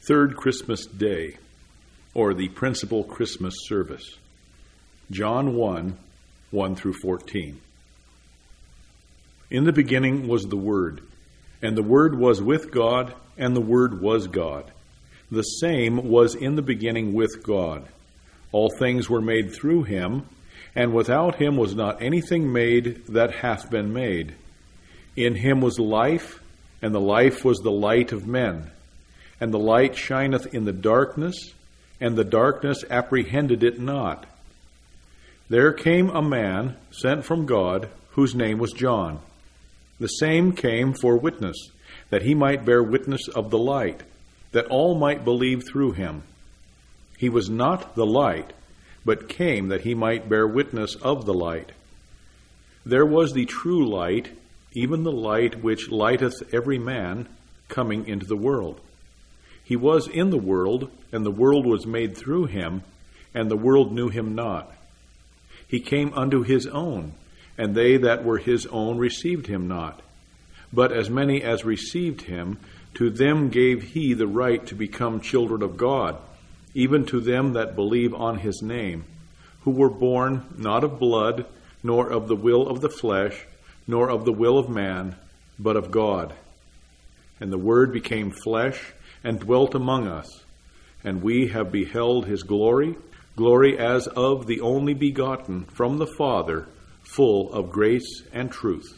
Third Christmas Day, or the principal Christmas service. John 1, 1 through 14. In the beginning was the Word, and the Word was with God, and the Word was God. The same was in the beginning with God. All things were made through him, and without him was not anything made that hath been made. In him was life, and the life was the light of men. And the light shineth in the darkness, and the darkness apprehended it not. There came a man sent from God, whose name was John. The same came for witness, that he might bear witness of the light, that all might believe through him. He was not the light, but came that he might bear witness of the light. There was the true light, even the light which lighteth every man, coming into the world. He was in the world, and the world was made through him, and the world knew him not. He came unto his own, and they that were his own received him not. But as many as received him, to them gave he the right to become children of God, even to them that believe on his name, who were born not of blood, nor of the will of the flesh, nor of the will of man, but of God. And the Word became flesh, and dwelt among us, and we have beheld his glory, glory as of the only begotten from the Father, full of grace and truth.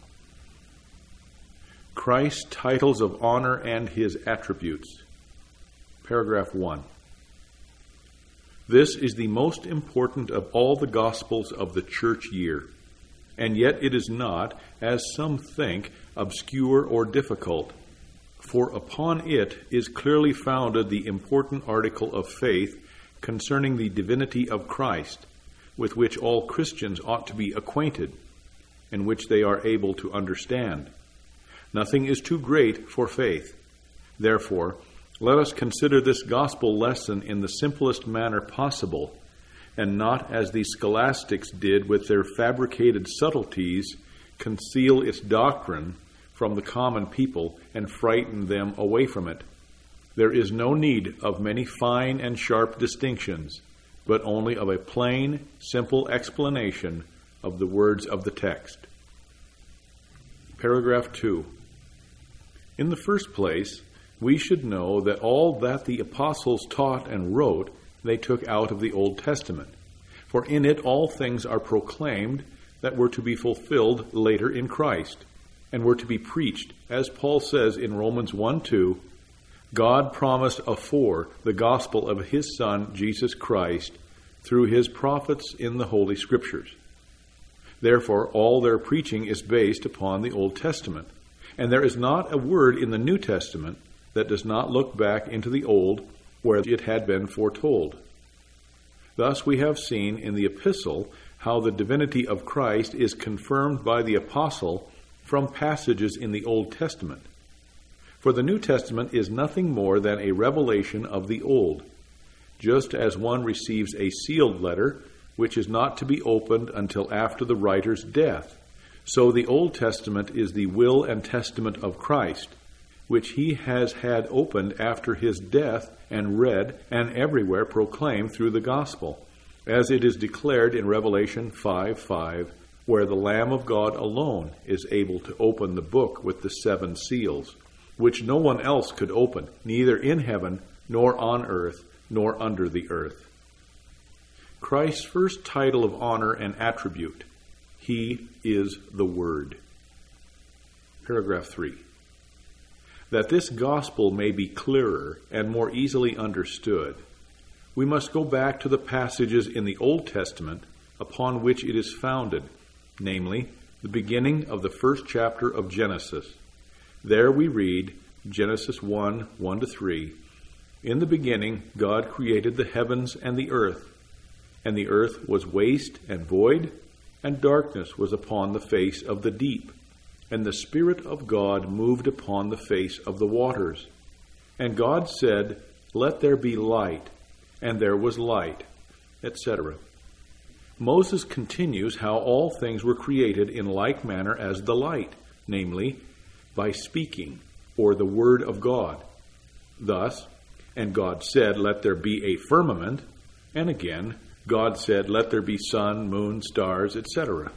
Christ's titles of honor and his attributes. Paragraph 1. This is the most important of all the Gospels of the church year, and yet it is not, as some think, obscure or difficult. For upon it is clearly founded the important article of faith concerning the divinity of Christ, with which all Christians ought to be acquainted, and which they are able to understand. Nothing is too great for faith. Therefore, let us consider this gospel lesson in the simplest manner possible, and not as the scholastics did with their fabricated subtleties conceal its doctrine from the common people and frighten them away from it. There is no need of many fine and sharp distinctions, but only of a plain, simple explanation of the words of the text. Paragraph 2. In the first place, we should know that all that the apostles taught and wrote, they took out of the Old Testament. For in it all things are proclaimed that were to be fulfilled later in Christ, and were to be preached, as Paul says in Romans 1:2, God promised afore the gospel of his Son, Jesus Christ, through his prophets in the Holy Scriptures. Therefore, all their preaching is based upon the Old Testament, and there is not a word in the New Testament that does not look back into the Old, where it had been foretold. Thus we have seen in the epistle how the divinity of Christ is confirmed by the apostle from passages in the Old Testament. For the New Testament is nothing more than a revelation of the Old, just as one receives a sealed letter, which is not to be opened until after the writer's death. So the Old Testament is the will and testament of Christ, which he has had opened after his death and read and everywhere proclaimed through the gospel, as it is declared in Revelation 5:5, where the Lamb of God alone is able to open the book with the 7 seals, which no one else could open, neither in heaven, nor on earth, nor under the earth. Christ's first title of honor and attribute, he is the Word. Paragraph 3. That this gospel may be clearer and more easily understood, we must go back to the passages in the Old Testament upon which it is founded, namely, the beginning of the first chapter of Genesis. There we read, Genesis 1, 1-3, In the beginning God created the heavens and the earth was waste and void, and darkness was upon the face of the deep, and the Spirit of God moved upon the face of the waters. And God said, Let there be light, and there was light, etc. Moses continues how all things were created in like manner as the light, namely, by speaking, or the word of God. Thus, and God said, "Let there be a firmament," and again, God said, "Let there be sun, moon, stars," etc.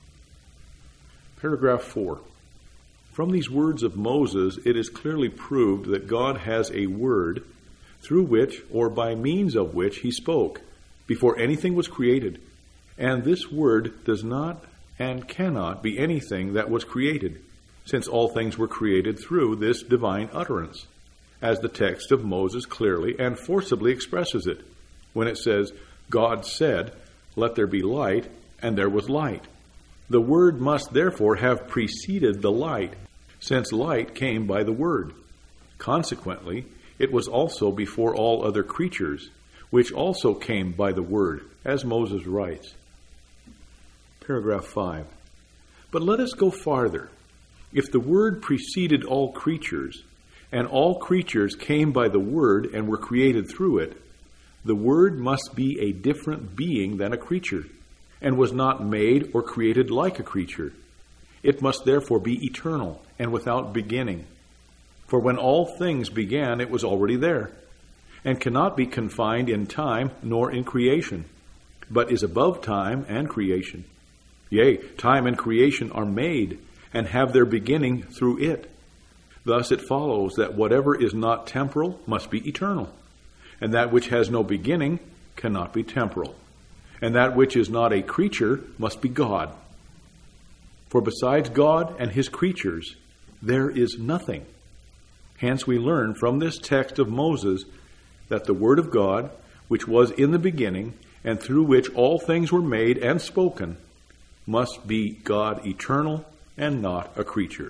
Paragraph 4. From these words of Moses, it is clearly proved that God has a word through which, or by means of which, he spoke before anything was created. And this word does not and cannot be anything that was created, since all things were created through this divine utterance, as the text of Moses clearly and forcibly expresses it, when it says, God said, "Let there be light," and there was light. The word must therefore have preceded the light, since light came by the word. Consequently, it was also before all other creatures, which also came by the word, as Moses writes. Paragraph 5. But let us go farther. If the word preceded all creatures, and all creatures came by the word and were created through it, the word must be a different being than a creature, and was not made or created like a creature. It must therefore be eternal and without beginning. For when all things began, it was already there, and cannot be confined in time nor in creation, but is above time and creation. Yea, time and creation are made, and have their beginning through it. Thus it follows that whatever is not temporal must be eternal, and that which has no beginning cannot be temporal, and that which is not a creature must be God. For besides God and his creatures, there is nothing. Hence we learn from this text of Moses that the word of God, which was in the beginning, and through which all things were made and spoken, must be God eternal and not a creature.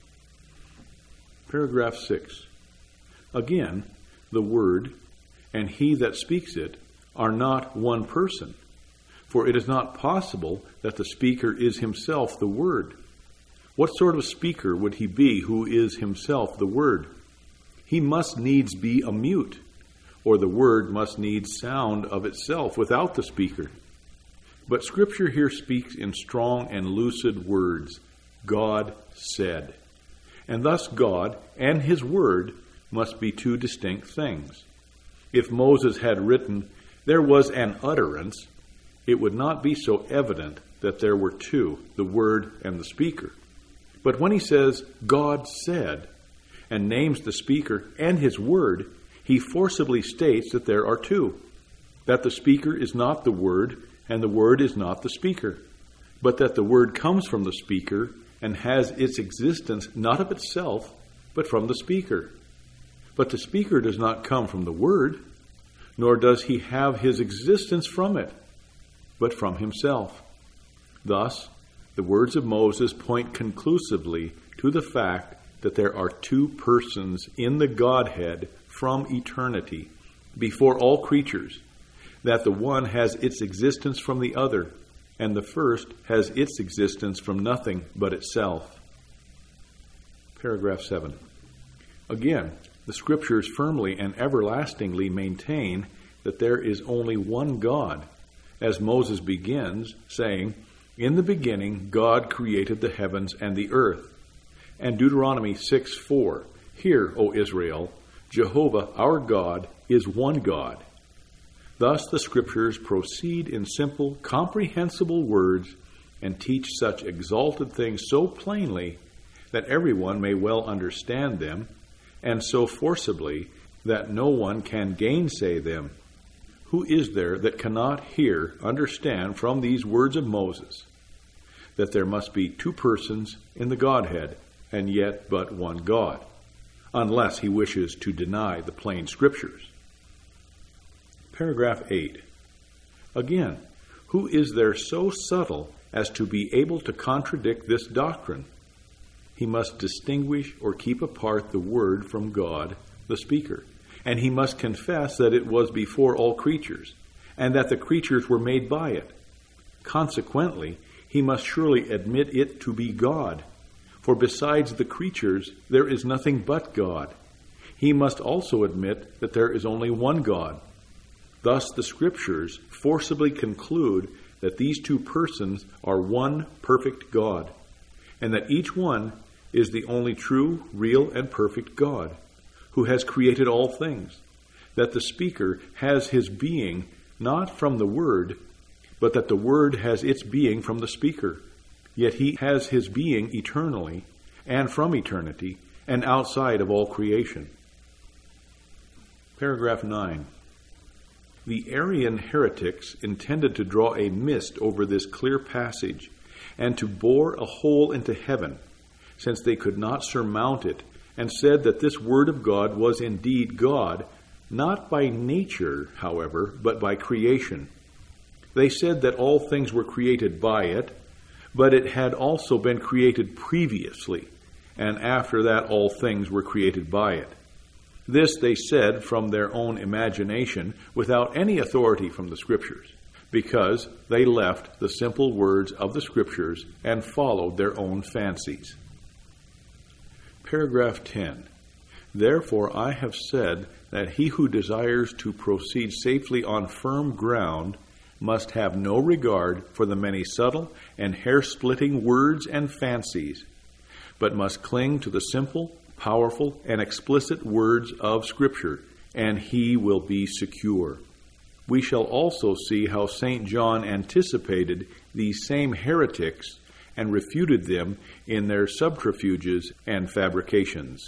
Paragraph 6. Again, the word and he that speaks it are not one person, for it is not possible that the speaker is himself the word. What sort of speaker would he be who is himself the word? He must needs be a mute, or the word must needs sound of itself without the speaker. But Scripture here speaks in strong and lucid words. God said. And thus God and his word must be two distinct things. If Moses had written, "There was an utterance," it would not be so evident that there were two, the word and the speaker. But when he says, "God said," and names the speaker and his word, he forcibly states that there are two, that the speaker is not the word and the word is not the speaker, but that the word comes from the speaker and has its existence not of itself, but from the speaker. But the speaker does not come from the word, nor does he have his existence from it, but from himself. Thus, the words of Moses point conclusively to the fact that there are two persons in the Godhead from eternity, before all creatures, that the one has its existence from the other, and the first has its existence from nothing but itself. Paragraph 7. Again, the Scriptures firmly and everlastingly maintain that there is only one God, as Moses begins, saying, "In the beginning God created the heavens and the earth." And Deuteronomy 6:4, "Hear, O Israel, Jehovah our God is one God." Thus the Scriptures proceed in simple, comprehensible words and teach such exalted things so plainly that everyone may well understand them, and so forcibly that no one can gainsay them. Who is there that cannot understand from these words of Moses that there must be two persons in the Godhead, and yet but one God, unless he wishes to deny the plain Scriptures? Paragraph 8. Again, who is there so subtle as to be able to contradict this doctrine? He must distinguish or keep apart the word from God, the speaker, and he must confess that it was before all creatures, and that the creatures were made by it. Consequently, he must surely admit it to be God, for besides the creatures there is nothing but God. He must also admit that there is only one God. Thus the Scriptures forcibly conclude that these two persons are one perfect God, and that each one is the only true, real, and perfect God, who has created all things, that the speaker has his being not from the Word, but that the Word has its being from the speaker. Yet he has his being eternally and from eternity and outside of all creation. Paragraph 9. The Arian heretics intended to draw a mist over this clear passage and to bore a hole into heaven, since they could not surmount it, and said that this Word of God was indeed God, not by nature, however, but by creation. They said that all things were created by it, but it had also been created previously, and after that all things were created by it. This they said from their own imagination, without any authority from the Scriptures, because they left the simple words of the Scriptures and followed their own fancies. Paragraph 10. Therefore I have said that he who desires to proceed safely on firm ground must have no regard for the many subtle and hair-splitting words and fancies, but must cling to the simple, powerful, and explicit words of Scripture, and he will be secure. We shall also see how St. John anticipated these same heretics and refuted them in their subterfuges and fabrications.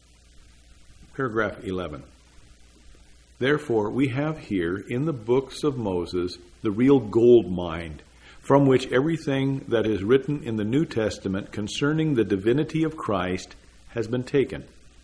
Paragraph 11. Therefore, we have here in the books of Moses the real gold mine, from which everything that is written in the New Testament concerning the divinity of Christ has been taken.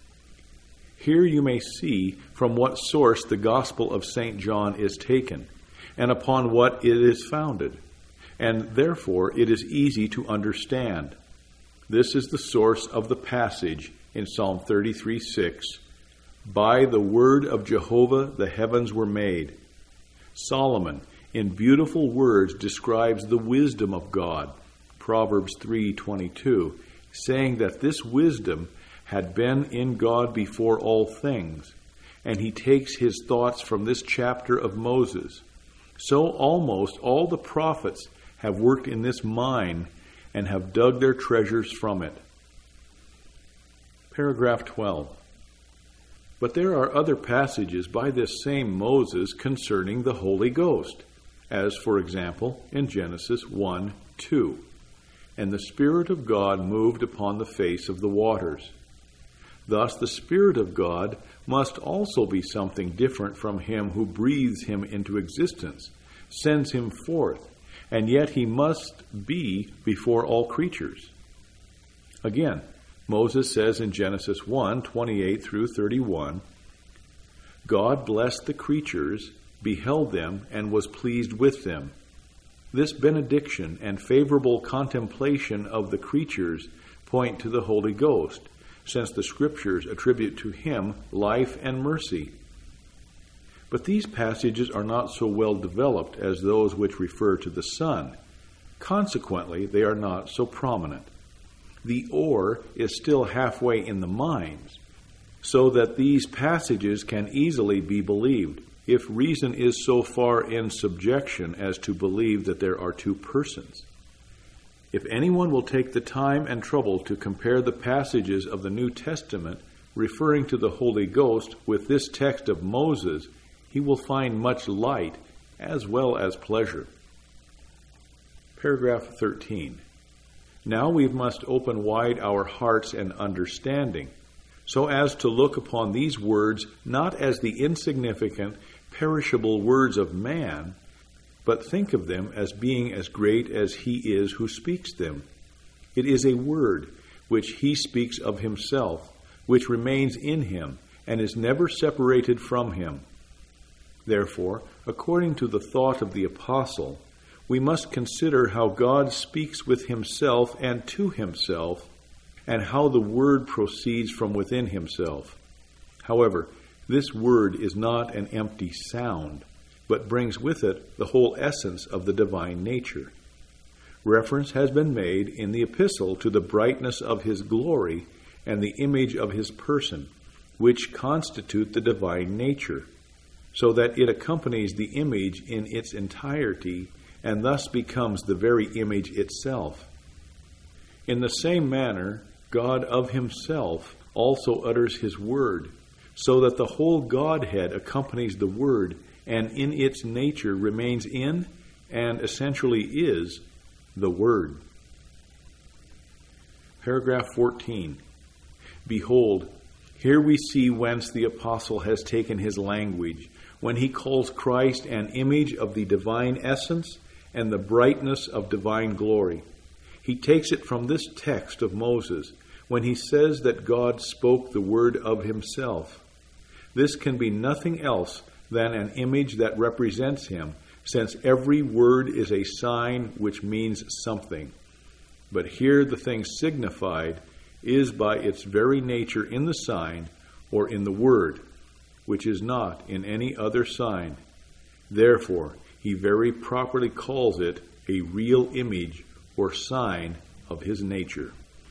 Here you may see from what source the Gospel of St. John is taken, and upon what it is founded, and therefore it is easy to understand. This is the source of the passage in Psalm 33:6. By the word of Jehovah the heavens were made. Solomon, in beautiful words, describes the wisdom of God, Proverbs 3:22, saying that this wisdom had been in God before all things, and he takes his thoughts from this chapter of Moses. So almost all the prophets have worked in this mine and have dug their treasures from it. Paragraph 12. But there are other passages by this same Moses concerning the Holy Ghost, as, for example, in Genesis 1:2, and the Spirit of God moved upon the face of the waters. Thus the Spirit of God must also be something different from him who breathes him into existence, sends him forth, and yet he must be before all creatures. Again, Moses says in Genesis 1:28 through 31, God blessed the creatures, beheld them, and was pleased with them. This benediction and favorable contemplation of the creatures point to the Holy Ghost, since the Scriptures attribute to him life and mercy. But these passages are not so well developed as those which refer to the Son. Consequently, they are not so prominent. The ore is still halfway in the mines, so that these passages can easily be believed, if reason is so far in subjection as to believe that there are two persons. If anyone will take the time and trouble to compare the passages of the New Testament referring to the Holy Ghost with this text of Moses, he will find much light as well as pleasure. Paragraph 13. Now we must open wide our hearts and understanding, so as to look upon these words not as the insignificant, perishable words of man, but think of them as being as great as he is who speaks them. It is a word which he speaks of himself, which remains in him, and is never separated from him. Therefore, according to the thought of the apostle, we must consider how God speaks with himself and to himself, and how the word proceeds from within himself. However, this word is not an empty sound, but brings with it the whole essence of the divine nature. Reference has been made in the epistle to the brightness of his glory and the image of his person, which constitute the divine nature, so that it accompanies the image in its entirety and thus becomes the very image itself. In the same manner, God of himself also utters his word, so that the whole Godhead accompanies the Word and in its nature remains in and essentially is the Word. Paragraph 14. Behold, here we see whence the apostle has taken his language, when he calls Christ an image of the divine essence and the brightness of divine glory. He takes it from this text of Moses, when he says that God spoke the word of himself. This can be nothing else than an image that represents him, since every word is a sign which means something. But here the thing signified is by its very nature in the sign or in the word, which is not in any other sign. Therefore, he very properly calls it a real image or sign of his nature.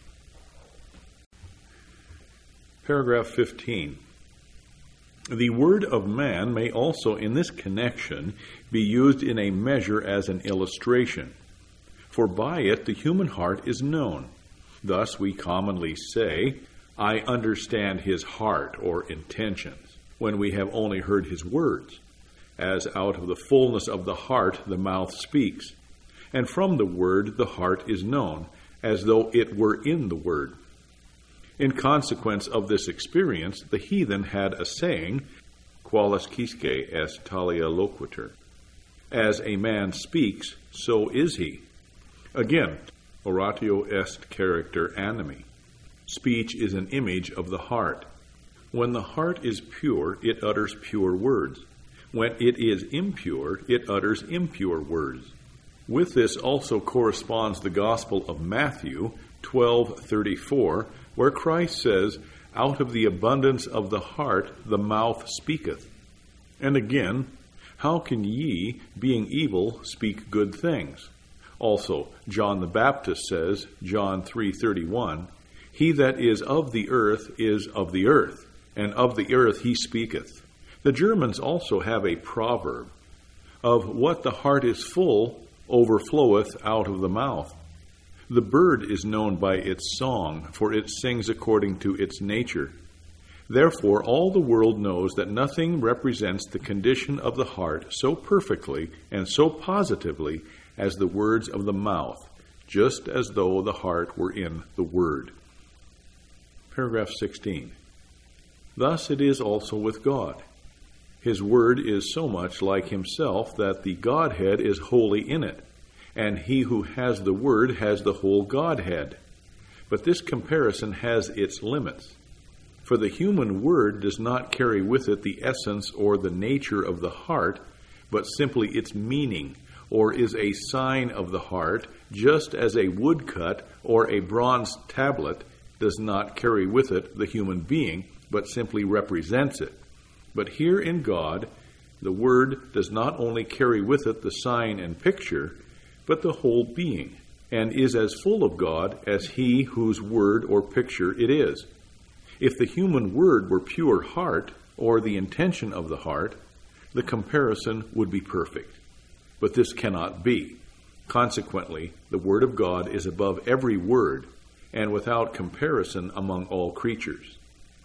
Paragraph 15. The word of man may also in this connection be used in a measure as an illustration, for by it the human heart is known. Thus we commonly say, I understand his heart or intentions, when we have only heard his words, as out of the fullness of the heart the mouth speaks, and from the word the heart is known, as though it were in the word. In consequence of this experience, the heathen had a saying, qualis quisque est talia loquitur, as a man speaks, so is he. Again, oratio est character animi. Speech is an image of the heart. When the heart is pure, it utters pure words. When it is impure, it utters impure words. With this also corresponds the Gospel of Matthew 12:34, where Christ says, out of the abundance of the heart the mouth speaketh. And again, how can ye, being evil, speak good things? Also, John the Baptist says, John 3:31, he that is of the earth, and of the earth he speaketh. The Germans also have a proverb, of what the heart is full, overfloweth out of the mouth. The bird is known by its song, for it sings according to its nature. Therefore, all the world knows that nothing represents the condition of the heart so perfectly and so positively as the words of the mouth, just as though the heart were in the word. Paragraph 16. Thus it is also with God. His word is so much like himself that the Godhead is wholly in it, and he who has the word has the whole Godhead. But this comparison has its limits. For the human word does not carry with it the essence or the nature of the heart, but simply its meaning, or is a sign of the heart, just as a woodcut or a bronze tablet does not carry with it the human being, but simply represents it. But here in God, the word does not only carry with it the sign and picture, but the whole being, and is as full of God as he whose word or picture it is. If the human word were pure heart, or the intention of the heart, the comparison would be perfect. But this cannot be. Consequently, the word of God is above every word, and without comparison among all creatures.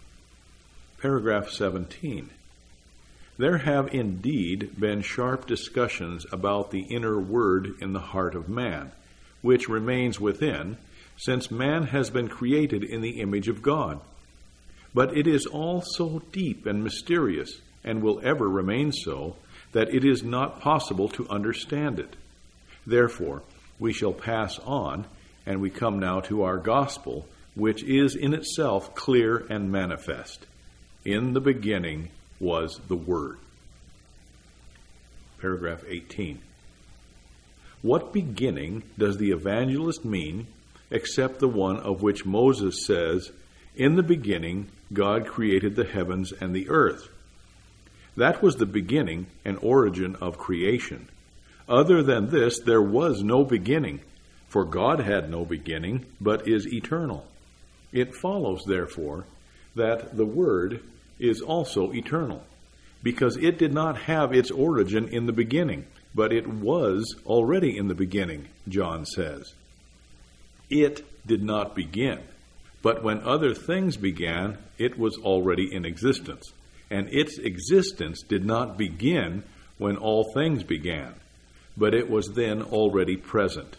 Paragraph 17. There have indeed been sharp discussions about the inner word in the heart of man, which remains within, since man has been created in the image of God. But it is all so deep and mysterious, and will ever remain so, that it is not possible to understand it. Therefore, we shall pass on, and we come now to our gospel, which is in itself clear and manifest. In the beginning was the Word. Paragraph 18. What beginning does the evangelist mean, except the one of which Moses says, in the beginning God created the heavens and the earth? That was the beginning and origin of creation. Other than this, there was no beginning, for God had no beginning, but is eternal. It follows, therefore, that the Word is also eternal, because it did not have its origin in the beginning, but it was already in the beginning, John says. It did not begin, But when other things began, it was already in existence. And its existence did not begin when all things began, but it was then already present.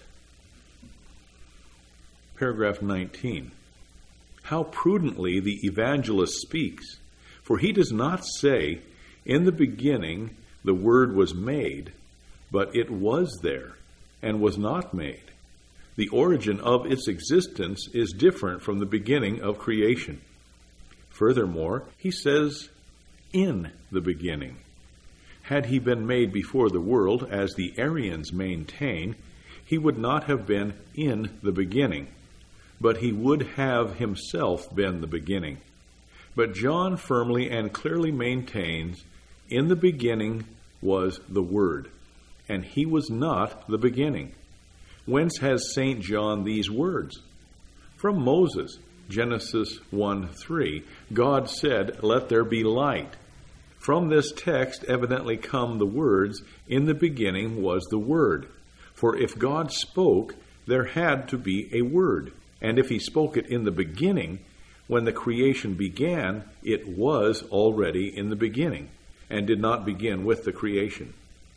Paragraph 19. How prudently the evangelist speaks, for he does not say, "In the beginning the Word was made," but "it was there and was not made." The origin of its existence is different from the beginning of creation. Furthermore, he says, "in the beginning." Had he been made before the world, as the Arians maintain, he would not have been in the beginning, but he would have himself been the beginning. But John firmly and clearly maintains, "In the beginning was the Word, and he was not the beginning." Whence has St. John these words? From Moses, Genesis 1:3. God said, "Let there be light." From this text evidently come the words, "In the beginning was the Word." For if God spoke, there had to be a word. And if he spoke it in the beginning, when the creation began, it was already in the beginning, and did not begin with the creation.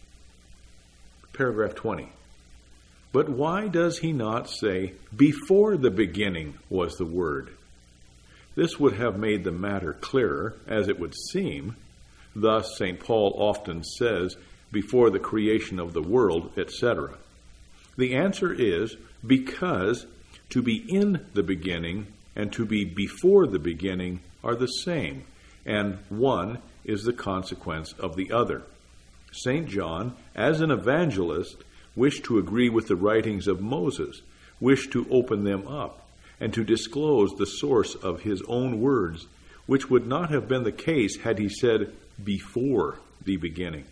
Paragraph 20. But why does he not say, "Before the beginning was the Word"? This would have made the matter clearer, as it would seem. Thus, St. Paul often says, "Before the creation of the world," etc. The answer is because to be in the beginning and to be before the beginning are the same, and one is the consequence of the other. St. John, as an evangelist, wished to agree with the writings of Moses, wished to open them up, and to disclose the source of his own words, which would not have been the case had he said, "Before the beginning."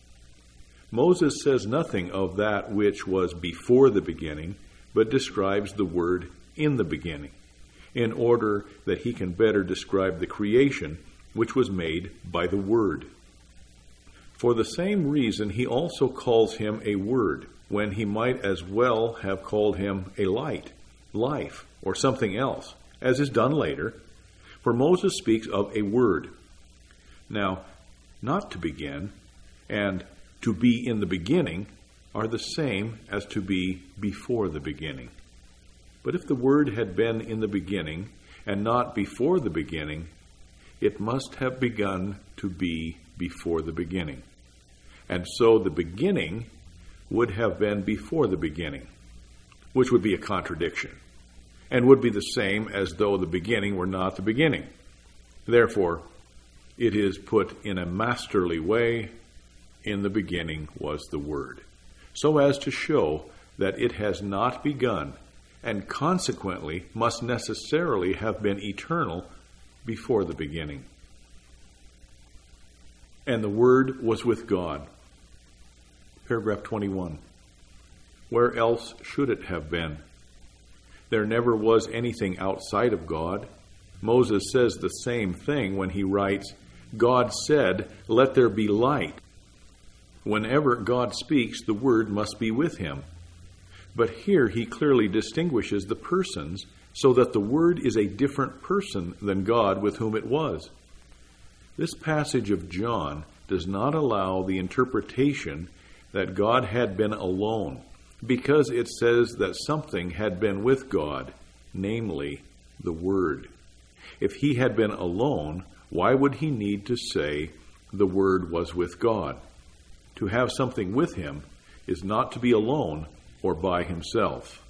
Moses says nothing of that which was before the beginning, but describes the word "in the beginning," in order that he can better describe the creation which was made by the Word. For the same reason, he also calls him a Word, when he might as well have called him a light, life, or something else, as is done later. For Moses speaks of a word. Now, not to begin and to be in the beginning are the same as to be before the beginning. But if the Word had been in the beginning and not before the beginning, it must have begun to be before the beginning. And so the beginning would have been before the beginning, which would be a contradiction, and would be the same as though the beginning were not the beginning. Therefore, it is put in a masterly way, "In the beginning was the Word," so as to show that it has not begun, and consequently must necessarily have been eternal before the beginning. And the Word was with God. Paragraph 21. Where else should it have been? There never was anything outside of God. Moses says the same thing when he writes, "God said, 'Let there be light.'" Whenever God speaks, the Word must be with him. But here he clearly distinguishes the persons, so that the Word is a different person than God with whom it was. This passage of John does not allow the interpretation that God had been alone, because it says that something had been with God, namely the Word. If he had been alone, why would he need to say the Word was with God? To have something with him is not to be alone or by himself.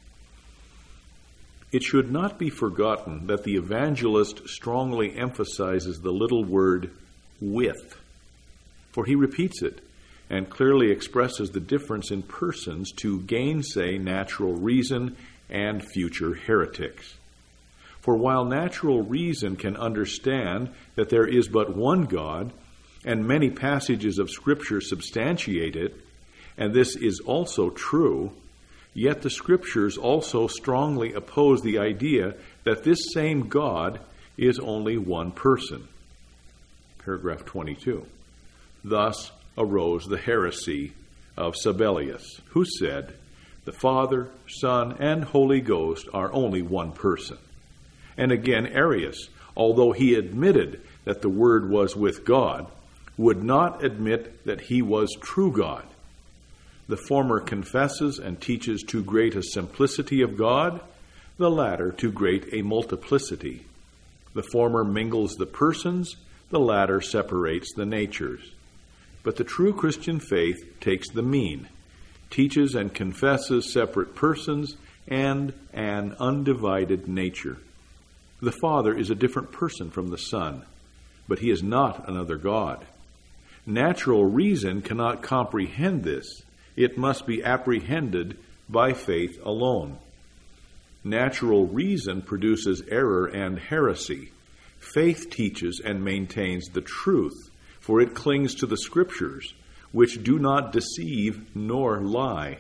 It should not be forgotten that the evangelist strongly emphasizes the little word "with," for he repeats it and clearly expresses the difference in persons to gainsay natural reason and future heretics. For while natural reason can understand that there is but one God, and many passages of Scripture substantiate it, and this is also true, yet the Scriptures also strongly oppose the idea that this same God is only one person. Paragraph 22. Thus arose the heresy of Sabellius, who said, "The Father, Son, and Holy Ghost are only one person." And again, Arius, although he admitted that the Word was with God, would not admit that he was true God. The former confesses and teaches too great a simplicity of God, the latter too great a multiplicity. The former mingles the persons, the latter separates the natures. But the true Christian faith takes the mean, teaches and confesses separate persons and an undivided nature. The Father is a different person from the Son, but he is not another God. Natural reason cannot comprehend this. It must be apprehended by faith alone. Natural reason produces error and heresy. Faith teaches and maintains the truth, for it clings to the Scriptures, which do not deceive nor lie.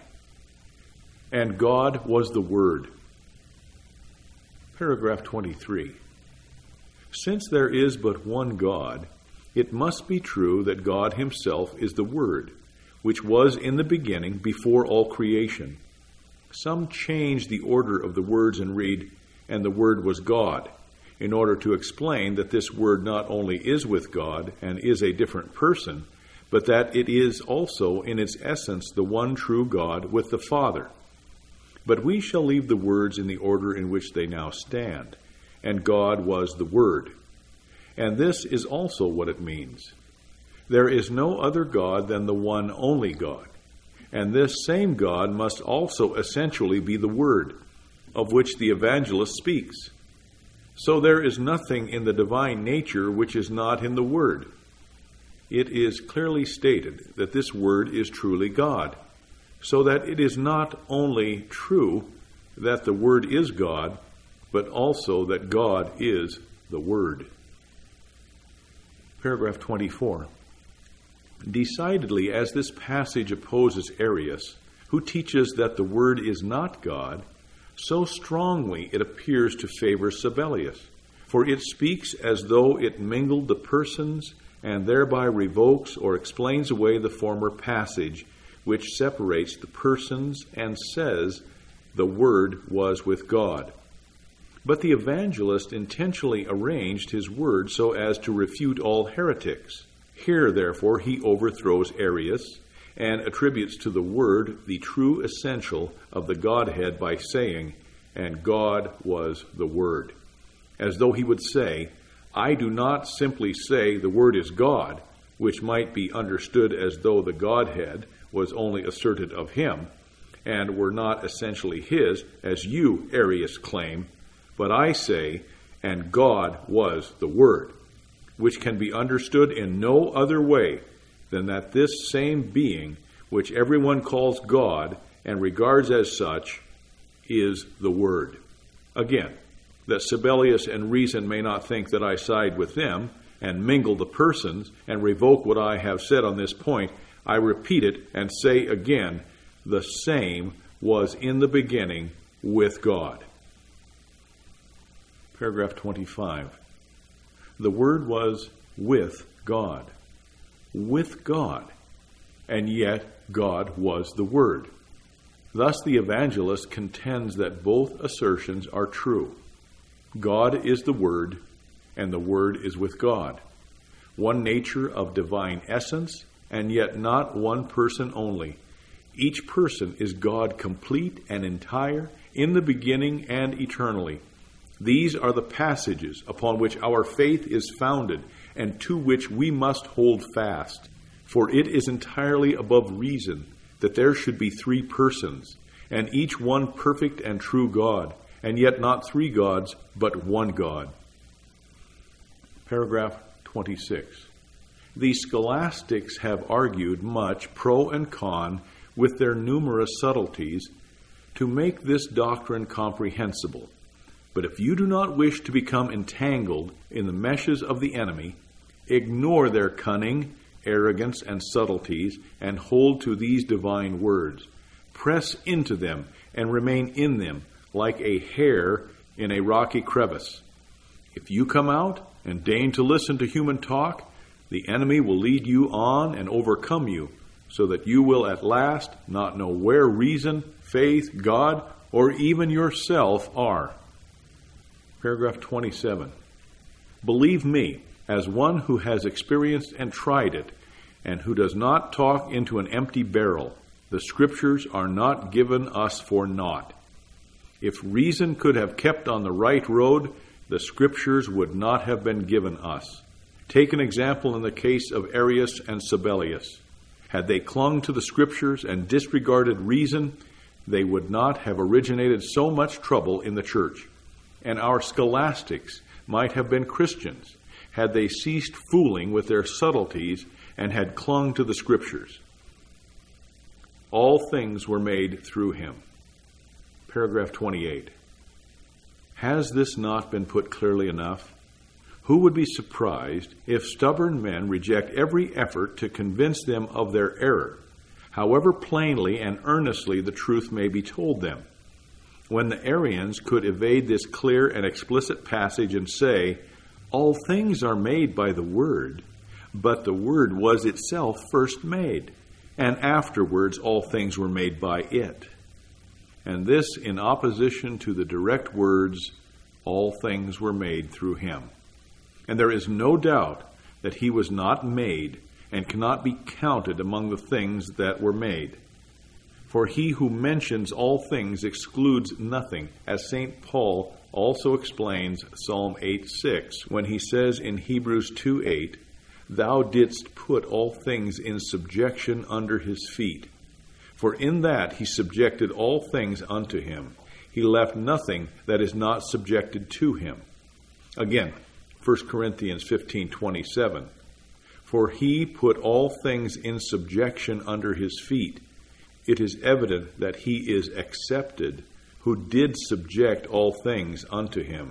And God was the Word. Paragraph 23. Since there is but one God, it must be true that God himself is the Word, which was in the beginning before all creation. Some change the order of the words and read, "And the Word was God," in order to explain that this Word not only is with God and is a different person, but that it is also in its essence the one true God with the Father. But we shall leave the words in the order in which they now stand. And God was the Word. And this is also what it means. There is no other God than the one only God. And this same God must also essentially be the Word, of which the evangelist speaks. So there is nothing in the divine nature which is not in the Word. It is clearly stated that this Word is truly God, so that it is not only true that the Word is God, but also that God is the Word. Paragraph 24. Decidedly, as this passage opposes Arius, who teaches that the Word is not God, so strongly it appears to favor Sabellius, for it speaks as though it mingled the persons and thereby revokes or explains away the former passage, which separates the persons and says the Word was with God. But the evangelist intentionally arranged his word so as to refute all heretics. Here, therefore, he overthrows Arius and attributes to the Word the true essential of the Godhead by saying, "And God was the Word," as though he would say, "I do not simply say the Word is God," which might be understood as though the Godhead was only asserted of him, and were not essentially his, as you, Arius, claim, but I say, "And God was the Word," which can be understood in no other way than that this same being, which everyone calls God and regards as such, is the Word. Again, that Sabellius and reason may not think that I side with them and mingle the persons and revoke what I have said on this point, I repeat it and say again, the same was in the beginning with God. Paragraph 25. The Word was with God. With God. And yet God was the Word. Thus the evangelist contends that both assertions are true. God is the Word, and the Word is with God. One nature of divine essence, and yet not one person only. Each person is God complete and entire, in the beginning and eternally. These are the passages upon which our faith is founded, and to which we must hold fast. For it is entirely above reason that there should be three persons, and each one perfect and true God, and yet not three gods, but one God. Paragraph 26. The scholastics have argued much pro and con with their numerous subtleties to make this doctrine comprehensible. But if you do not wish to become entangled in the meshes of the enemy, ignore their cunning, arrogance, and subtleties, and hold to these divine words. Press into them and remain in them like a hare in a rocky crevice. If you come out and deign to listen to human talk, the enemy will lead you on and overcome you, so that you will at last not know where reason, faith, God, or even yourself are. Paragraph 27. Believe me, as one who has experienced and tried it, and who does not talk into an empty barrel, the Scriptures are not given us for naught. If reason could have kept on the right road, the Scriptures would not have been given us. Take an example in the case of Arius and Sabellius. Had they clung to the Scriptures and disregarded reason, they would not have originated so much trouble in the church. And our scholastics might have been Christians had they ceased fooling with their subtleties and had clung to the Scriptures. All things were made through him. Paragraph 28. Has this not been put clearly enough? Who would be surprised if stubborn men reject every effort to convince them of their error, however plainly and earnestly the truth may be told them? When the Arians could evade this clear and explicit passage and say, all things are made by the Word, but the Word was itself first made, and afterwards all things were made by it. And this in opposition to the direct words, all things were made through him. And there is no doubt that he was not made and cannot be counted among the things that were made. For he who mentions all things excludes nothing, as St. Paul also explains Psalm 8:6, when he says in Hebrews 2:8, Thou didst put all things in subjection under his feet. For in that he subjected all things unto him. He left nothing that is not subjected to him. Again, 1 Corinthians 15:27, For he put all things in subjection under his feet. It is evident that he is accepted, who did subject all things unto him.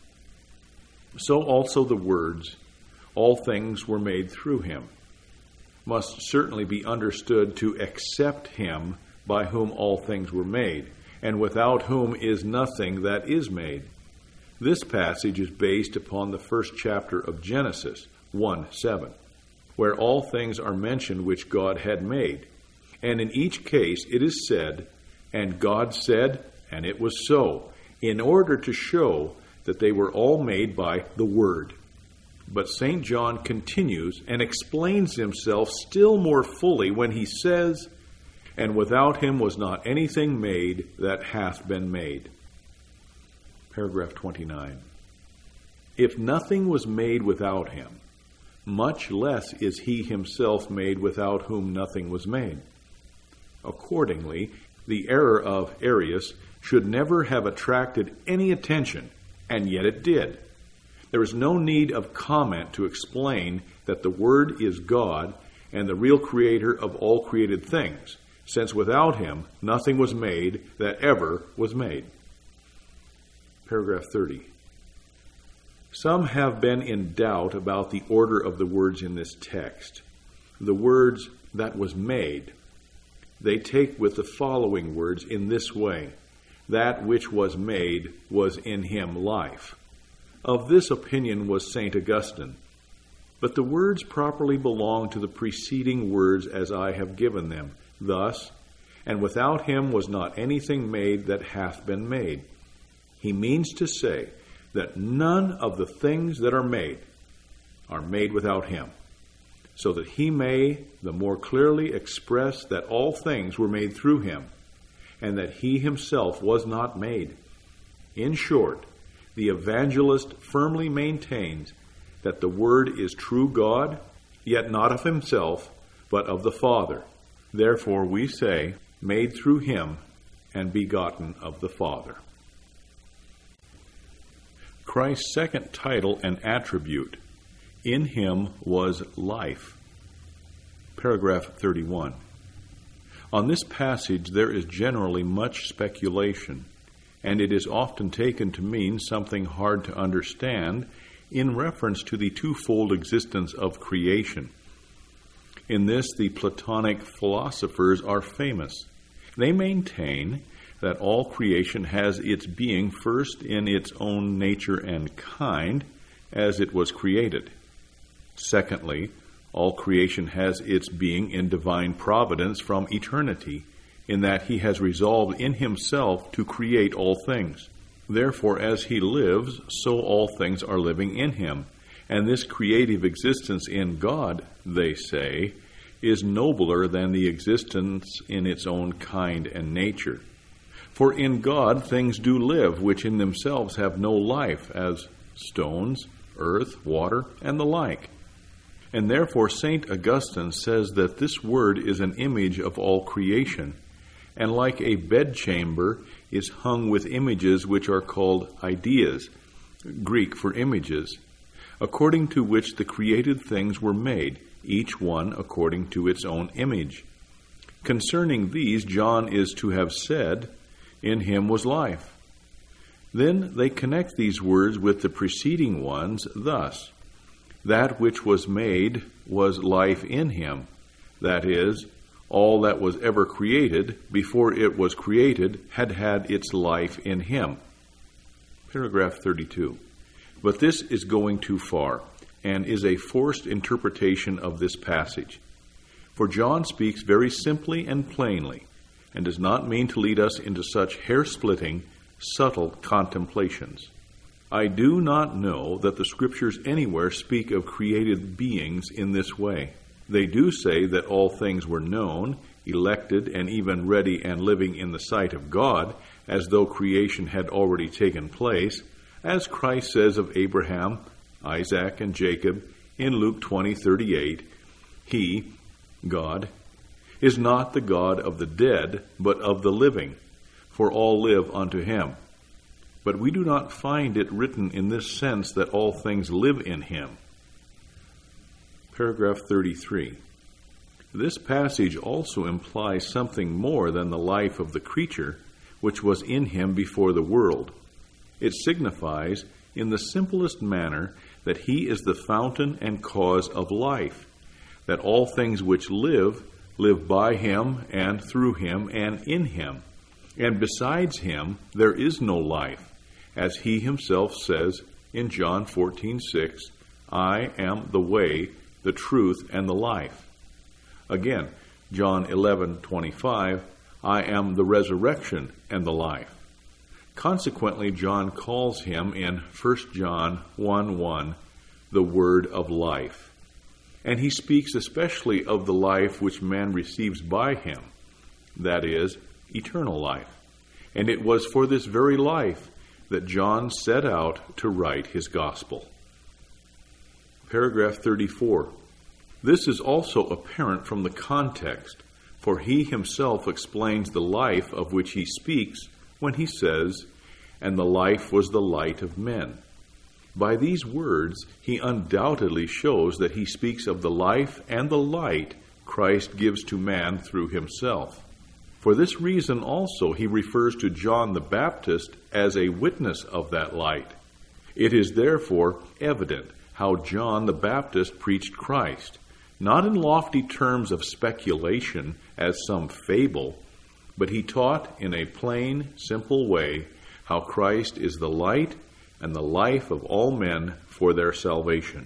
So also the words, all things were made through him, must certainly be understood to accept him by whom all things were made, and without whom is nothing that is made. This passage is based upon the first chapter of Genesis 1:7, where all things are mentioned which God had made. And in each case it is said, and God said, and it was so, in order to show that they were all made by the Word. But St. John continues and explains himself still more fully when he says, and without him was not anything made that hath been made. Paragraph 29. If nothing was made without him, much less is he himself made without whom nothing was made. Accordingly, the error of Arius should never have attracted any attention, and yet it did. There is no need of comment to explain that the Word is God and the real creator of all created things, since without him nothing was made that ever was made. Paragraph 30. Some have been in doubt about the order of the words in this text. The words, that was made, they take with the following words in this way, that which was made was in him life. Of this opinion was St. Augustine. But the words properly belong to the preceding words as I have given them. Thus, and without him was not anything made that hath been made. He means to say that none of the things that are made without him, so that he may the more clearly express that all things were made through him, and that he himself was not made. In short, the evangelist firmly maintains that the Word is true God, yet not of himself, but of the Father. Therefore we say, made through him and begotten of the Father. Christ's second title and attribute, in him was life. Paragraph 31. On this passage there is generally much speculation, and it is often taken to mean something hard to understand in reference to the twofold existence of creation. In this, the Platonic philosophers are famous. They maintain that all creation has its being first in its own nature and kind, as it was created. Secondly, all creation has its being in divine providence from eternity, in that he has resolved in himself to create all things. Therefore, as he lives, so all things are living in him. And this creative existence in God, they say, is nobler than the existence in its own kind and nature. For in God things do live, which in themselves have no life, as stones, earth, water, and the like. And therefore St. Augustine says that this word is an image of all creation, and like a bedchamber is hung with images which are called ideas, Greek for images, according to which the created things were made, each one according to its own image. Concerning these, John is to have said, "In him was life." Then they connect these words with the preceding ones thus: "That which was made was life in him." That is, all that was ever created, before it was created, had its life in him. Paragraph 32. But this is going too far, and is a forced interpretation of this passage. For John speaks very simply and plainly, and does not mean to lead us into such hair-splitting, subtle contemplations. I do not know that the Scriptures anywhere speak of created beings in this way. They do say that all things were known, elected, and even ready and living in the sight of God, as though creation had already taken place, as Christ says of Abraham, Isaac, and Jacob in Luke 20:38, He, God, is not the God of the dead, but of the living, for all live unto him. But we do not find it written in this sense that all things live in him. Paragraph 33. This passage also implies something more than the life of the creature, which was in him before the world. It signifies, in the simplest manner, that he is the fountain and cause of life, that all things which live by him and through him and in him, and besides him there is no life, as he himself says in John 14:6, I am the way, the truth, and the life. Again, John 11:25, I am the resurrection and the life. Consequently, John calls him in 1 John 1:1 the Word of life. And he speaks especially of the life which man receives by him, that is, eternal life. And it was for this very life that John set out to write his gospel. Paragraph 34. This is also apparent from the context, for he himself explains the life of which he speaks when he says, and the life was the light of men. By these words, he undoubtedly shows that he speaks of the life and the light Christ gives to man through himself. For this reason also he refers to John the Baptist as a witness of that light. It is therefore evident how John the Baptist preached Christ, not in lofty terms of speculation as some fable, but he taught in a plain, simple way how Christ is the light and the life of all men for their salvation.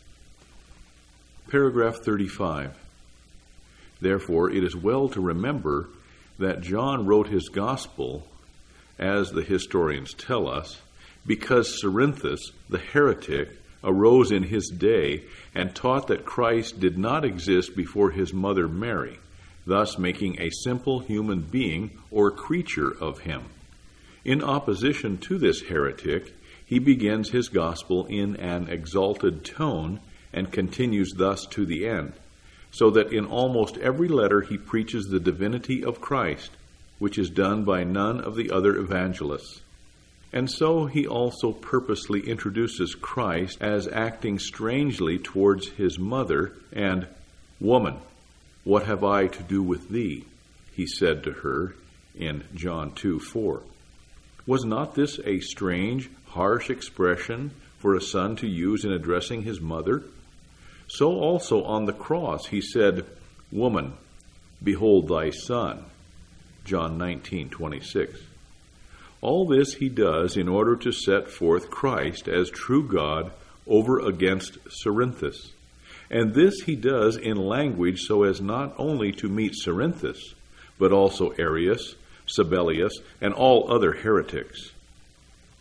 Paragraph 35. Therefore, it is well to remember that John wrote his gospel, as the historians tell us, because Cerinthus, the heretic, arose in his day and taught that Christ did not exist before his mother Mary, thus making a simple human being or creature of him. In opposition to this heretic, he begins his gospel in an exalted tone and continues thus to the end, so that in almost every letter he preaches the divinity of Christ, which is done by none of the other evangelists. And so he also purposely introduces Christ as acting strangely towards his mother, and, Woman, what have I to do with thee? He said to her in John 2:4. Was not this a strange, harsh expression for a son to use in addressing his mother? So also on the cross he said, Woman, behold thy son. John 19:26. All this he does in order to set forth Christ as true God over against Cerinthus. And this he does in language so as not only to meet Cerinthus, but also Arius, Sabellius, and all other heretics.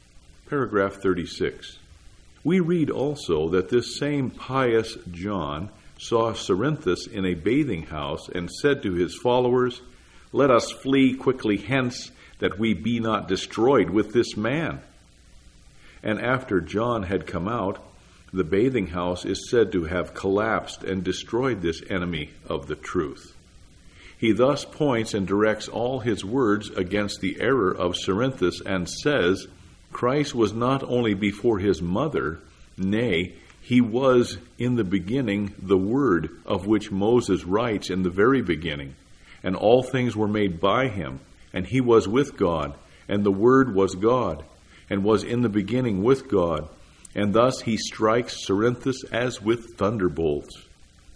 Paragraph 36. We read also that this same pious John saw Cerinthus in a bathing house and said to his followers, "Let us flee quickly hence, that we be not destroyed with this man." And after John had come out, the bathing house is said to have collapsed and destroyed this enemy of the truth. He thus points and directs all his words against the error of Cerinthus and says, Christ was not only before his mother, nay, he was in the beginning the Word, of which Moses writes in the very beginning, and all things were made by him, and he was with God, and the Word was God, and was in the beginning with God, and thus he strikes Cerinthus as with thunderbolts.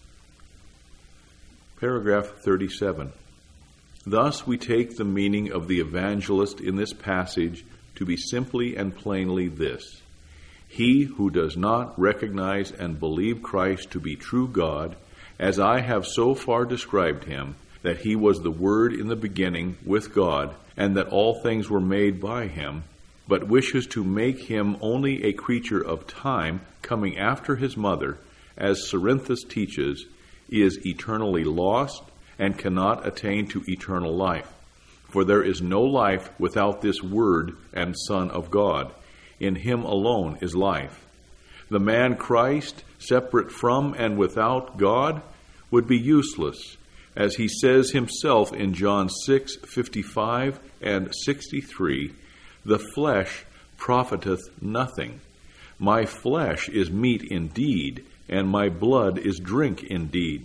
Paragraph 37. Thus we take the meaning of the evangelist in this passage to be simply and plainly this: he who does not recognize and believe Christ to be true God, as I have so far described him, that he was the Word in the beginning with God, and that all things were made by him, but wishes to make him only a creature of time coming after his mother, as Cerinthus teaches, is eternally lost and cannot attain to eternal life. For there is no life without this Word and Son of God. In him alone is life. The man Christ, separate from and without God, would be useless, as he says himself in John 6:55 and 63, "The flesh profiteth nothing. My flesh is meat indeed, and my blood is drink indeed."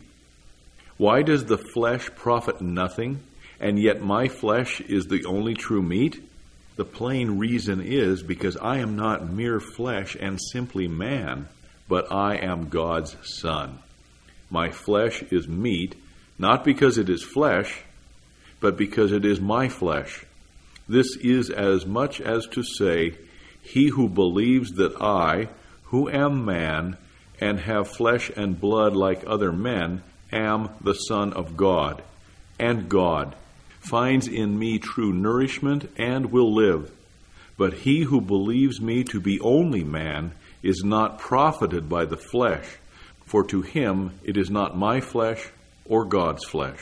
Why does the flesh profit nothing, and yet my flesh is the only true meat? The plain reason is because I am not mere flesh and simply man, but I am God's Son. My flesh is meat, not because it is flesh, but because it is my flesh. This is as much as to say, he who believes that I, who am man, and have flesh and blood like other men, am the Son of God, and God finds in me true nourishment and will live. But he who believes me to be only man is not profited by the flesh, for to him it is not my flesh or God's flesh.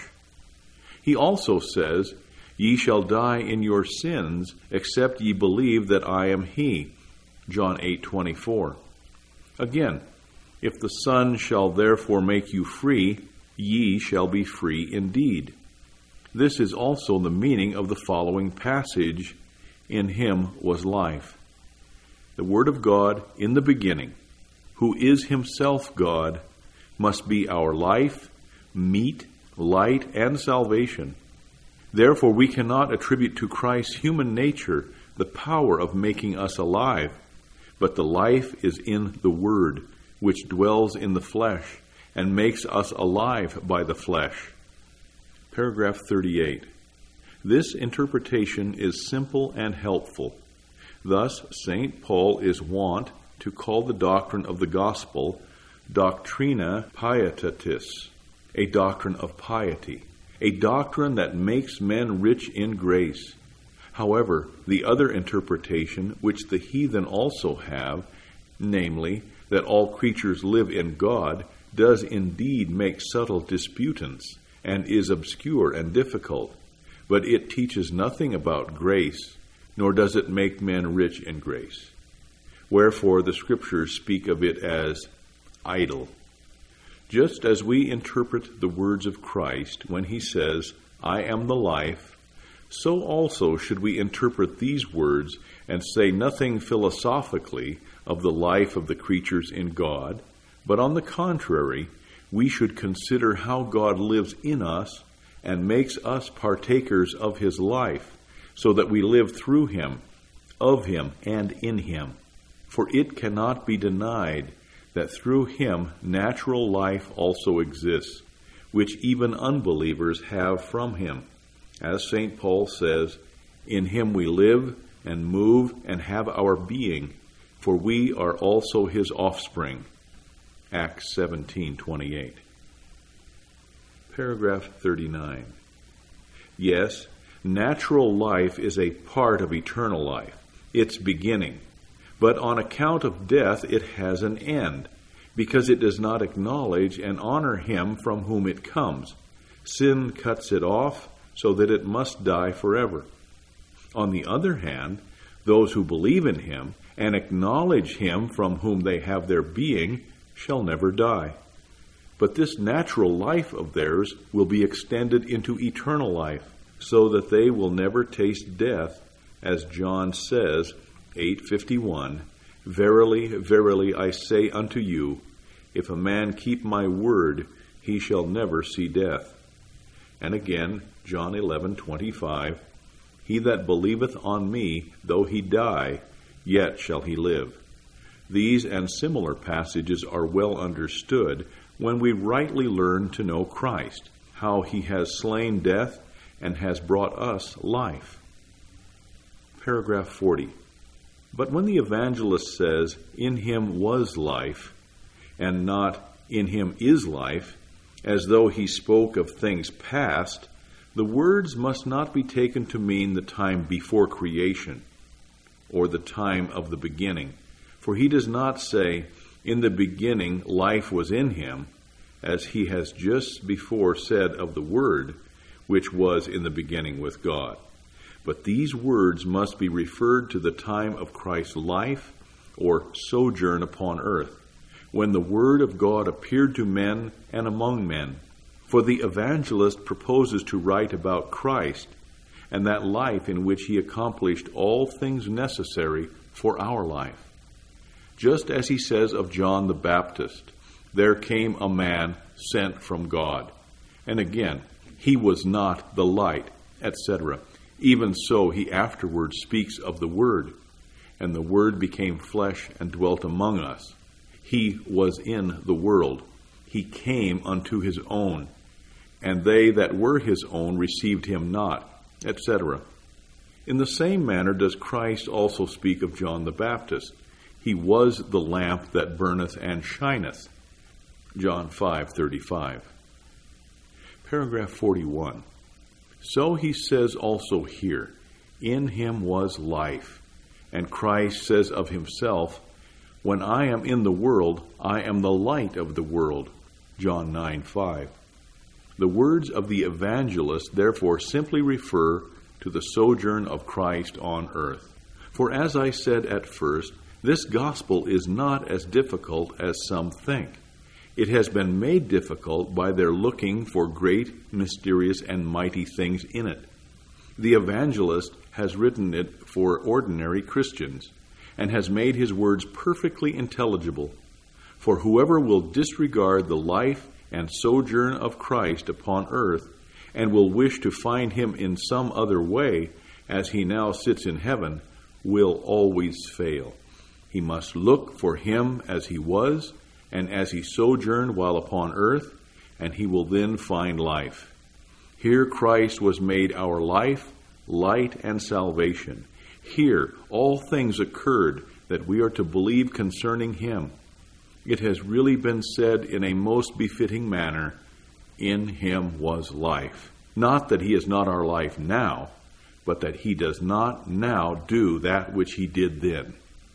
He also says, "Ye shall die in your sins, except ye believe that I am he." John 8:24. Again, "If the Son shall therefore make you free, ye shall be free indeed." This is also the meaning of the following passage, "In him was life." The Word of God in the beginning, who is himself God, must be our life, meat, light, and salvation. Therefore we cannot attribute to Christ's human nature the power of making us alive, but the life is in the Word, which dwells in the flesh, and makes us alive by the flesh. Paragraph 38. This interpretation is simple and helpful. Thus, St. Paul is wont to call the doctrine of the gospel doctrina pietatis, a doctrine of piety, a doctrine that makes men rich in grace. However, the other interpretation, which the heathen also have, namely, that all creatures live in God, does indeed make subtle disputants, and is obscure and difficult, but it teaches nothing about grace, nor does it make men rich in grace. Wherefore the Scriptures speak of it as idle. Just as we interpret the words of Christ when he says, "I am the life," so also should we interpret these words and say nothing philosophically of the life of the creatures in God, but on the contrary, we should consider how God lives in us and makes us partakers of his life, so that we live through him, of him, and in him. For it cannot be denied that through him natural life also exists, which even unbelievers have from him. As St. Paul says, "In him we live and move and have our being, for we are also his offspring." Acts 17:28. Paragraph 39. Yes, natural life is a part of eternal life, its beginning, But on account of death it has an end, because it does not acknowledge and honor him from whom it comes. Sin cuts it off, so that it must die forever. On the other hand, those who believe in him and acknowledge him from whom they have their being shall never die. But this natural life of theirs will be extended into eternal life, so that they will never taste death, as John says, 8:51, "Verily, verily, I say unto you, if a man keep my word, he shall never see death." And again, John 11:25, "He that believeth on me, though he die, yet shall he live." These and similar passages are well understood when we rightly learn to know Christ, how he has slain death and has brought us life. Paragraph 40. But when the evangelist says, "In him was life," and not, "In him is life," as though he spoke of things past, the words must not be taken to mean the time before creation, or the time of the beginning. For he does not say, "In the beginning life was in him," as he has just before said of the Word, which was in the beginning with God. But these words must be referred to the time of Christ's life or sojourn upon earth, when the Word of God appeared to men and among men. For the evangelist proposes to write about Christ and that life in which he accomplished all things necessary for our life. Just as he says of John the Baptist, "There came a man sent from God." And again, "He was not the light," etc. Even so, he afterwards speaks of the Word, "And the Word became flesh and dwelt among us. He was in the world. He came unto his own, and they that were his own received him not," etc. In the same manner does Christ also speak of John the Baptist. "He was the lamp that burneth and shineth." John 5:35. Paragraph 41. So he says also here, "In him was life." And Christ says of himself, "When I am in the world, I am the light of the world." John 9:5. The words of the evangelist therefore simply refer to the sojourn of Christ on earth. For as I said at first, this gospel is not as difficult as some think. It has been made difficult by their looking for great, mysterious, and mighty things in it. The evangelist has written it for ordinary Christians, and has made his words perfectly intelligible. For whoever will disregard the life and sojourn of Christ upon earth, and will wish to find him in some other way, as he now sits in heaven, will always fail. He must look for him as he was, and as he sojourned while upon earth, and he will then find life. Here Christ was made our life, light, and salvation. Here all things occurred that we are to believe concerning him. It has really been said in a most befitting manner, "In him was life." Not that he is not our life now, but that he does not now do that which he did then.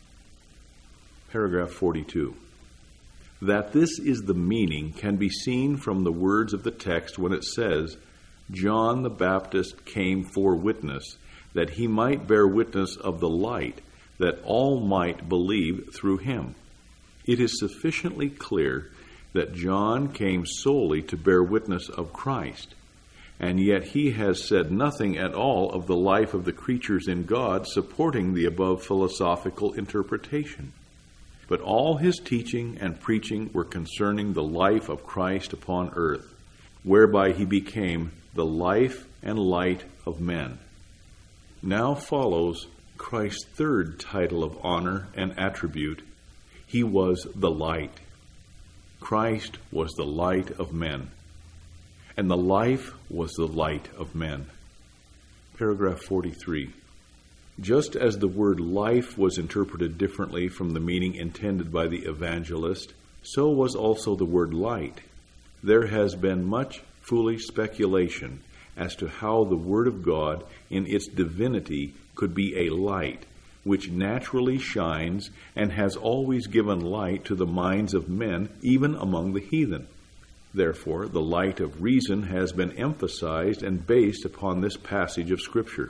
Paragraph 42. That this is the meaning can be seen from the words of the text when it says, "John the Baptist came for witness, that he might bear witness of the light, that all might believe through him." It is sufficiently clear that John came solely to bear witness of Christ, and yet he has said nothing at all of the life of the creatures in God supporting the above philosophical interpretation. But all his teaching and preaching were concerning the life of Christ upon earth, whereby he became the life and light of men. Now follows Christ's third title of honor and attribute. He was the light. Christ was the light of men, and the life was the light of men. Paragraph 43. Just as the word life was interpreted differently from the meaning intended by the evangelist, so was also the word light. There has been much foolish speculation as to how the Word of God in its divinity could be a light, which naturally shines and has always given light to the minds of men, even among the heathen. Therefore, the light of reason has been emphasized and based upon this passage of Scripture.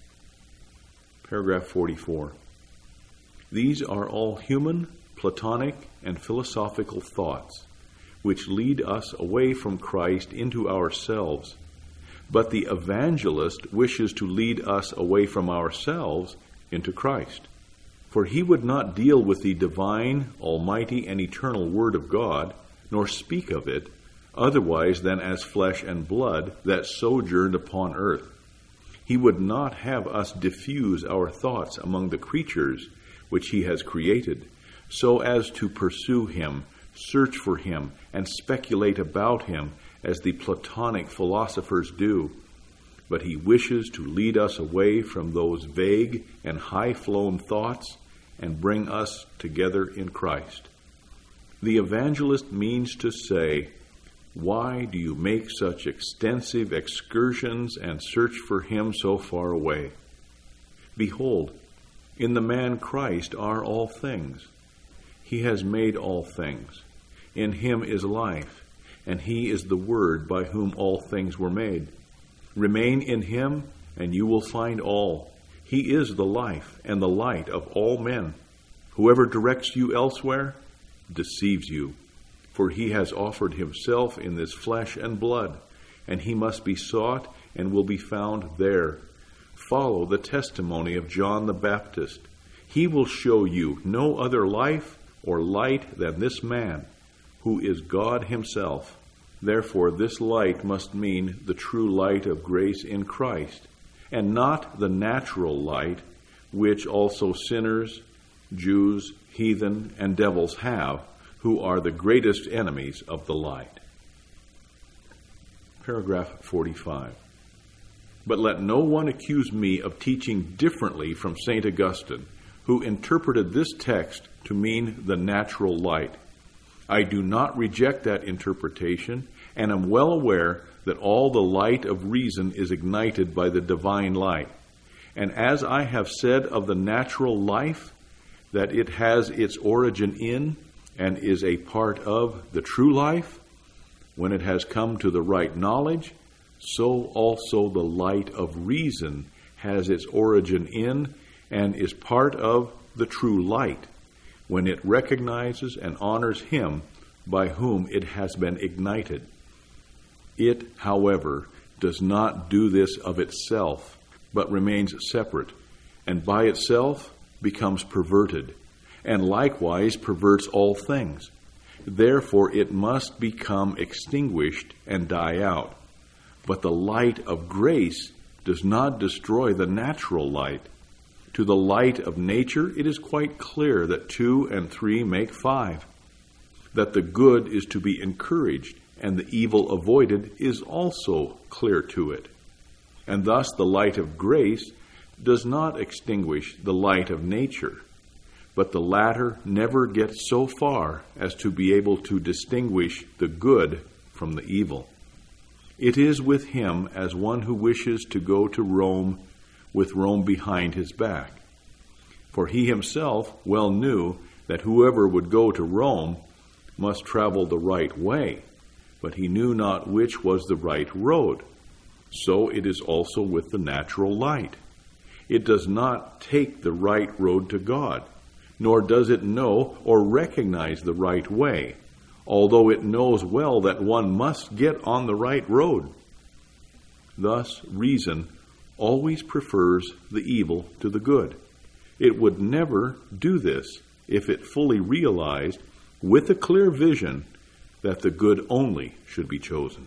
Paragraph 44. These are all human, Platonic, and philosophical thoughts, which lead us away from Christ into ourselves. But the evangelist wishes to lead us away from ourselves into Christ. For he would not deal with the divine, almighty, and eternal Word of God, nor speak of it, otherwise than as flesh and blood that sojourned upon earth. He would not have us diffuse our thoughts among the creatures which he has created, so as to pursue him, search for him, and speculate about him as the Platonic philosophers do. But he wishes to lead us away from those vague and high-flown thoughts and bring us together in Christ. The evangelist means to say, why do you make such extensive excursions and search for him so far away? Behold, in the man Christ are all things. He has made all things. In him is life, and he is the Word by whom all things were made. Remain in him, and you will find all. He is the life and the light of all men. Whoever directs you elsewhere deceives you, for he has offered himself in this flesh and blood, and he must be sought and will be found there. Follow the testimony of John the Baptist. He will show you no other life or light than this man, who is God himself. Therefore, this light must mean the true light of grace in Christ, and not the natural light, which also sinners, Jews, heathen, and devils have, who are the greatest enemies of the light. Paragraph 45. But let no one accuse me of teaching differently from St. Augustine, who interpreted this text to mean the natural light. I do not reject that interpretation, and am well aware that all the light of reason is ignited by the divine light. And as I have said of the natural life, that it has its origin in and is a part of the true life, when it has come to the right knowledge, so also the light of reason has its origin in and is part of the true light, when it recognizes and honors him by whom it has been ignited. It, however, does not do this of itself, but remains separate, and by itself becomes perverted, and likewise perverts all things. Therefore it must become extinguished and die out. But the light of grace does not destroy the natural light. To the light of nature it is quite clear that 2 and 3 make 5. That the good is to be encouraged and the evil avoided is also clear to it. And thus the light of grace does not extinguish the light of nature, but the latter never gets so far as to be able to distinguish the good from the evil. It is with him as one who wishes to go to Rome with Rome behind his back. For he himself well knew that whoever would go to Rome must travel the right way, but he knew not which was the right road. So it is also with the natural light. It does not take the right road to God, nor does it know or recognize the right way, although it knows well that one must get on the right road. Thus, reason always prefers the evil to the good. It would never do this if it fully realized, with a clear vision, that the good only should be chosen.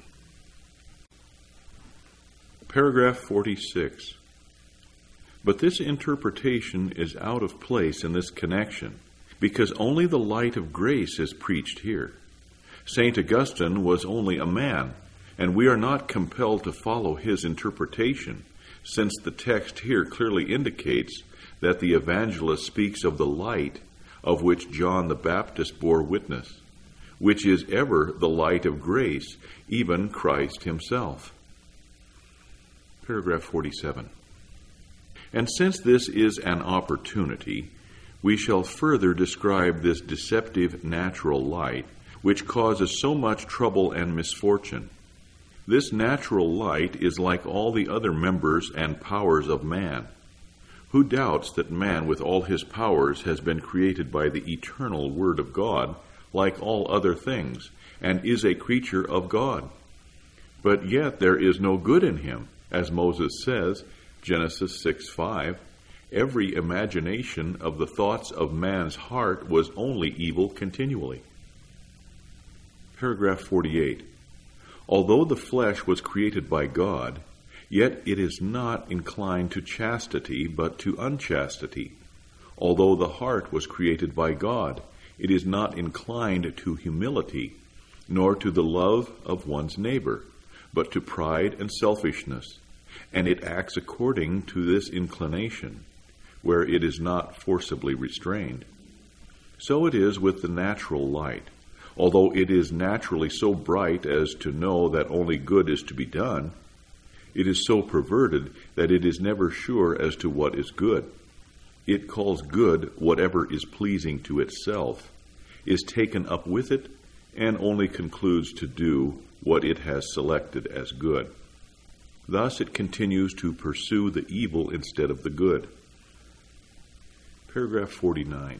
Paragraph 46. But this interpretation is out of place in this connection, because only the light of grace is preached here. St. Augustine was only a man, and we are not compelled to follow his interpretation, since the text here clearly indicates that the evangelist speaks of the light of which John the Baptist bore witness, which is ever the light of grace, even Christ himself. Paragraph 47. And since this is an opportunity, we shall further describe this deceptive natural light, which causes so much trouble and misfortune. This natural light is like all the other members and powers of man. Who doubts that man with all his powers has been created by the eternal Word of God, like all other things, and is a creature of God? But yet there is no good in him, as Moses says, Genesis 6:5, every imagination of the thoughts of man's heart was only evil continually. Paragraph 48. Although the flesh was created by God, yet it is not inclined to chastity, but to unchastity. Although the heart was created by God, it is not inclined to humility, nor to the love of one's neighbor, but to pride and selfishness, and it acts according to this inclination, where it is not forcibly restrained. So it is with the natural light. Although it is naturally so bright as to know that only good is to be done, it is so perverted that it is never sure as to what is good. It calls good whatever is pleasing to itself, is taken up with it, and only concludes to do what it has selected as good. Thus it continues to pursue the evil instead of the good. Paragraph 49.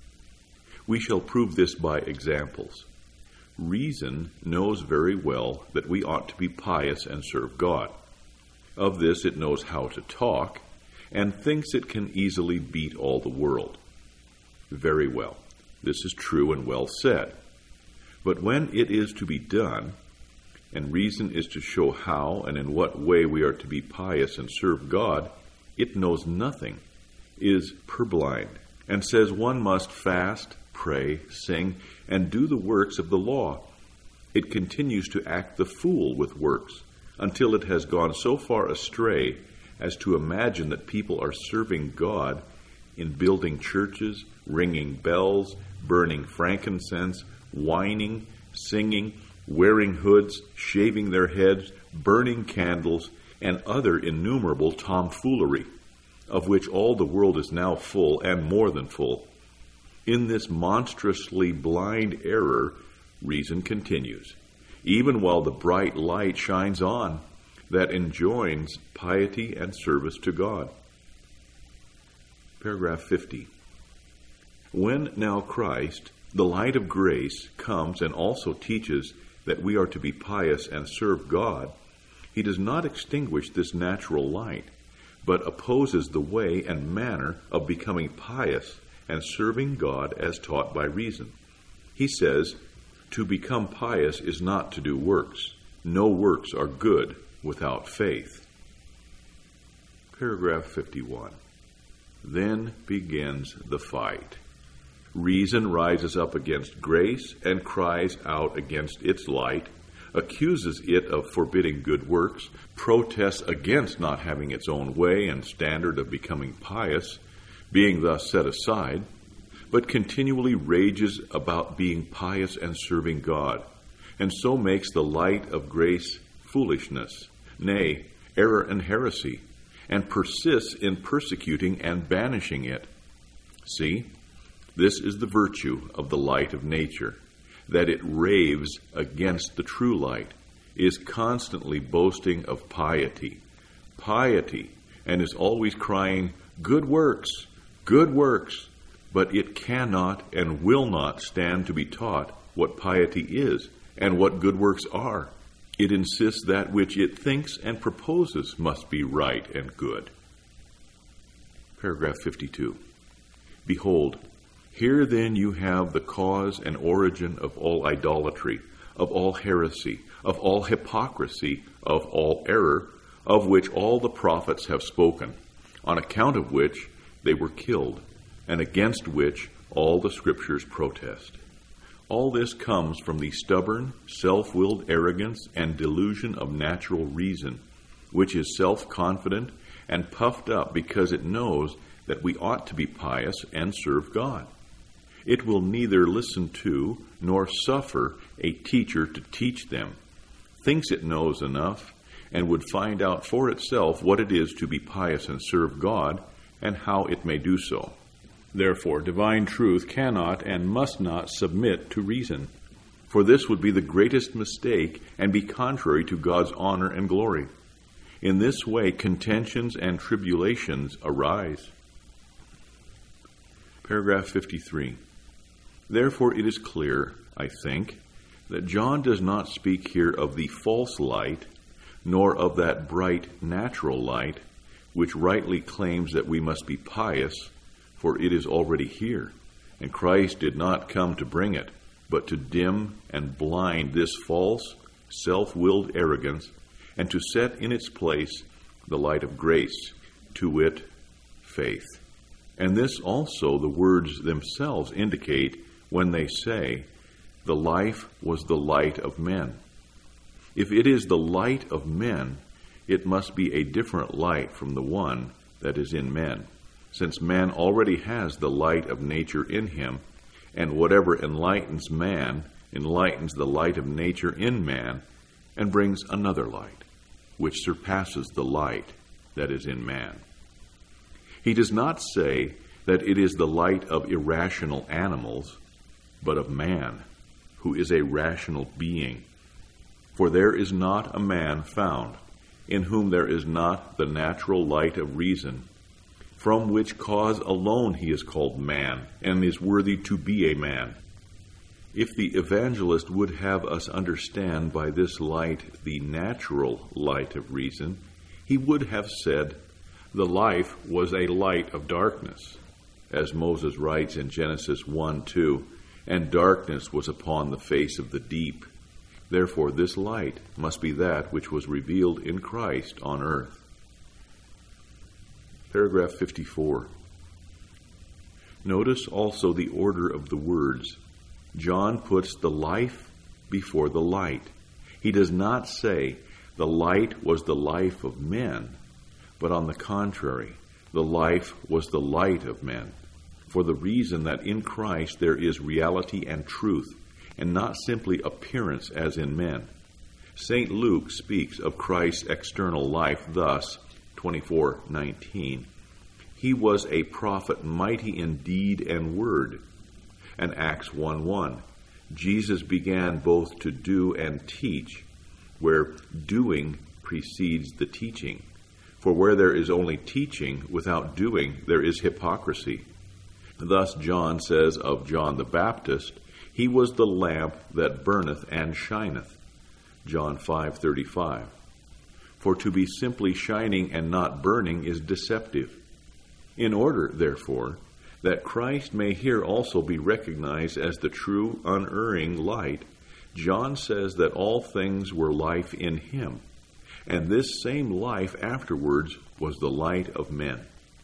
We shall prove this by examples. Reason knows very well that we ought to be pious and serve God. Of this it knows how to talk, and thinks it can easily beat all the world. Very well. This is true and well said. But when it is to be done, and reason is to show how and in what way we are to be pious and serve God, it knows nothing, is purblind, and says one must fast, pray, sing, and do the works of the law. It continues to act the fool with works, until it has gone so far astray as to imagine that people are serving God in building churches, ringing bells, burning frankincense, whining, singing, wearing hoods, shaving their heads, burning candles, and other innumerable tomfoolery, of which all the world is now full, and more than full. In this monstrously blind error, reason continues, even while the bright light shines on, that enjoins piety and service to God. Paragraph 50. When now Christ, the light of grace, comes and also teaches that we are to be pious and serve God, he does not extinguish this natural light, but opposes the way and manner of becoming pious and serving God as taught by reason. He says, to become pious is not to do works. No works are good without faith. Paragraph 51. Then begins the fight. Reason rises up against grace and cries out against its light, accuses it of forbidding good works, protests against not having its own way and standard of becoming pious, being thus set aside, but continually rages about being pious and serving God, and so makes the light of grace foolishness, nay, error and heresy, and persists in persecuting and banishing it. See, this is the virtue of the light of nature, that it raves against the true light, is constantly boasting of piety, and is always crying, good works, but it cannot and will not stand to be taught what piety is and what good works are. It insists that which it thinks and proposes must be right and good. Paragraph 52. Behold, here then you have the cause and origin of all idolatry, of all heresy, of all hypocrisy, of all error, of which all the prophets have spoken, on account of which they were killed, and against which all the scriptures protest. All this comes from the stubborn, self-willed arrogance and delusion of natural reason, which is self-confident and puffed up because it knows that we ought to be pious and serve God. It will neither listen to nor suffer a teacher to teach them, thinks it knows enough, and would find out for itself what it is to be pious and serve God, and how it may do so. Therefore, divine truth cannot and must not submit to reason, for this would be the greatest mistake and be contrary to God's honor and glory. In this way, contentions and tribulations arise. Paragraph 53. Therefore, it is clear, I think, that John does not speak here of the false light, nor of that bright natural light, which rightly claims that we must be pious, for it is already here, and Christ did not come to bring it, but to dim and blind this false, self-willed arrogance, and to set in its place the light of grace, to wit, faith. And this also the words themselves indicate when they say, the life was the light of men. If it is the light of men, it must be a different light from the one that is in men, since man already has the light of nature in him, and whatever enlightens man enlightens the light of nature in man, and brings another light, which surpasses the light that is in man. He does not say that it is the light of irrational animals, but of man, who is a rational being. For there is not a man found in whom there is not the natural light of reason, from which cause alone he is called man, and is worthy to be a man. If the evangelist would have us understand by this light the natural light of reason, he would have said, the life was a light of darkness, as Moses writes in Genesis 1:2, and darkness was upon the face of the deep. Therefore this light must be that which was revealed in Christ on earth. Paragraph 54. Notice also the order of the words. John puts the life before the light. He does not say the light was the life of men, but on the contrary, the life was the light of men, for the reason that in Christ there is reality and truth, and not simply appearance as in men. St. Luke speaks of Christ's external life thus, 24:19. He was a prophet mighty in deed and word. And Acts 1:1. Jesus began both to do and teach, where doing precedes the teaching. For where there is only teaching without doing, there is hypocrisy. Thus John says of John the Baptist, he was the lamp that burneth and shineth. John 5:35. For to be simply shining and not burning is deceptive. In order, therefore, that Christ may here also be recognized as the true, unerring light, John says that all things were life in him, and this same life afterwards was the light of men.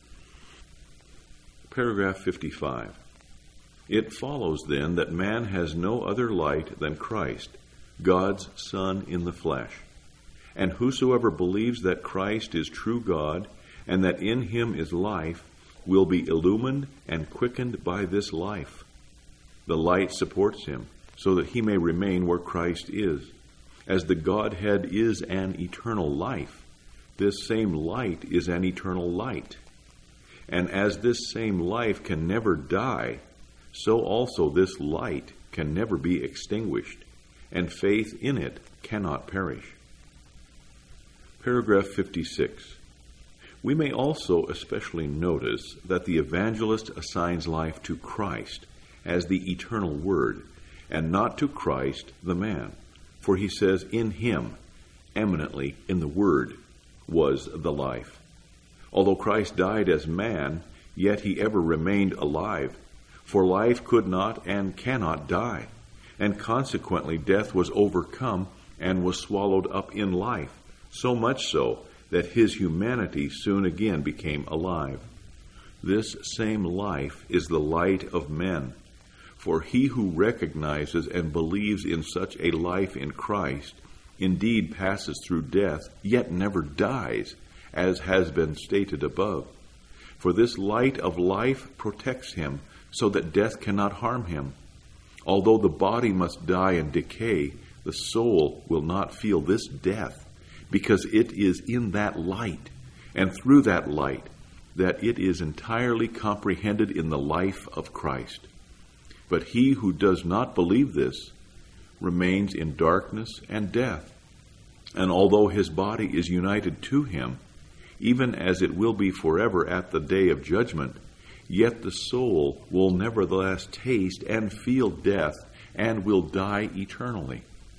Paragraph 55. It follows then that man has no other light than Christ, God's Son in the flesh. And whosoever believes that Christ is true God, and that in him is life, will be illumined and quickened by this life. The light supports him, so that he may remain where Christ is. As the Godhead is an eternal life, this same light is an eternal light. And as this same life can never die, so also this light can never be extinguished, and faith in it cannot perish. Paragraph 56. We may also especially notice that the evangelist assigns life to Christ as the eternal Word, and not to Christ the man. For he says, in him, eminently in the Word, was the life. Although Christ died as man, yet he ever remained alive, for life could not and cannot die, and consequently death was overcome and was swallowed up in life, so much so that his humanity soon again became alive. This same life is the light of men, for he who recognizes and believes in such a life in Christ indeed passes through death, yet never dies, as has been stated above. For this light of life protects him, so that death cannot harm him. Although the body must die and decay, the soul will not feel this death, because it is in that light, and through that light, that it is entirely comprehended in the life of Christ. But he who does not believe this remains in darkness and death. And although his body is united to him, even as it will be forever at the day of judgment, yet the soul will nevertheless taste and feel death and will die eternally.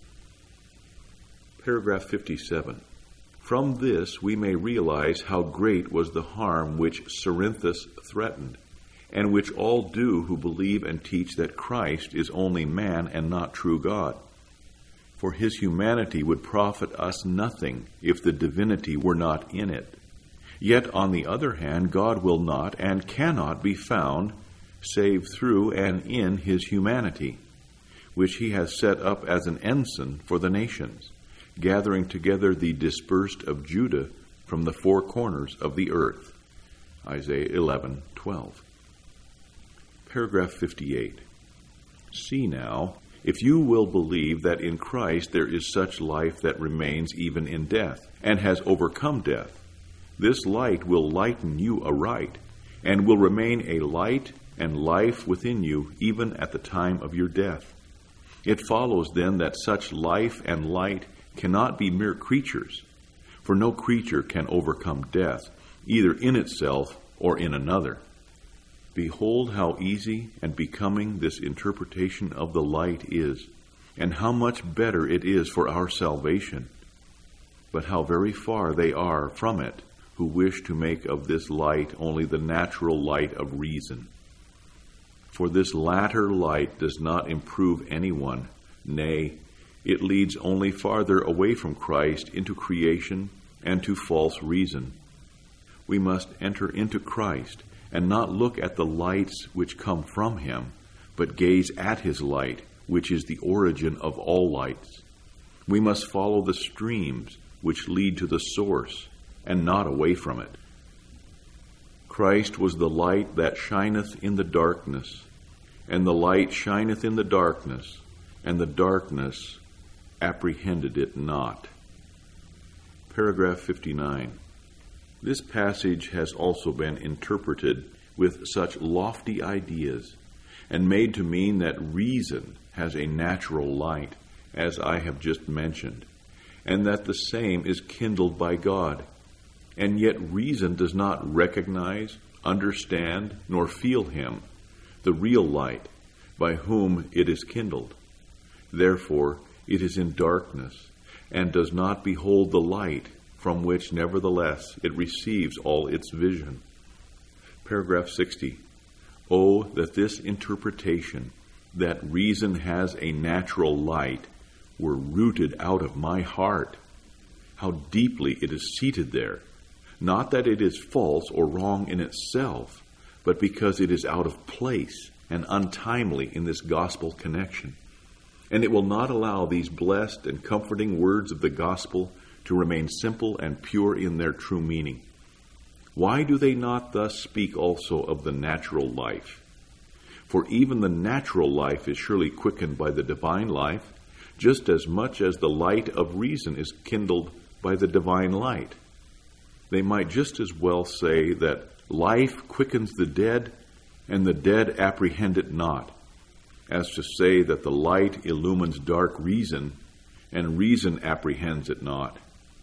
Paragraph 57. From this we may realize how great was the harm which Cerinthus threatened, and which all do who believe and teach that Christ is only man and not true God. For his humanity would profit us nothing if the divinity were not in it. Yet, on the other hand, God will not and cannot be found save through and in his humanity, which he has set up as an ensign for the nations, gathering together the dispersed of Judah from the four corners of the earth. Isaiah 11:12. Paragraph 58. See now, if you will believe that in Christ there is such life that remains even in death, and has overcome death, this light will lighten you aright, and will remain a light and life within you even at the time of your death. It follows then that such life and light cannot be mere creatures, for no creature can overcome death, either in itself or in another. Behold how easy and becoming this interpretation of the light is, and how much better it is for our salvation. But how very far they are from it who wish to make of this light only the natural light of reason. For this latter light does not improve anyone, nay, it leads only farther away from Christ into creation and to false reason. We must enter into Christ and not look at the lights which come from him, but gaze at his light, which is the origin of all lights. We must follow the streams which lead to the source, and not away from it. Christ was the light that shineth in the darkness, and the light shineth in the darkness, and the darkness apprehended it not. Paragraph 59. This passage has also been interpreted with such lofty ideas, and made to mean that reason has a natural light, as I have just mentioned, and that the same is kindled by God. And yet reason does not recognize, understand, nor feel him, the real light, by whom it is kindled. Therefore it is in darkness, and does not behold the light, from which nevertheless it receives all its vision. Paragraph 60. Oh, that this interpretation, that reason has a natural light, were rooted out of my heart. How deeply it is seated there! Not that it is false or wrong in itself, but because it is out of place and untimely in this gospel connection. And it will not allow these blessed and comforting words of the gospel to remain simple and pure in their true meaning. Why do they not thus speak also of the natural life? For even the natural life is surely quickened by the divine life, just as much as the light of reason is kindled by the divine light. They might just as well say that life quickens the dead, and the dead apprehend it not, as to say that the light illumines dark reason, and reason apprehends it not.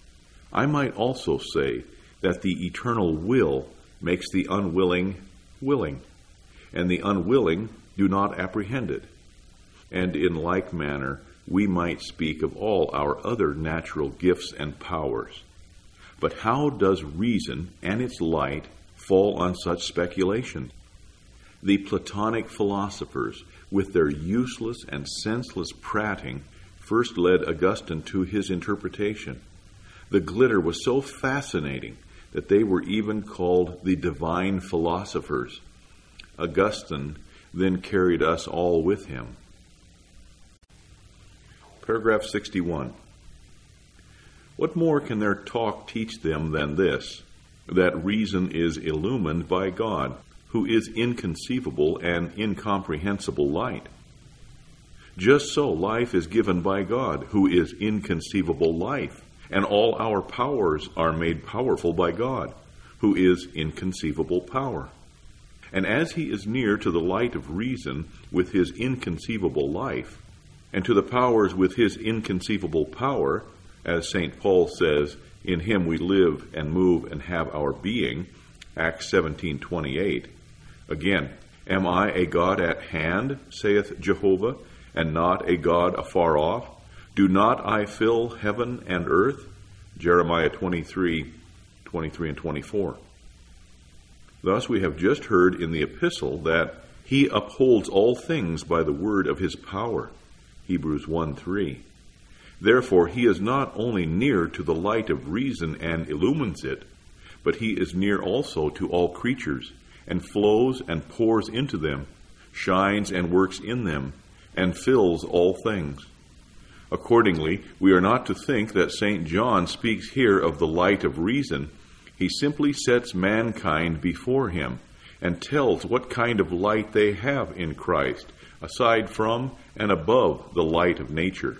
I might also say that the eternal will makes the unwilling willing, and the unwilling do not apprehend it. And in like manner, we might speak of all our other natural gifts and powers. But how does reason and its light fall on such speculation? The Platonic philosophers, with their useless and senseless prating, first led Augustine to his interpretation. The glitter was so fascinating that they were even called the divine philosophers. Augustine then carried us all with him. Paragraph 61. What more can their talk teach them than this, that reason is illumined by God, who is inconceivable and incomprehensible light? Just so life is given by God, who is inconceivable life, and all our powers are made powerful by God, who is inconceivable power. And as he is near to the light of reason with his inconceivable life, and to the powers with his inconceivable power, as St. Paul says, in him we live and move and have our being, Acts 17:28. Again, am I a God at hand, saith Jehovah, and not a God afar off? Do not I fill heaven and earth? Jeremiah 23:23 and 24. Thus we have just heard in the epistle that he upholds all things by the word of his power, Hebrews 1:3. Therefore he is not only near to the light of reason and illumines it, but he is near also to all creatures, and flows and pours into them, shines and works in them, and fills all things. Accordingly, we are not to think that St. John speaks here of the light of reason. He simply sets mankind before him and tells what kind of light they have in Christ, aside from and above the light of nature.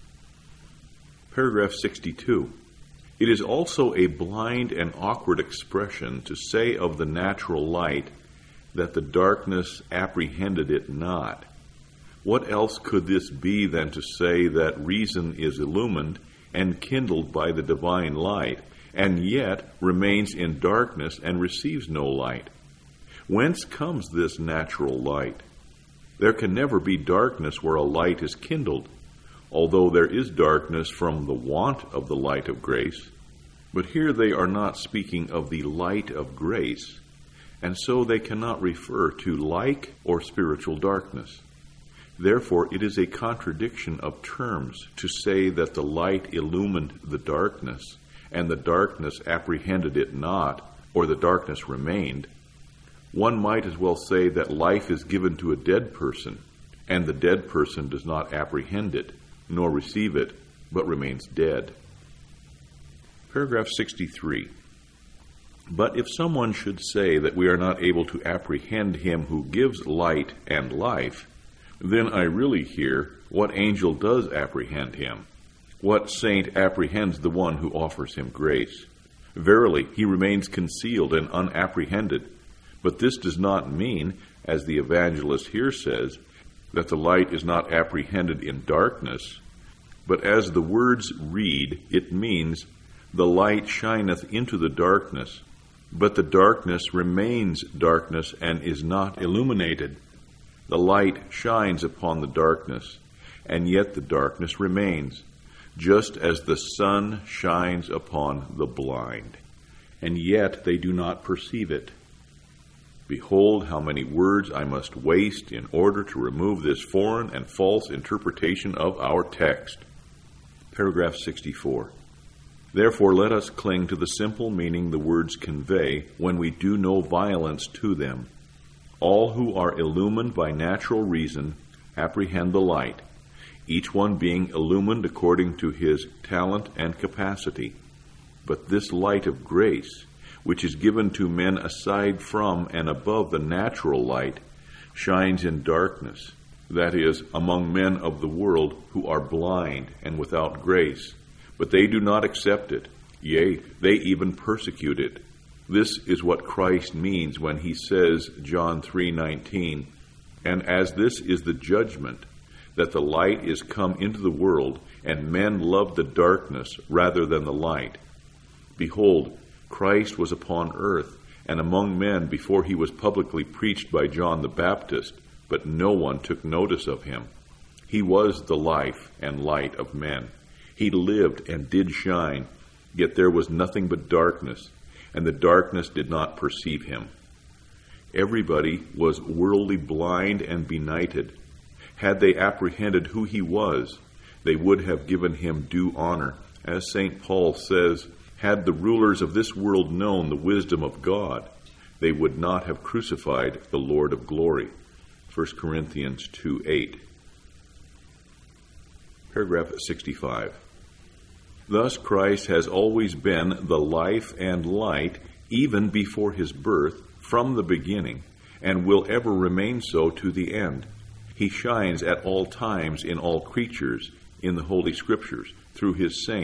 Paragraph 62. It is also a blind and awkward expression to say of the natural light that the darkness apprehended it not. What else could this be than to say that reason is illumined and kindled by the divine light, and yet remains in darkness and receives no light? Whence comes this natural light? There can never be darkness where a light is kindled, although there is darkness from the want of the light of grace. But here they are not speaking of the light of grace, and so they cannot refer to like or spiritual darkness. Therefore, it is a contradiction of terms to say that the light illumined the darkness, and the darkness apprehended it not, or the darkness remained. One might as well say that life is given to a dead person, and the dead person does not apprehend it, nor receive it, but remains dead. Paragraph 63. But if someone should say that we are not able to apprehend him who gives light and life, then I really hear, what angel does apprehend him? What saint apprehends the one who offers him grace? Verily, he remains concealed and unapprehended. But this does not mean, as the evangelist here says, that the light is not apprehended in darkness. But as the words read, it means, the light shineth into the darkness, but the darkness remains darkness and is not illuminated. The light shines upon the darkness, and yet the darkness remains, just as the sun shines upon the blind, and yet they do not perceive it. Behold how many words I must waste in order to remove this foreign and false interpretation of our text. Paragraph 64. Therefore let us cling to the simple meaning the words convey when we do no violence to them. All who are illumined by natural reason apprehend the light, each one being illumined according to his talent and capacity. But this light of grace, which is given to men aside from and above the natural light, shines in darkness, that is, among men of the world who are blind and without grace. But they do not accept it, yea, they even persecute it. This is what Christ means when he says, John 3:19, and as this is the judgment, that the light is come into the world, and men love the darkness rather than the light. Behold, Christ was upon earth, and among men before he was publicly preached by John the Baptist, but no one took notice of him. He was the life and light of men. He lived and did shine, yet there was nothing but darkness, and the darkness did not perceive him. Everybody was worldly blind and benighted. Had they apprehended who he was, they would have given him due honor. As St. Paul says, had the rulers of this world known the wisdom of God, they would not have crucified the Lord of glory. 1 Corinthians 2:8. Paragraph 65. Thus Christ has always been the life and light, even before his birth, from the beginning, and will ever remain so to the end. He shines at all times in all creatures, in the Holy Scriptures, through his saints,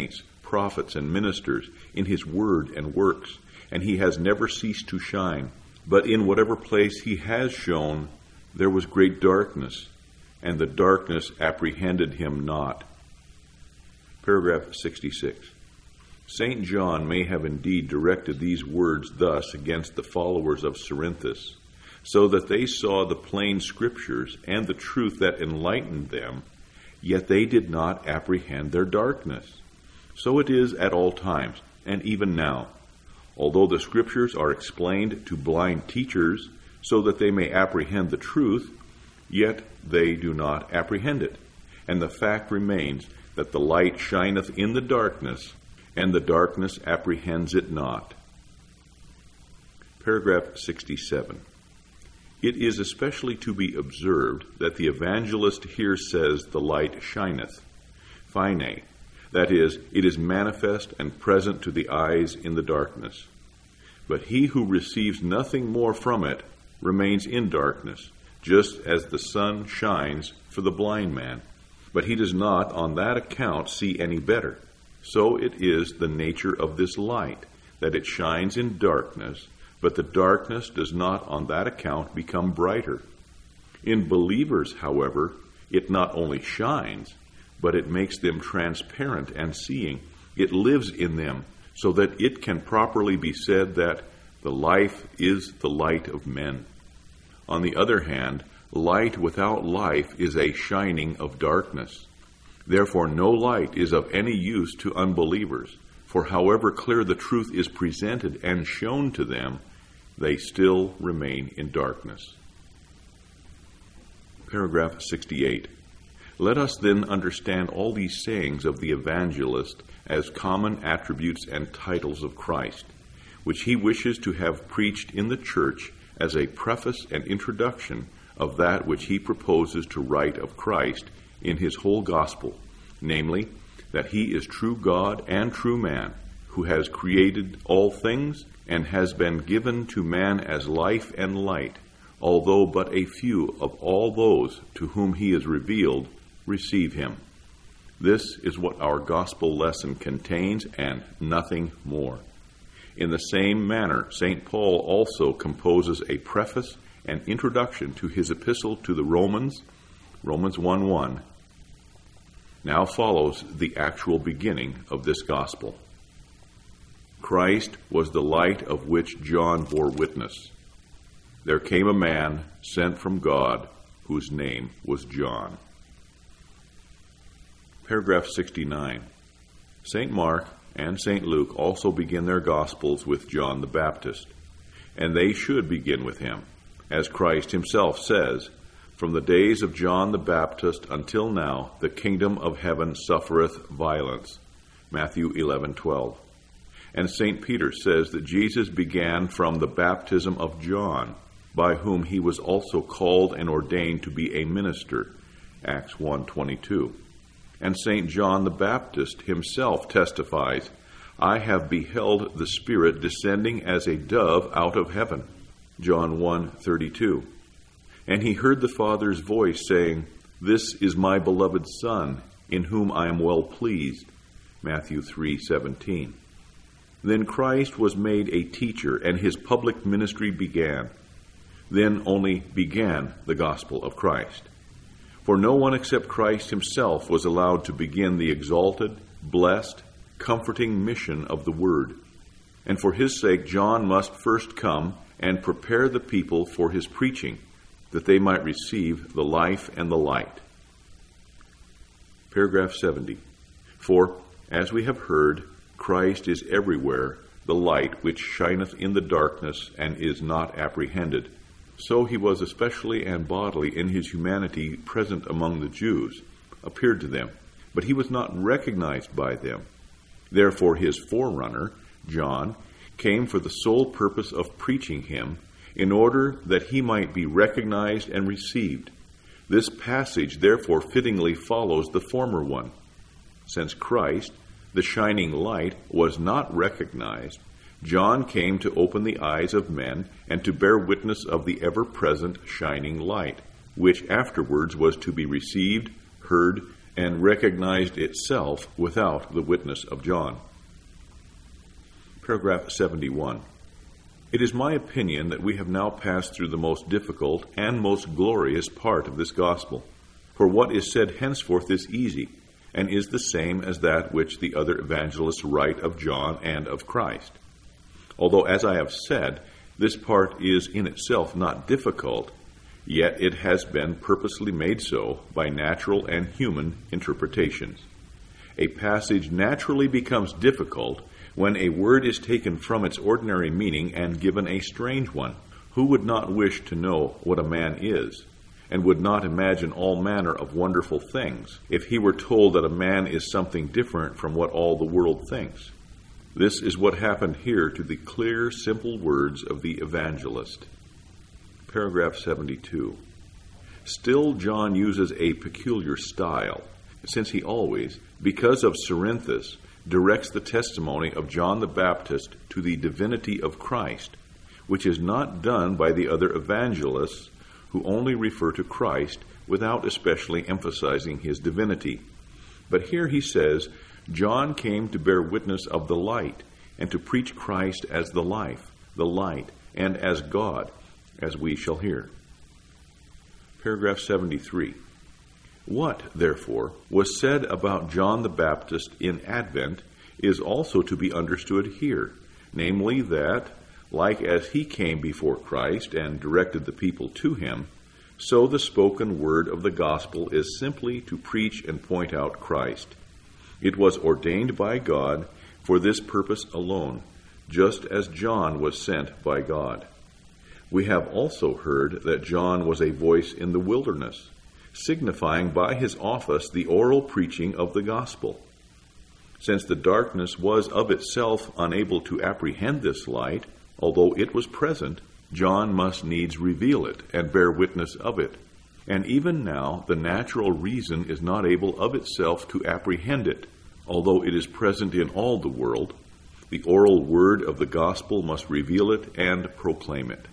prophets and ministers, in his word and works, and he has never ceased to shine. But in whatever place he has shone, there was great darkness, and the darkness apprehended him not. Paragraph 66. St. John may have indeed directed these words thus against the followers of Cerinthus, so that they saw the plain scriptures and the truth that enlightened them, yet they did not apprehend their darkness. So it is at all times, and even now. Although the scriptures are explained to blind teachers so that they may apprehend the truth, yet they do not apprehend it. And the fact remains that the light shineth in the darkness, and the darkness apprehends it not. Paragraph 67. It is especially to be observed that the evangelist here says the light shineth, phine, that is, it is manifest and present to the eyes in the darkness. But he who receives nothing more from it remains in darkness, just as the sun shines for the blind man. But he does not on that account see any better. So it is the nature of this light, that it shines in darkness, but the darkness does not on that account become brighter. In believers, however, it not only shines, but it makes them transparent and seeing. It lives in them, so that it can properly be said that the life is the light of men. On the other hand, light without life is a shining of darkness. Therefore no light is of any use to unbelievers, for however clear the truth is presented and shown to them, they still remain in darkness. Paragraph 68. Let us then understand all these sayings of the evangelist as common attributes and titles of Christ, which he wishes to have preached in the church as a preface and introduction of that which he proposes to write of Christ in his whole gospel, namely, that he is true God and true man, who has created all things and has been given to man as life and light, although but a few of all those to whom he is revealed receive him. This is what our gospel lesson contains, and nothing more. In the same manner, St. Paul also composes a preface and introduction to his epistle to the Romans, Romans 1:1. Now follows the actual beginning of this gospel. Christ was the light of which John bore witness. There came a man sent from God, whose name was John. Paragraph 69. St. Mark and St. Luke also begin their Gospels with John the Baptist, and they should begin with him, as Christ himself says, "From the days of John the Baptist until now, the kingdom of heaven suffereth violence." Matthew 11:12. And St. Peter says that Jesus began from the baptism of John, by whom he was also called and ordained to be a minister. Acts 1:22. And St. John the Baptist himself testifies, "I have beheld the Spirit descending as a dove out of heaven." John 1:32. And he heard the Father's voice saying, "This is my beloved Son, in whom I am well pleased." Matthew 3:17. Then Christ was made a teacher, and his public ministry began. Then only began the gospel of Christ. For no one except Christ himself was allowed to begin the exalted, blessed, comforting mission of the Word. And for his sake John must first come and prepare the people for his preaching, that they might receive the life and the light. Paragraph 70. For, as we have heard, Christ is everywhere the light which shineth in the darkness and is not apprehended. So he was especially and bodily in his humanity present among the Jews, appeared to them, but he was not recognized by them. Therefore his forerunner, John, came for the sole purpose of preaching him, in order that he might be recognized and received. This passage therefore fittingly follows the former one. Since Christ, the shining light, was not recognized, John came to open the eyes of men and to bear witness of the ever-present shining light, which afterwards was to be received, heard, and recognized itself without the witness of John. Paragraph 71. It is my opinion that we have now passed through the most difficult and most glorious part of this gospel. For what is said henceforth is easy, and is the same as that which the other evangelists write of John and of Christ. Although, as I have said, this part is in itself not difficult, yet it has been purposely made so by natural and human interpretations. A passage naturally becomes difficult when a word is taken from its ordinary meaning and given a strange one. Who would not wish to know what a man is, and would not imagine all manner of wonderful things, if he were told that a man is something different from what all the world thinks? This is what happened here to the clear, simple words of the evangelist. Paragraph 72. Still, John uses a peculiar style, since he always, because of Cerinthus, directs the testimony of John the Baptist to the divinity of Christ, which is not done by the other evangelists, who only refer to Christ without especially emphasizing his divinity. But here he says, John came to bear witness of the light, and to preach Christ as the life, the light, and as God, as we shall hear. Paragraph 73. What, therefore, was said about John the Baptist in Advent is also to be understood here, namely that, like as he came before Christ and directed the people to him, so the spoken word of the gospel is simply to preach and point out Christ. It was ordained by God for this purpose alone, just as John was sent by God. We have also heard that John was a voice in the wilderness, signifying by his office the oral preaching of the gospel. Since the darkness was of itself unable to apprehend this light, although it was present, John must needs reveal it and bear witness of it. And even now the natural reason is not able of itself to apprehend it, although it is present in all the world. The oral word of the gospel must reveal it and proclaim it.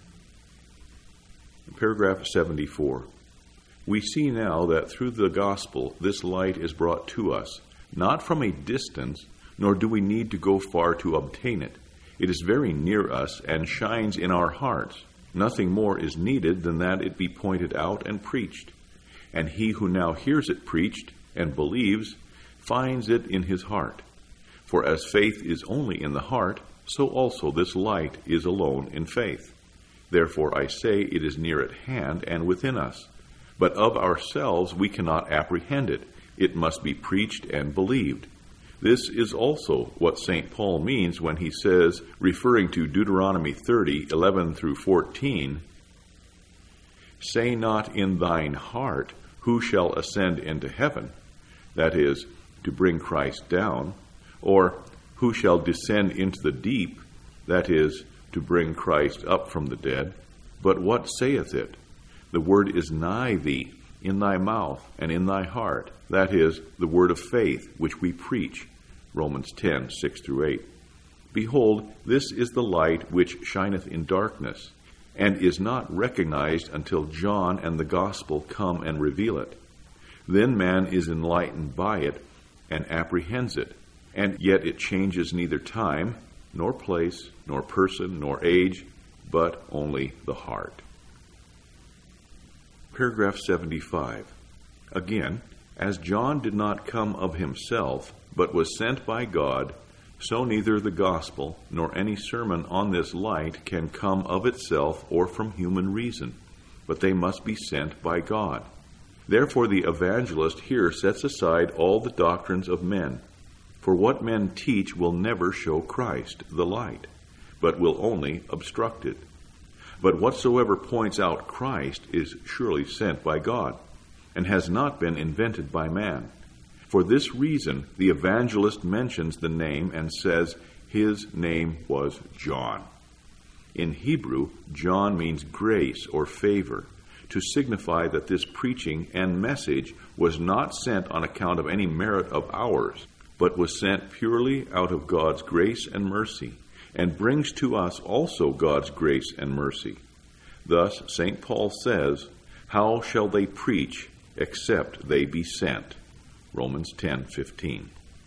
Paragraph 74. We see now that through the gospel this light is brought to us, not from a distance, nor do we need to go far to obtain it. It is very near us and shines in our hearts. Nothing more is needed than that it be pointed out and preached. And he who now hears it preached and believes finds it in his heart. For as faith is only in the heart, so also this light is alone in faith. Therefore I say it is near at hand and within us. But of ourselves we cannot apprehend it. It must be preached and believed. This is also what St. Paul means when he says, referring to Deuteronomy 30:11 through 14, "Say not in thine heart, who shall ascend into heaven?" That is, to bring Christ down. Or, "Who shall descend into the deep?" That is, to bring Christ up from the dead. But what saith it? The word is nigh thee, in thy mouth and in thy heart. That is, the word of faith which we preach. Romans 10:6 through 8. Behold, this is the light which shineth in darkness, and is not recognized until John and the gospel come and reveal it. Then man is enlightened by it and apprehends it, and yet it changes neither time, nor place, nor person, nor age, but only the heart. Paragraph 75. Again, as John did not come of himself, but was sent by God, so neither the gospel nor any sermon on this light can come of itself or from human reason, but they must be sent by God. Therefore the evangelist here sets aside all the doctrines of men, for what men teach will never show Christ, the light, but will only obstruct it. But whatsoever points out Christ is surely sent by God, and has not been invented by man. For this reason, the evangelist mentions the name and says his name was John. In Hebrew, John means grace or favor, to signify that this preaching and message was not sent on account of any merit of ours, but was sent purely out of God's grace and mercy, and brings to us also God's grace and mercy. Thus, St. Paul says, "How shall they preach except they be sent?" Romans 10:15.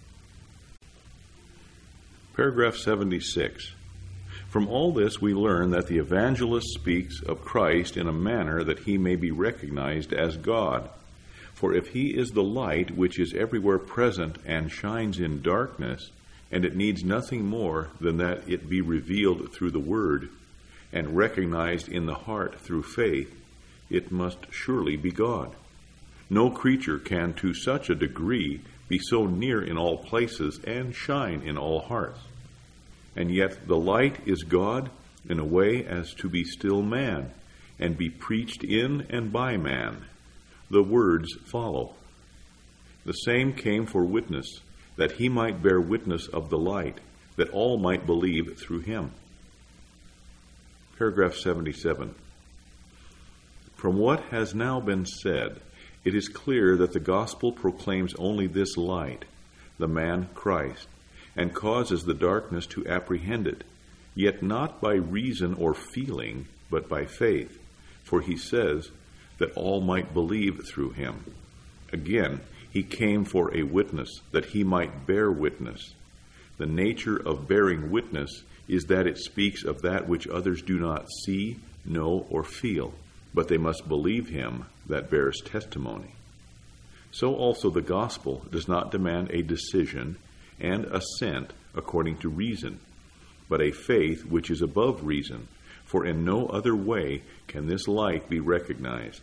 Paragraph 76. From all this we learn that the evangelist speaks of Christ in a manner that he may be recognized as God. For if he is the light which is everywhere present and shines in darkness, and it needs nothing more than that it be revealed through the Word, and recognized in the heart through faith, it must surely be God. No creature can to such a degree be so near in all places and shine in all hearts. And yet the light is God in a way as to be still man, and be preached in and by man. The words follow. The same came for witness, that he might bear witness of the light, that all might believe through him. Paragraph 77. From what has now been said, it is clear that the gospel proclaims only this light, the man Christ, and causes the darkness to apprehend it, yet not by reason or feeling, but by faith. For he says that all might believe through him. Again, he came for a witness, that he might bear witness. The nature of bearing witness is that it speaks of that which others do not see, know, or feel, but they must believe him that bears testimony. So also the gospel does not demand a decision and assent according to reason, but a faith which is above reason, for in no other way can this light be recognized.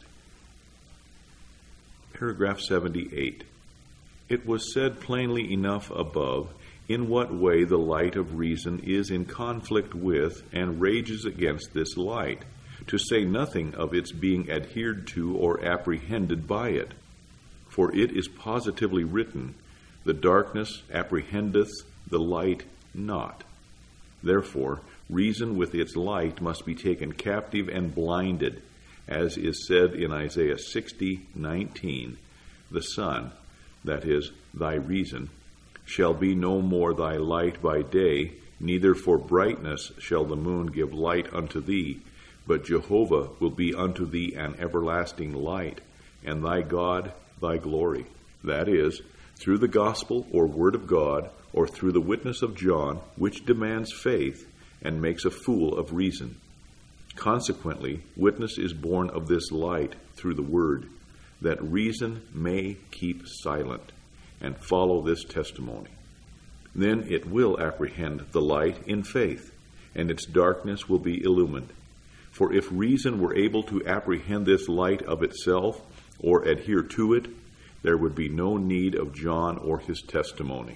Paragraph 78. It was said plainly enough above in what way the light of reason is in conflict with and rages against this light, to say nothing of its being adhered to or apprehended by it. For it is positively written, "The darkness apprehendeth the light not." Therefore, reason with its light must be taken captive and blinded, as is said in Isaiah 60:19, "The sun," that is, thy reason, "shall be no more thy light by day, neither for brightness shall the moon give light unto thee, but Jehovah will be unto thee an everlasting light, and thy God thy glory." That is, through the gospel or word of God, or through the witness of John, which demands faith and makes a fool of reason. Consequently, witness is born of this light through the word, that reason may keep silent and follow this testimony. Then it will apprehend the light in faith, and its darkness will be illumined. For if reason were able to apprehend this light of itself, or adhere to it, there would be no need of John or his testimony.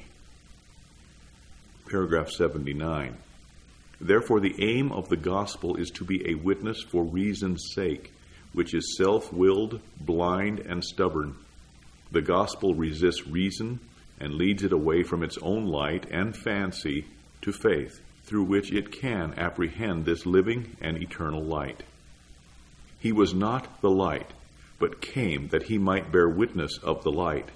Paragraph 79. Therefore the aim of the gospel is to be a witness for reason's sake, which is self-willed, blind, and stubborn. The gospel resists reason and leads it away from its own light and fancy to faith, through which it can apprehend this living and eternal light. He was not the light, but came that he might bear witness of the light.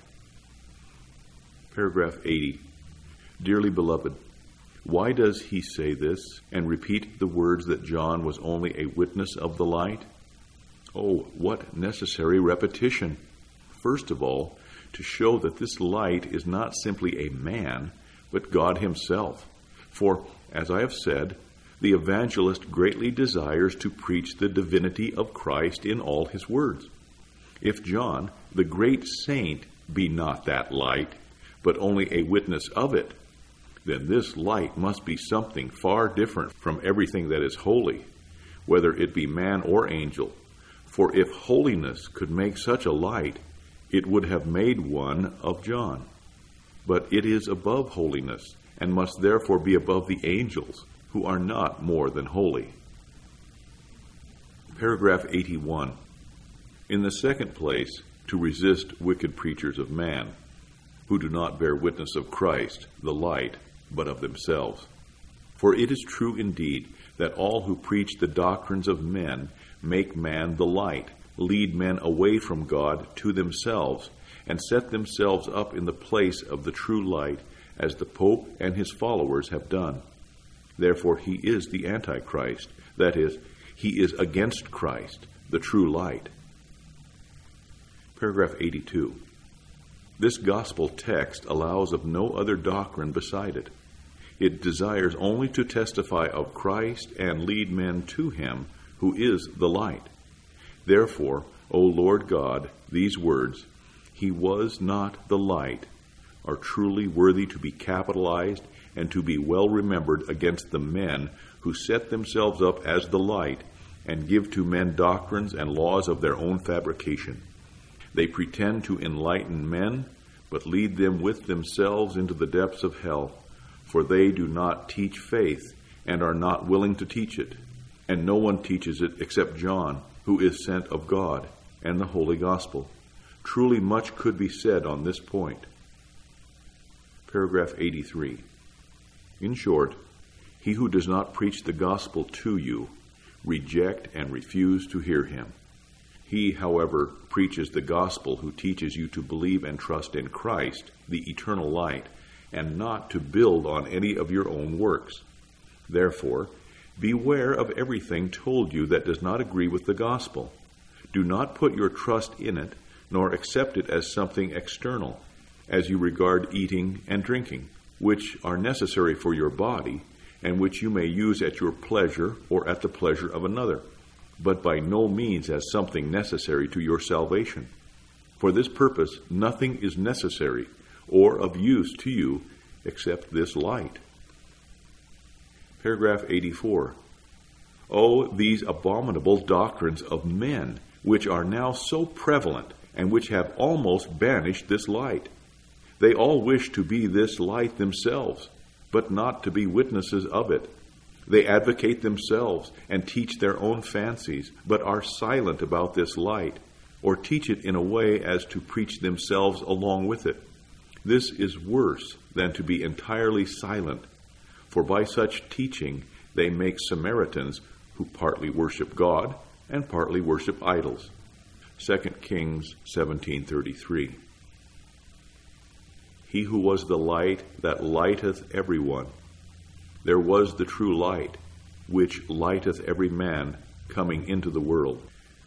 Paragraph 80. Dearly beloved, why does he say this and repeat the words that John was only a witness of the light? Oh, what necessary repetition! First of all, to show that this light is not simply a man, but God himself. For, as I have said, the evangelist greatly desires to preach the divinity of Christ in all his words. If John, the great saint, be not that light, but only a witness of it, then this light must be something far different from everything that is holy, whether it be man or angel. For if holiness could make such a light, it would have made one of John. But it is above holiness, and must therefore be above the angels, who are not more than holy. Paragraph 81. In the second place, to resist wicked preachers of man, who do not bear witness of Christ, the light, but of themselves. For it is true indeed that all who preach the doctrines of men make man the light, lead men away from God to themselves, and set themselves up in the place of the true light, as the Pope and his followers have done. Therefore he is the Antichrist, that is, he is against Christ, the true light. Paragraph 82. This gospel text allows of no other doctrine beside it. It desires only to testify of Christ and lead men to him who is the light. Therefore, O Lord God, these words, "He was not the light," are truly worthy to be capitalized and to be well remembered against the men who set themselves up as the light and give to men doctrines and laws of their own fabrication. They pretend to enlighten men, but lead them with themselves into the depths of hell, for they do not teach faith and are not willing to teach it. And no one teaches it except John, who is sent of God, and the Holy Gospel. Truly much could be said on this point. Paragraph 83. In short, he who does not preach the gospel to you, reject and refuse to hear him. He, however, preaches the gospel who teaches you to believe and trust in Christ, the eternal light, and not to build on any of your own works. Therefore, beware of everything told you that does not agree with the gospel. Do not put your trust in it, nor accept it as something external, as you regard eating and drinking, which are necessary for your body, and which you may use at your pleasure or at the pleasure of another, but by no means as something necessary to your salvation. For this purpose nothing is necessary or of use to you except this light. Paragraph 84. Oh, these abominable doctrines of men, which are now so prevalent and which have almost banished this light. They all wish to be this light themselves, but not to be witnesses of it. They advocate themselves and teach their own fancies, but are silent about this light, or teach it in a way as to preach themselves along with it. This is worse than to be entirely silent, for by such teaching they make Samaritans who partly worship God and partly worship idols. 2 Kings 17:33. He who was the light that lighteth everyone. There was the true light, which lighteth every man coming into the world.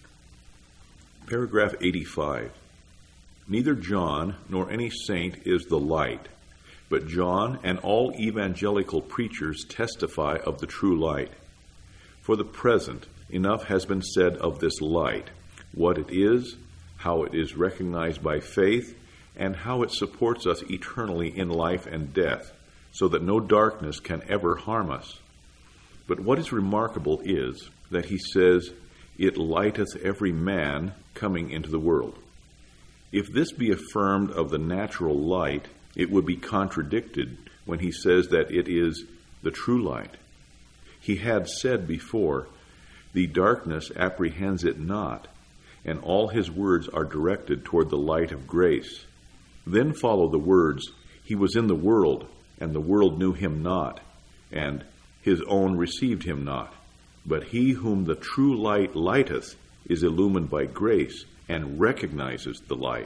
Paragraph 85. Neither John nor any saint is the light, but John and all evangelical preachers testify of the true light. For the present, enough has been said of this light, what it is, how it is recognized by faith, and how it supports us eternally in life and death, so that no darkness can ever harm us. But what is remarkable is that he says, "It lighteth every man coming into the world." If this be affirmed of the natural light, it would be contradicted when he says that it is the true light. He had said before, "The darkness apprehends it not," and all his words are directed toward the light of grace. Then follow the words, "He was in the world, and the world knew him not, and his own received him not. But he whom the true light lighteth is illumined by grace, and recognizes the light."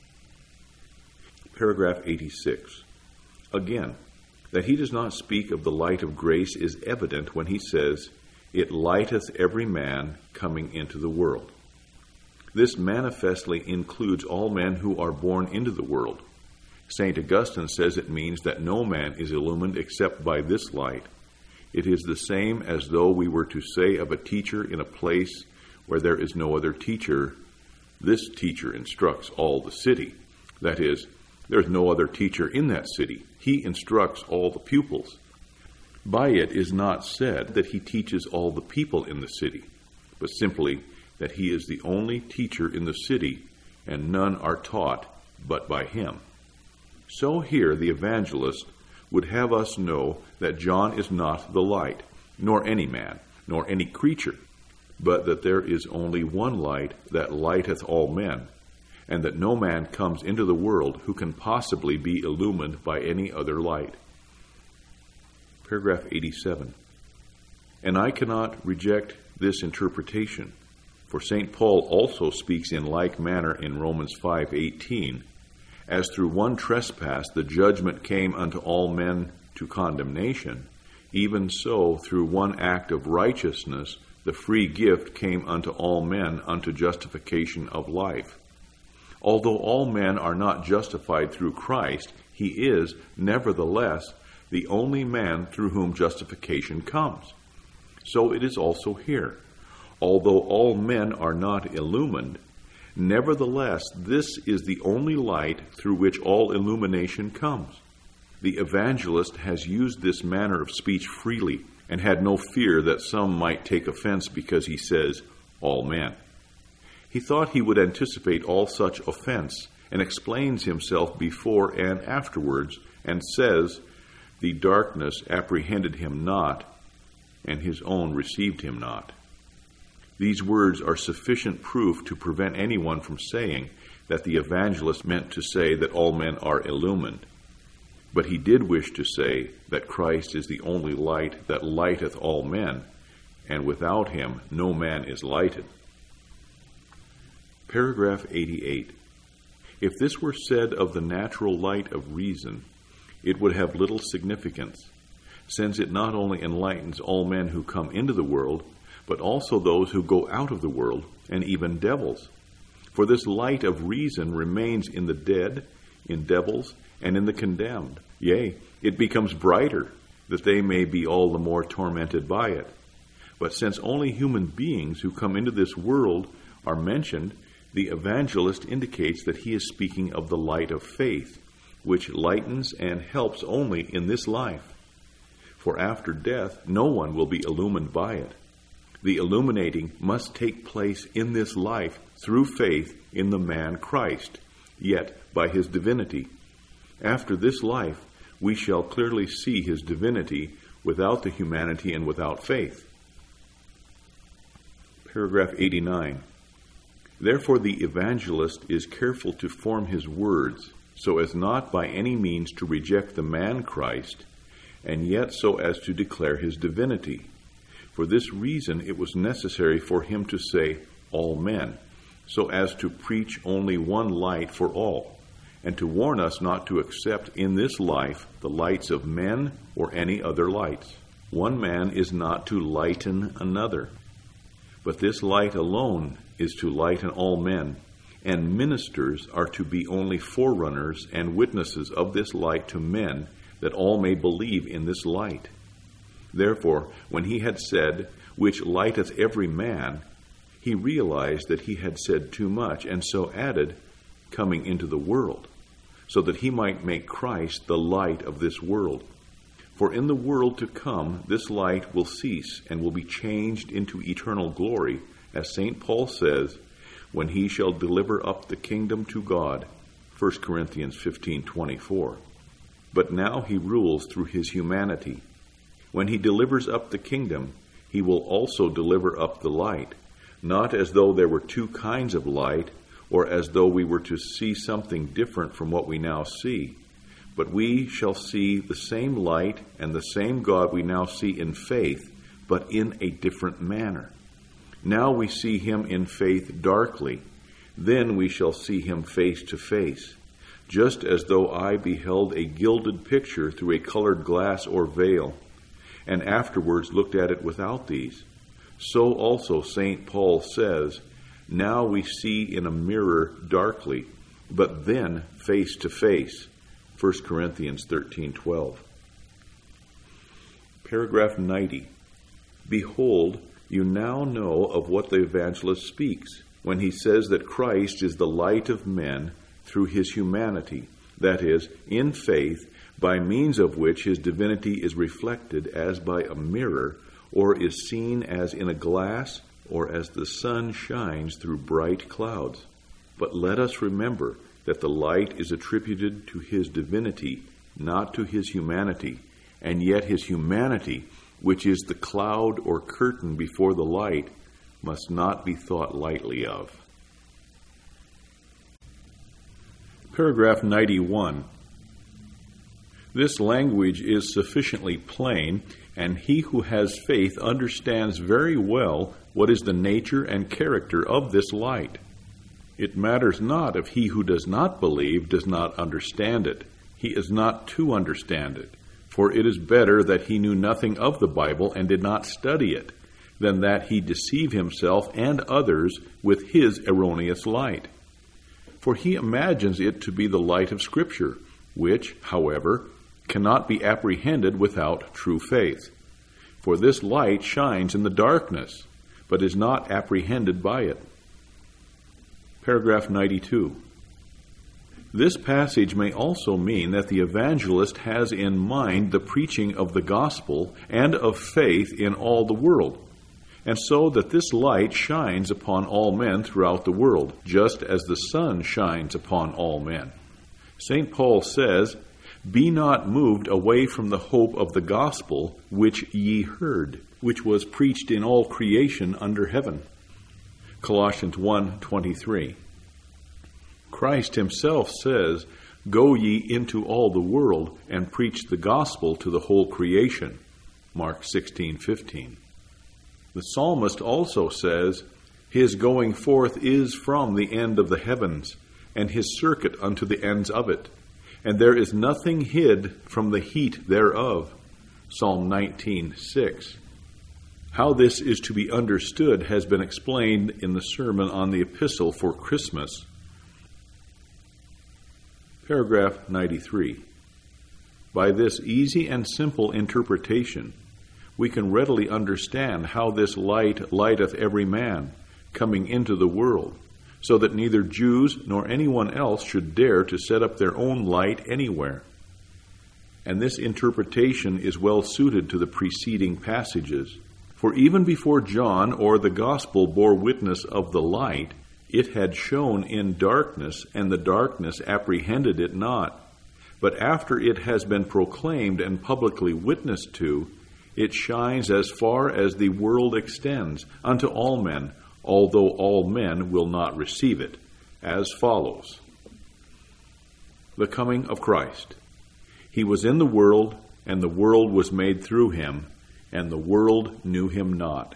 Paragraph 86. Again, that he does not speak of the light of grace is evident when he says, "It lighteth every man coming into the world." This manifestly includes all men who are born into the world. St. Augustine says it means that no man is illumined except by this light. It is the same as though we were to say of a teacher in a place where there is no other teacher, "This teacher instructs all the city." That is, there is no other teacher in that city. He instructs all the pupils. By it is not said that he teaches all the people in the city, but simply that he is the only teacher in the city, and none are taught but by him. So here the evangelist would have us know that John is not the light, nor any man, nor any creature, but that there is only one light that lighteth all men, and that no man comes into the world who can possibly be illumined by any other light. Paragraph 87. And I cannot reject this interpretation, for St. Paul also speaks in like manner in Romans 5:18, "As through one trespass the judgment came unto all men to condemnation, even so through one act of righteousness the free gift came unto all men unto justification of life." Although all men are not justified through Christ, he is, nevertheless, the only man through whom justification comes. So it is also here. Although all men are not illumined, nevertheless, this is the only light through which all illumination comes. The evangelist has used this manner of speech freely and had no fear that some might take offense because he says, all men. He thought he would anticipate all such offense and explains himself before and afterwards and says, the darkness apprehended him not, and his own received him not. These words are sufficient proof to prevent anyone from saying that the evangelist meant to say that all men are illumined. But he did wish to say that Christ is the only light that lighteth all men, and without him no man is lighted. Paragraph 88. If this were said of the natural light of reason, it would have little significance, since it not only enlightens all men who come into the world, but also those who go out of the world, and even devils. For this light of reason remains in the dead, in devils, and in the condemned. Yea, it becomes brighter, that they may be all the more tormented by it. But since only human beings who come into this world are mentioned, the evangelist indicates that he is speaking of the light of faith, which lightens and helps only in this life. For after death, no one will be illumined by it. The illuminating must take place in this life through faith in the man Christ, yet by his divinity. After this life, we shall clearly see his divinity without the humanity and without faith. Paragraph 89. Therefore the evangelist is careful to form his words so as not by any means to reject the man Christ, and yet so as to declare his divinity. For this reason it was necessary for him to say, all men, so as to preach only one light for all, and to warn us not to accept in this life the lights of men or any other lights. One man is not to lighten another, but this light alone is to lighten all men, and ministers are to be only forerunners and witnesses of this light to men, that all may believe in this light. Therefore, when he had said, which lighteth every man, he realized that he had said too much, and so added, coming into the world, so that he might make Christ the light of this world. For in the world to come, this light will cease and will be changed into eternal glory, as St. Paul says, when he shall deliver up the kingdom to God, 1 Corinthians 15:24. But now he rules through his humanity. When he delivers up the kingdom, he will also deliver up the light, not as though there were two kinds of light, or as though we were to see something different from what we now see. But we shall see the same light and the same God we now see in faith, but in a different manner. Now we see him in faith darkly. Then we shall see him face to face, just as though I beheld a gilded picture through a colored glass or veil, and afterwards looked at it without these. So also St. Paul says, now we see in a mirror darkly, but then face to face. 1 Corinthians 13:12. Paragraph 90. Behold, you now know of what the evangelist speaks, when he says that Christ is the light of men through his humanity, that is, in faith, by means of which his divinity is reflected as by a mirror, or is seen as in a glass, or as the sun shines through bright clouds. But let us remember that the light is attributed to his divinity, not to his humanity, and yet his humanity, which is the cloud or curtain before the light, must not be thought lightly of. Paragraph 91. This language is sufficiently plain, and he who has faith understands very well what is the nature and character of this light. It matters not if he who does not believe does not understand it. He is not to understand it, for it is better that he knew nothing of the Bible and did not study it, than that he deceive himself and others with his erroneous light. for he imagines it to be the light of Scripture, which, however, cannot be apprehended without true faith. For this light shines in the darkness, but is not apprehended by it. Paragraph 92. This passage may also mean that the evangelist has in mind the preaching of the gospel and of faith in all the world, and so that this light shines upon all men throughout the world, just as the sun shines upon all men. St. Paul says, "Be not moved away from the hope of the gospel which ye heard, which was preached in all creation under heaven." Colossians 1:23. Christ himself says, "Go ye into all the world and preach the gospel to the whole creation." Mark 16:15. The psalmist also says, "His going forth is from the end of the heavens, and his circuit unto the ends of it. And there is nothing hid from the heat thereof." Psalm 19:6. How this is to be understood has been explained in the sermon on the epistle for Christmas. Paragraph 93. By this easy and simple interpretation, we can readily understand how this light lighteth every man, coming into the world, so that neither Jews nor anyone else should dare to set up their own light anywhere. And this interpretation is well suited to the preceding passages. For even before John or the gospel bore witness of the light, it had shone in darkness, and the darkness apprehended it not. But after it has been proclaimed and publicly witnessed to, it shines as far as the world extends, unto all men, although all men will not receive it, as follows. The coming of Christ. He was in the world, and the world was made through him, and the world knew him not.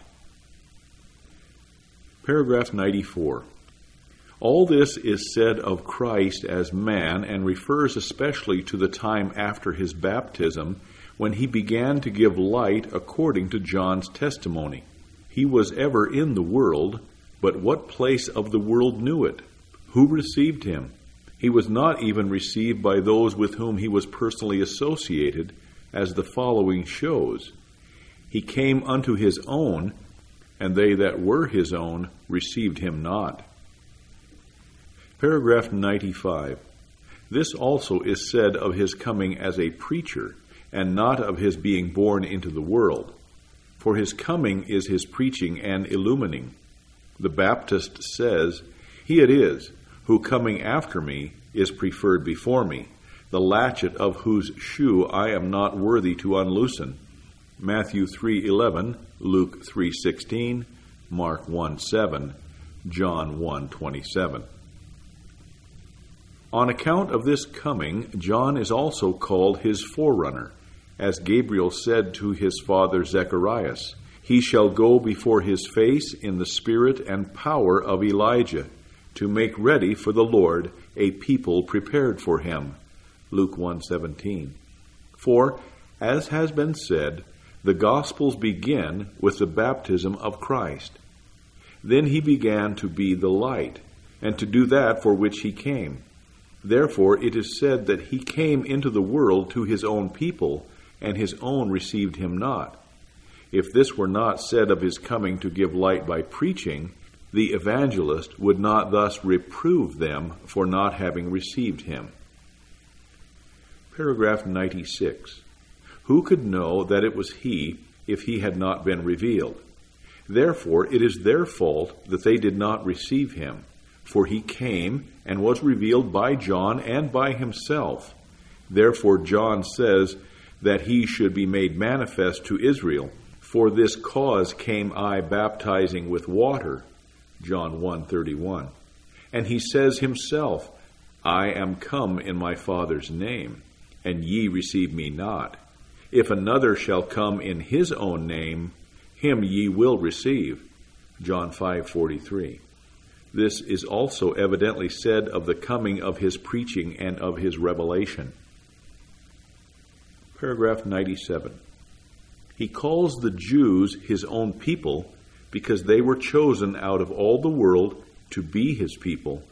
Paragraph 94. All this is said of Christ as man and refers especially to the time after his baptism, when he began to give light according to John's testimony. He was ever in the world, but what place of the world knew it? Who received him? He was not even received by those with whom he was personally associated, as the following shows. He came unto his own, and they that were his own received him not. Paragraph 95. This also is said of his coming as a preacher, and not of his being born into the world. For his coming is his preaching and illumining. The Baptist says, "He it is, who coming after me is preferred before me, the latchet of whose shoe I am not worthy to unloosen." Matthew 3:11, Luke 3:16, Mark 1:7, John 1:27. On account of this coming, John is also called his forerunner, as Gabriel said to his father Zacharias, "He shall go before his face in the spirit and power of Elijah, to make ready for the Lord a people prepared for him." Luke 1:17. For, as has been said, the Gospels begin with the baptism of Christ. Then he began to be the light, and to do that for which he came. Therefore it is said that he came into the world to his own people, and his own received him not. If this were not said of his coming to give light by preaching, the evangelist would not thus reprove them for not having received him. Paragraph 96. Who could know that it was he if he had not been revealed? Therefore it is their fault that they did not receive him. For he came and was revealed by John and by himself. Therefore John says that he should be made manifest to Israel. For this cause came I baptizing with water. John 1:31. And he says himself, I am come in my Father's name, and ye receive me not. If another shall come in his own name, him ye will receive. John 5:43. This is also evidently said of the coming of his preaching and of his revelation. Paragraph 97. He calls the Jews his own people because they were chosen out of all the world to be his people,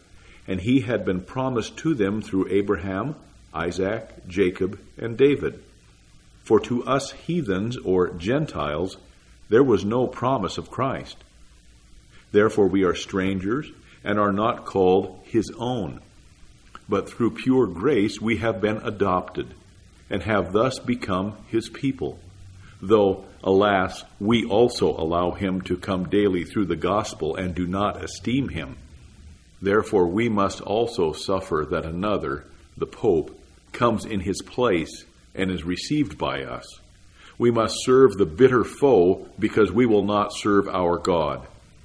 and he had been promised to them through Abraham, Isaac, Jacob, and David. For to us heathens or Gentiles there was no promise of Christ. Therefore we are strangers and are not called his own. But through pure grace we have been adopted, and have thus become his people. Though, alas, we also allow him to come daily through the gospel and do not esteem him. Therefore we must also suffer that another, the Pope, comes in his place and is received by us. We must serve the bitter foe because we will not serve our God.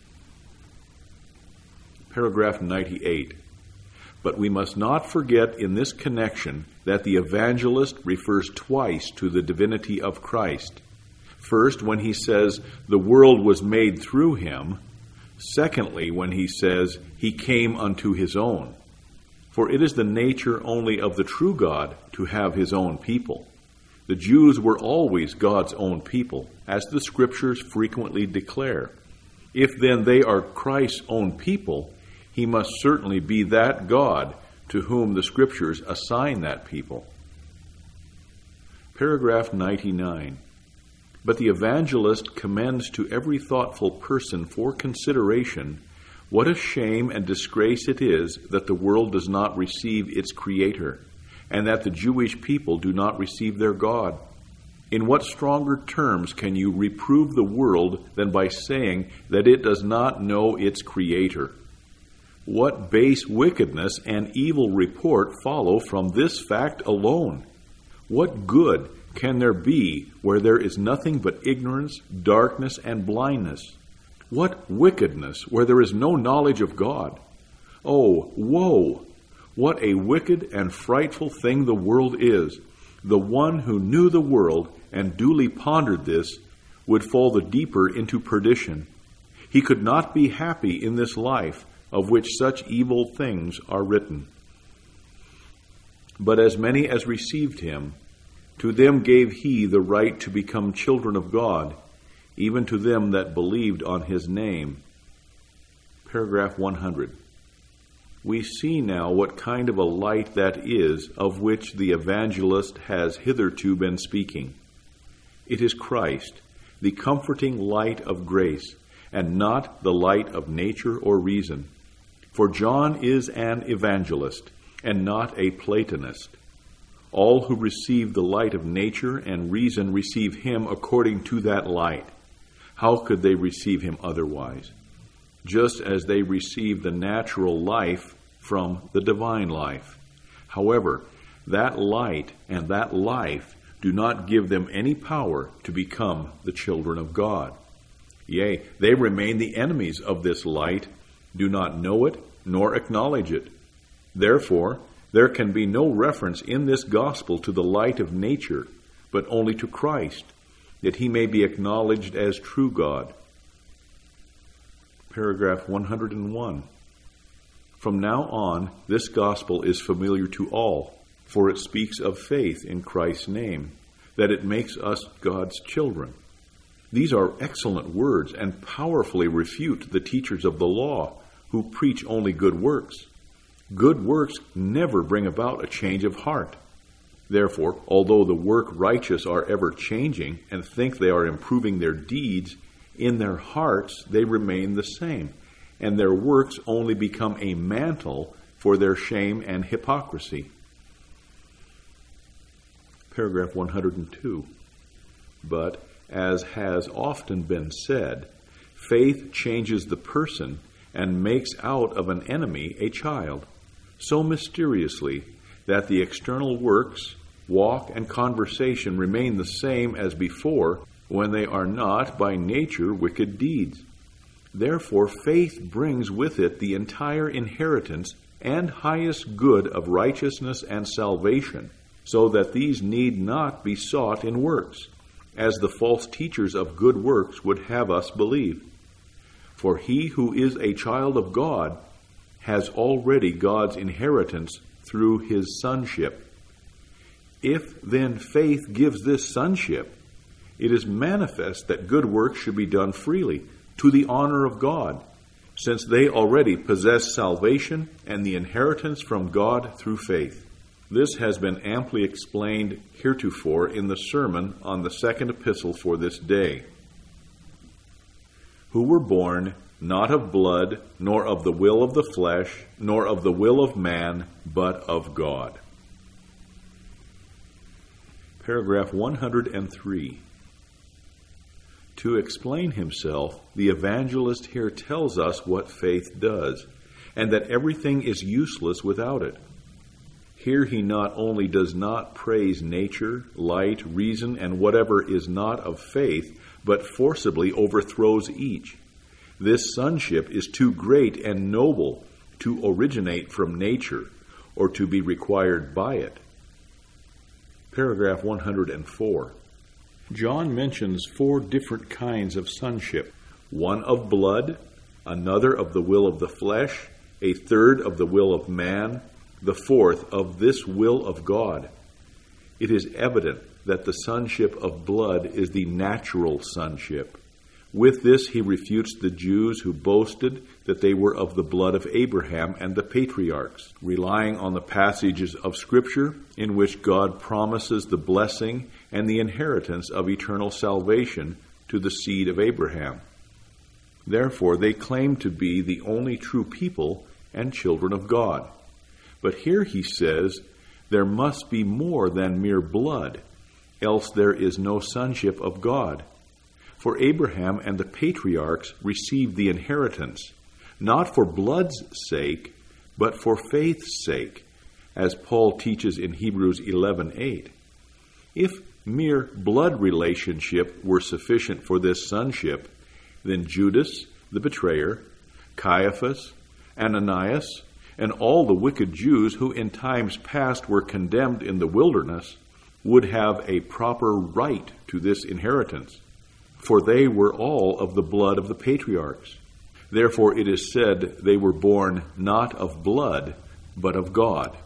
Paragraph 98. But we must not forget in this connection that the evangelist refers twice to the divinity of Christ. First, when he says the world was made through him. Secondly, when he says he came unto his own. For it is the nature only of the true God to have his own people. The Jews were always God's own people, as the Scriptures frequently declare. If then they are Christ's own people, he must certainly be that God to whom the Scriptures assign that people. Paragraph 99. But the evangelist commends to every thoughtful person for consideration what a shame and disgrace it is that the world does not receive its Creator, and that the Jewish people do not receive their God. In what stronger terms can you reprove the world than by saying that it does not know its Creator? What base wickedness and evil report follow from this fact alone? What good can there be where there is nothing but ignorance, darkness, and blindness? What wickedness where there is no knowledge of God? Oh, woe! What a wicked and frightful thing the world is! The one who knew the world and duly pondered this would fall the deeper into perdition. He could not be happy in this life of which such evil things are written. But as many as received him, to them gave he the right to become children of God, even to them that believed on his name. Paragraph 100. We see now what kind of a light that is of which the evangelist has hitherto been speaking. It is Christ, the comforting light of grace, and not the light of nature or reason. For John is an evangelist, and not a Platonist. All who receive the light of nature and reason receive him according to that light. How could they receive him otherwise? Just as they receive the natural life from the divine life. However, that light and that life do not give them any power to become the children of God. Yea, they remain the enemies of this light, do not know it, nor acknowledge it. Therefore, there can be no reference in this gospel to the light of nature, but only to Christ, that he may be acknowledged as true God. Paragraph 101. From now on, this gospel is familiar to all, for it speaks of faith in Christ's name, that it makes us God's children. These are excellent words and powerfully refute the teachers of the law, who preach only good works. Good works never bring about a change of heart. Therefore, although the work righteous are ever changing and think they are improving their deeds, in their hearts they remain the same, and their works only become a mantle for their shame and hypocrisy. Paragraph 102. But, as has often been said, faith changes the person and makes out of an enemy a child, so mysteriously that the external works, walk, and conversation remain the same as before when they are not by nature wicked deeds. Therefore, faith brings with it the entire inheritance and highest good of righteousness and salvation, so that these need not be sought in works, as the false teachers of good works would have us believe. For he who is a child of God has already God's inheritance through his sonship. If then faith gives this sonship, it is manifest that good works should be done freely, to the honor of God, since they already possess salvation and the inheritance from God through faith. This has been amply explained heretofore in the sermon on the second epistle for this day. Who were born not of blood, nor of the will of the flesh, nor of the will of man, but of God. Paragraph 103. To explain himself, the evangelist here tells us what faith does, and that everything is useless without it. Here he not only does not praise nature, light, reason, and whatever is not of faith, but forcibly overthrows each. This sonship is too great and noble to originate from nature, or to be required by it. Paragraph 104. John mentions 4 different kinds of sonship: one of blood, another of the will of the flesh, a third of the will of man, the fourth of this will of God. It is evident that the sonship of blood is the natural sonship. With this he refutes the Jews who boasted that they were of the blood of Abraham and the patriarchs, relying on the passages of Scripture in which God promises the blessing and the inheritance of eternal salvation to the seed of Abraham. Therefore, they claim to be the only true people and children of God. But here he says there must be more than mere blood, else there is no sonship of God. For Abraham and the patriarchs received the inheritance, not for blood's sake, but for faith's sake, as Paul teaches in Hebrews 11:8. If mere blood relationship were sufficient for this sonship, then Judas, the betrayer, Caiaphas, Ananias, and all the wicked Jews who in times past were condemned in the wilderness would have a proper right to this inheritance, for they were all of the blood of the patriarchs. Therefore it is said they were born not of blood, but of God.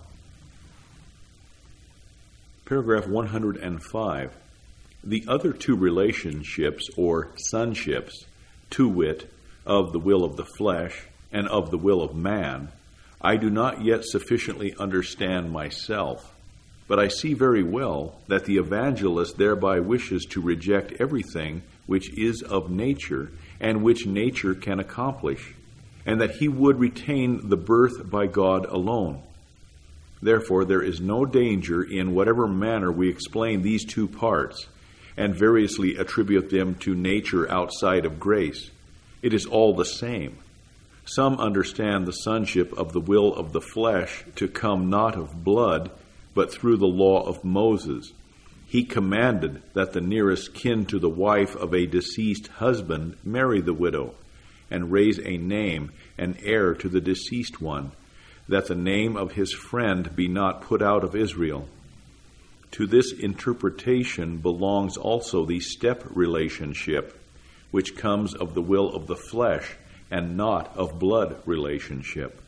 Paragraph 105. The other 2 relationships, or sonships, to wit, of the will of the flesh and of the will of man, I do not yet sufficiently understand myself, but I see very well that the evangelist thereby wishes to reject everything which is of nature and which nature can accomplish, and that he would retain the birth by God alone. Therefore, there is no danger in whatever manner we explain these 2 parts and variously attribute them to nature outside of grace. It is all the same. Some understand the sonship of the will of the flesh to come not of blood, but through the law of Moses. He commanded that the nearest kin to the wife of a deceased husband marry the widow, and raise a name and heir to the deceased one, that the name of his friend be not put out of Israel. To this interpretation belongs also the step relationship, which comes of the will of the flesh, and not of blood relationship.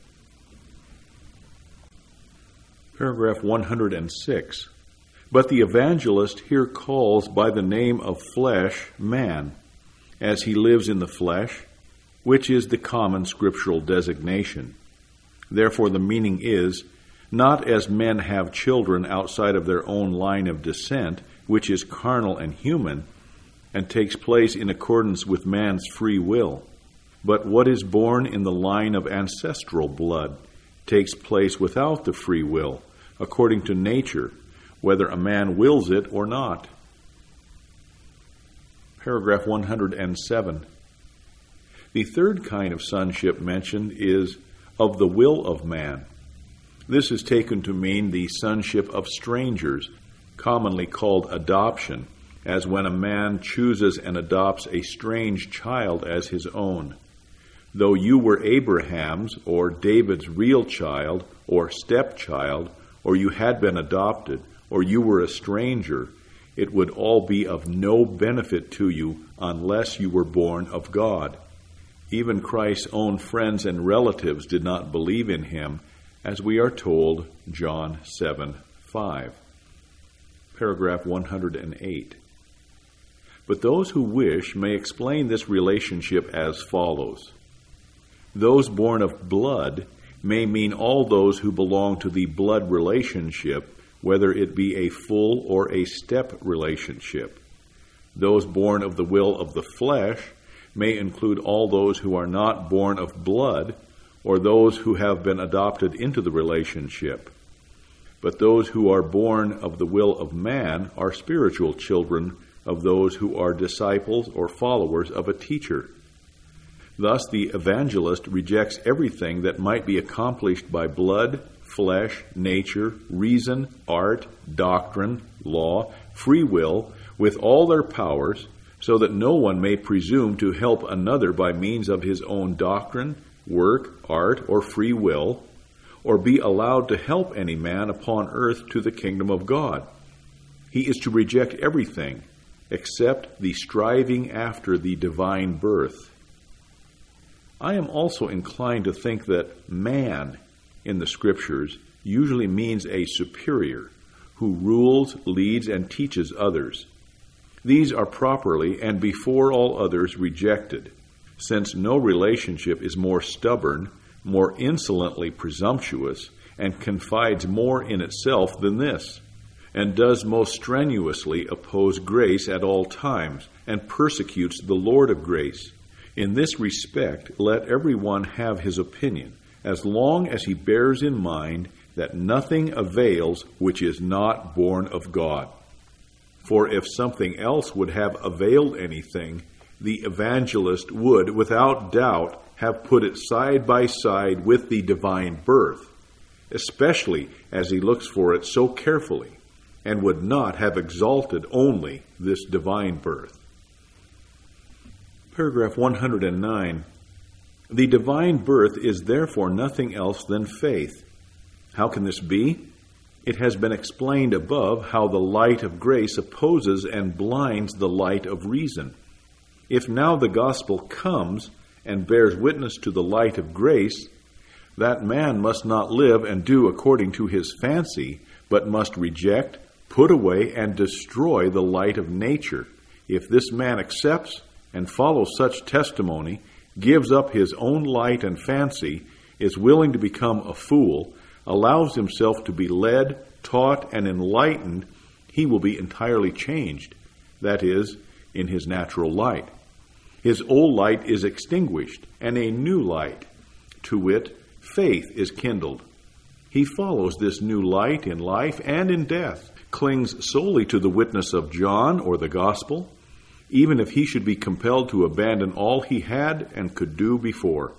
Paragraph 106. But the evangelist here calls by the name of flesh man, as he lives in the flesh, which is the common scriptural designation. Therefore the meaning is, not as men have children outside of their own line of descent, which is carnal and human, and takes place in accordance with man's free will, but what is born in the line of ancestral blood takes place without the free will, according to nature, whether a man wills it or not. Paragraph 107. The third kind of sonship mentioned is of the will of man. This is taken to mean the sonship of strangers, commonly called adoption, as when a man chooses and adopts a strange child as his own. Though you were Abraham's or David's real child or stepchild, or you had been adopted, or you were a stranger, it would all be of no benefit to you unless you were born of God. Even Christ's own friends and relatives did not believe in him, as we are told, John 7:5. Paragraph 108. But those who wish may explain this relationship as follows. Those born of blood may mean all those who belong to the blood relationship, whether it be a full or a step relationship. Those born of the will of the flesh may include all those who are not born of blood, or those who have been adopted into the relationship. But those who are born of the will of man are spiritual children of those who are disciples or followers of a teacher. Thus, the evangelist rejects everything that might be accomplished by blood, flesh, nature, reason, art, doctrine, law, free will, with all their powers, so that no one may presume to help another by means of his own doctrine, work, art, or free will, or be allowed to help any man upon earth to the kingdom of God. He is to reject everything except the striving after the divine birth. I am also inclined to think that man in the Scriptures usually means a superior who rules, leads, and teaches others. These are properly and before all others rejected, since no relationship is more stubborn, more insolently presumptuous, and confides more in itself than this, and does most strenuously oppose grace at all times, and persecutes the Lord of grace. In this respect, let everyone have his opinion, as long as he bears in mind that nothing avails which is not born of God. For if something else would have availed anything, the evangelist would, without doubt, have put it side by side with the divine birth, especially as he looks for it so carefully, and would not have exalted only this divine birth. Paragraph 109. The divine birth is therefore nothing else than faith. How can this be? It has been explained above how the light of grace opposes and blinds the light of reason. If now the gospel comes and bears witness to the light of grace, that man must not live and do according to his fancy, but must reject, put away, and destroy the light of nature. If this man accepts and follows such testimony, gives up his own light and fancy, is willing to become a fool, allows himself to be led, taught, and enlightened, he will be entirely changed, that is, in his natural light. His old light is extinguished, and a new light, to wit, faith, is kindled. He follows this new light in life and in death, clings solely to the witness of John or the gospel, even if he should be compelled to abandon all he had and could do before.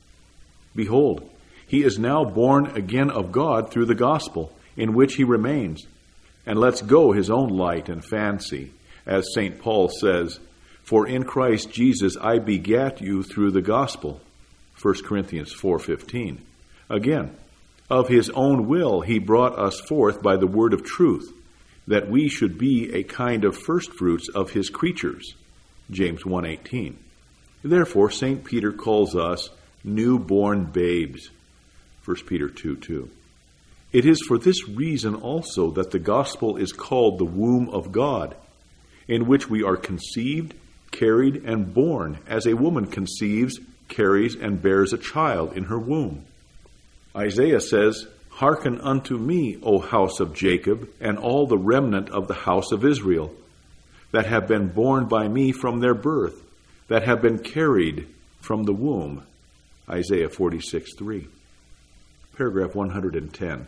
Behold, he is now born again of God through the gospel, in which he remains, and lets go his own light and fancy, as St. Paul says, "For in Christ Jesus I begat you through the gospel." 1 Corinthians 4:15. Again, of his own will he brought us forth by the word of truth, that we should be a kind of firstfruits of his creatures. James 1:18. Therefore St. Peter calls us newborn babes. 1 Peter 2:2. It is for this reason also that the gospel is called the womb of God, in which we are conceived, carried, and born, as a woman conceives, carries, and bears a child in her womb. Isaiah says, "Hearken unto me, O house of Jacob, and all the remnant of the house of Israel, that have been born by me from their birth, that have been carried from the womb." Isaiah 46:3. Paragraph 110.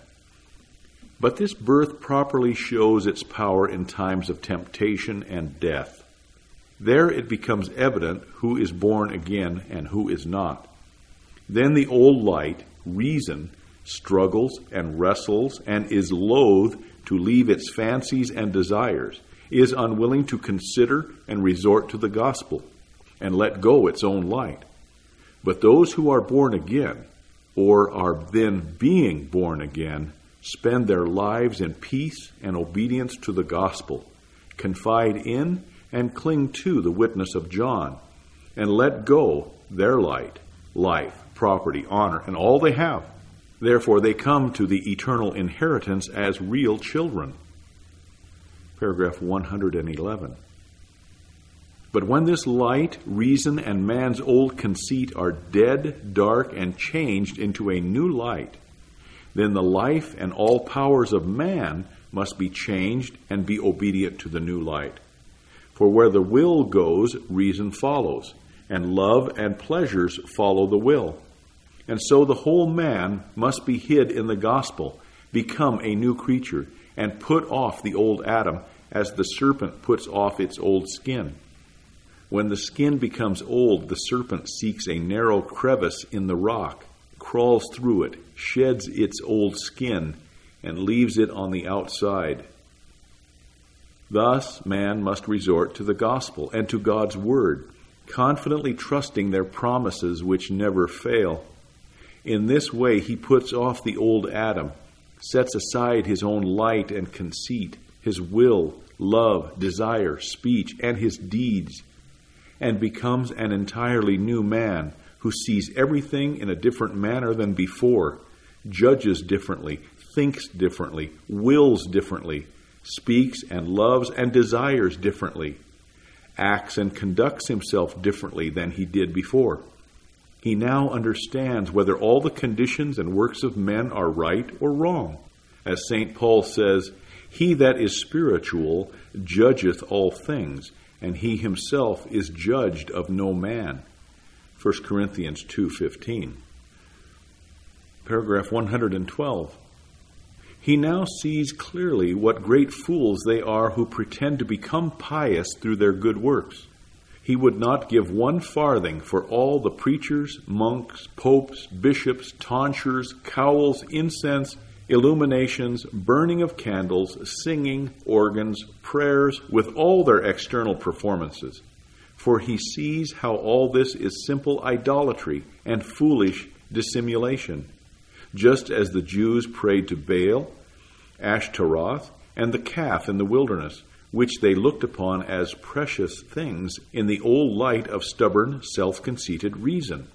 But this birth properly shows its power in times of temptation and death. There it becomes evident who is born again and who is not. Then the old light, reason, struggles and wrestles and is loath to leave its fancies and desires, is unwilling to consider and resort to the gospel, and let go its own light. But those who are born again, or are then being born again, spend their lives in peace and obedience to the gospel, confide in and cling to the witness of John, and let go their light, life, property, honor, and all they have. Therefore they come to the eternal inheritance as real children. Paragraph 111. But when this light, reason, and man's old conceit are dead, dark, and changed into a new light, then the life and all powers of man must be changed and be obedient to the new light. For where the will goes, reason follows, and love and pleasures follow the will. And so the whole man must be hid in the gospel, become a new creature, and put off the old Adam, as the serpent puts off its old skin. When the skin becomes old, the serpent seeks a narrow crevice in the rock, crawls through it, sheds its old skin, and leaves it on the outside. Thus, man must resort to the gospel and to God's word, confidently trusting their promises which never fail. In this way, he puts off the old Adam, sets aside his own light and conceit, his will, love, desire, speech, and his deeds, and becomes an entirely new man who sees everything in a different manner than before, judges differently, thinks differently, wills differently, speaks and loves and desires differently, acts and conducts himself differently than he did before. He now understands whether all the conditions and works of men are right or wrong. As St. Paul says, "He that is spiritual judgeth all things, and he himself is judged of no man." 1 Corinthians 2:15. Paragraph 112. He now sees clearly what great fools they are who pretend to become pious through their good works. He would not give 1 farthing for all the preachers, monks, popes, bishops, tonsures, cowls, incense, illuminations, burning of candles, singing, organs, prayers, with all their external performances. For he sees how all this is simple idolatry and foolish dissimulation, just as the Jews prayed to Baal, Ashtaroth, and the calf in the wilderness, which they looked upon as precious things in the old light of stubborn, self-conceited reason.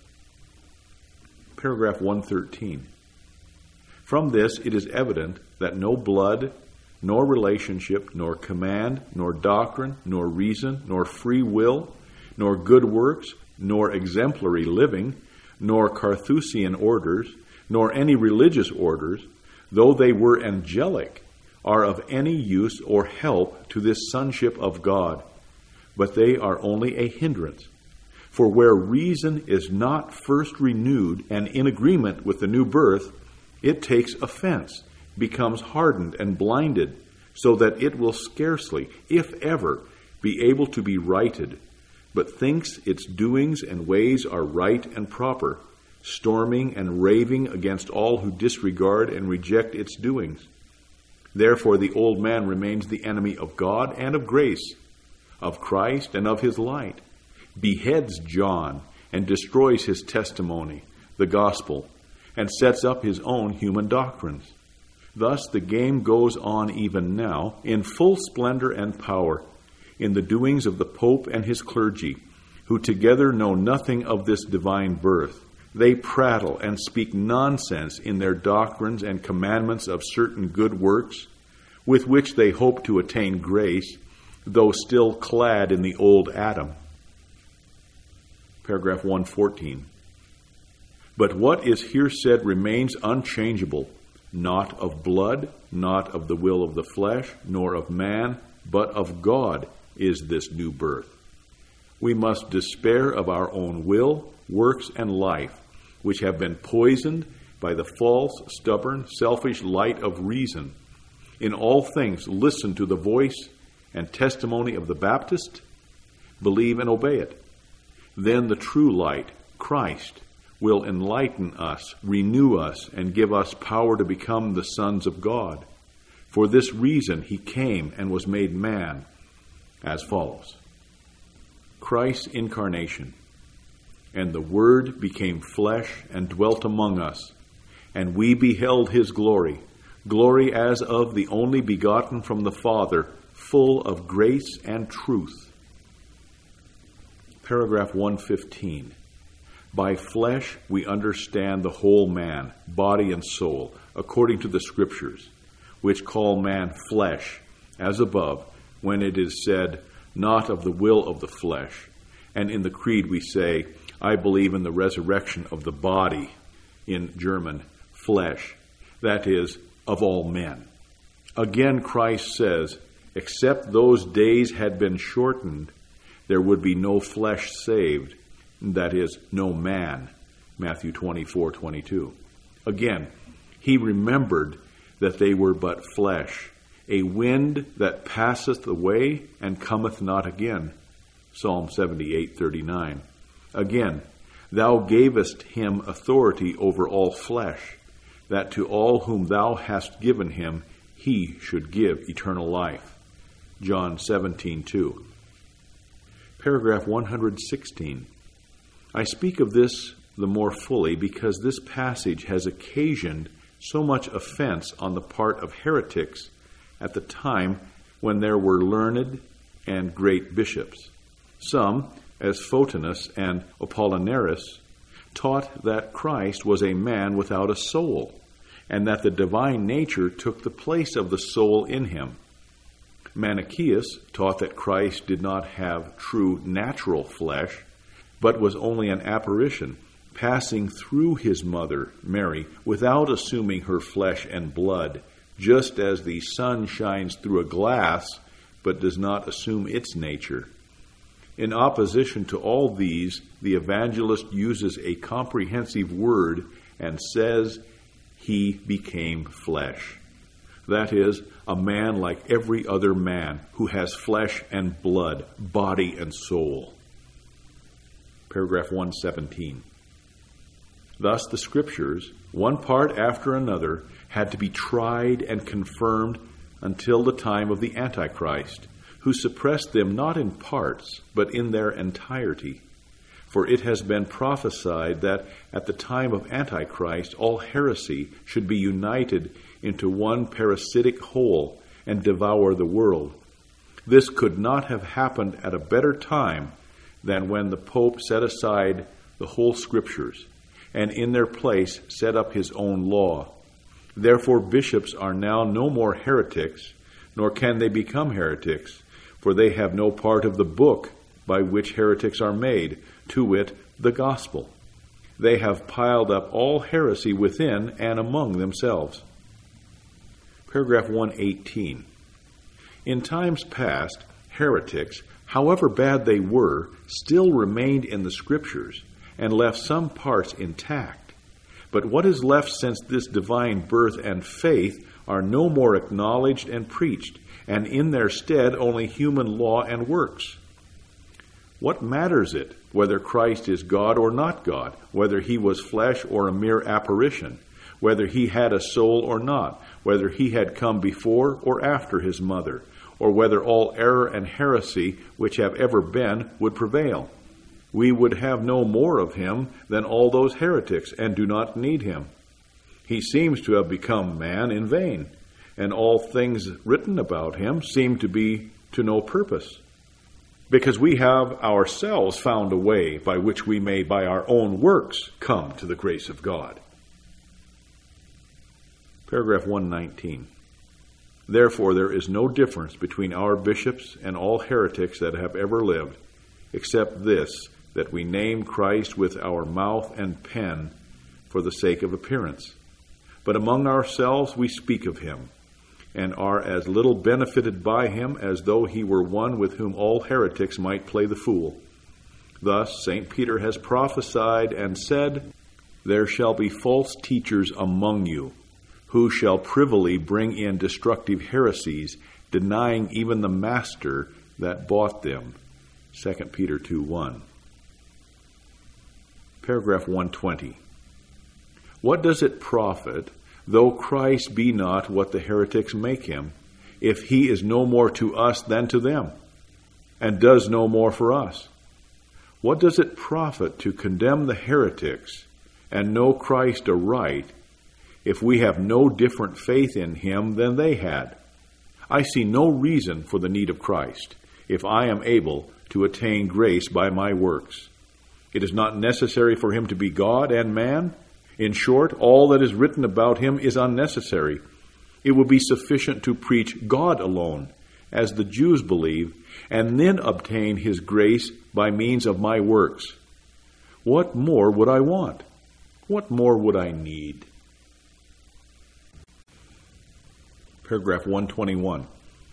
Paragraph 113. From this it is evident that no blood, nor relationship, nor command, nor doctrine, nor reason, nor free will, nor good works, nor exemplary living, nor Carthusian orders, nor any religious orders, though they were angelic, are of any use or help to this sonship of God, but they are only a hindrance. For where reason is not first renewed and in agreement with the new birth, it takes offense, becomes hardened and blinded, so that it will scarcely, if ever, be able to be righted, but thinks its doings and ways are right and proper, storming and raving against all who disregard and reject its doings. Therefore the old man remains the enemy of God and of grace, of Christ and of his light, beheads John and destroys his testimony, the gospel, and sets up his own human doctrines. Thus the game goes on even now in full splendor and power in the doings of the Pope and his clergy, who together know nothing of this divine birth. They prattle and speak nonsense in their doctrines and commandments of certain good works, with which they hope to attain grace, though still clad in the old Adam. Paragraph 114. But what is here said remains unchangeable, not of blood, not of the will of the flesh, nor of man, but of God is this new birth. We must despair of our own will, works, and life, which have been poisoned by the false, stubborn, selfish light of reason. In all things, listen to the voice and testimony of the Baptist, believe and obey it. Then the true light, Christ, will enlighten us, renew us, and give us power to become the sons of God. For this reason he came and was made man, as follows. Christ's incarnation. And the Word became flesh and dwelt among us, and we beheld his glory, glory as of the only begotten from the Father, full of grace and truth. Paragraph 115. By flesh we understand the whole man, body and soul, according to the Scriptures, which call man flesh, as above, when it is said, not of the will of the flesh. And in the creed we say, I believe in the resurrection of the body, in German, flesh, that is, of all men. Again, Christ says, except those days had been shortened, there would be no flesh saved, that is, no man. Matthew 24:22. Again, he remembered that they were but flesh, a wind that passeth away and cometh not again. Psalm 78:39. Again, thou gavest him authority over all flesh, that to all whom thou hast given him he should give eternal life. John 17:2. Paragraph 116. I speak of this the more fully because this passage has occasioned so much offense on the part of heretics at the time when there were learned and great bishops. Some, as Photinus and Apollinaris, taught that Christ was a man without a soul, and that the divine nature took the place of the soul in him. Manichaeus taught that Christ did not have true natural flesh, but was only an apparition, passing through his mother, Mary, without assuming her flesh and blood, just as the sun shines through a glass, but does not assume its nature. In opposition to all these, the evangelist uses a comprehensive word and says, he became flesh. That is, a man like every other man who has flesh and blood, body and soul. Paragraph 117. Thus the Scriptures, one part after another, had to be tried and confirmed until the time of the Antichrist, who suppressed them not in parts, but in their entirety. For it has been prophesied that at the time of Antichrist all heresy should be united into one parasitic whole and devour the world. This could not have happened at a better time than when the Pope set aside the whole Scriptures, and in their place set up his own law. Therefore bishops are now no more heretics, nor can they become heretics, for they have no part of the book by which heretics are made, to wit, the gospel. They have piled up all heresy within and among themselves. Paragraph 118. In times past, heretics, however bad they were, still remained in the Scriptures and left some parts intact. But what is left since this divine birth and faith are no more acknowledged and preached, and in their stead only human law and works. What matters it whether Christ is God or not God, whether he was flesh or a mere apparition, whether he had a soul or not, whether he had come before or after his mother, or whether all error and heresy which have ever been would prevail? We would have no more of him than all those heretics, and do not need him. He seems to have become man in vain, and all things written about him seem to be to no purpose, because we have ourselves found a way by which we may by our own works come to the grace of God. Paragraph 119. Therefore there is no difference between our bishops and all heretics that have ever lived, except this, that we name Christ with our mouth and pen for the sake of appearance. But among ourselves we speak of him, and are as little benefited by him as though he were one with whom all heretics might play the fool. Thus St. Peter has prophesied and said, there shall be false teachers among you, who shall privily bring in destructive heresies, denying even the master that bought them. 2 Peter 2:1. Paragraph 120. What does it profit, though Christ be not what the heretics make him, if he is no more to us than to them, and does no more for us? What does it profit to condemn the heretics and know Christ aright, if we have no different faith in him than they had? I see no reason for the need of Christ, if I am able to attain grace by my works. It is not necessary for him to be God and man. In short, all that is written about him is unnecessary. It will be sufficient to preach God alone, as the Jews believe, and then obtain his grace by means of my works. What more would I want? What more would I need? Paragraph 121.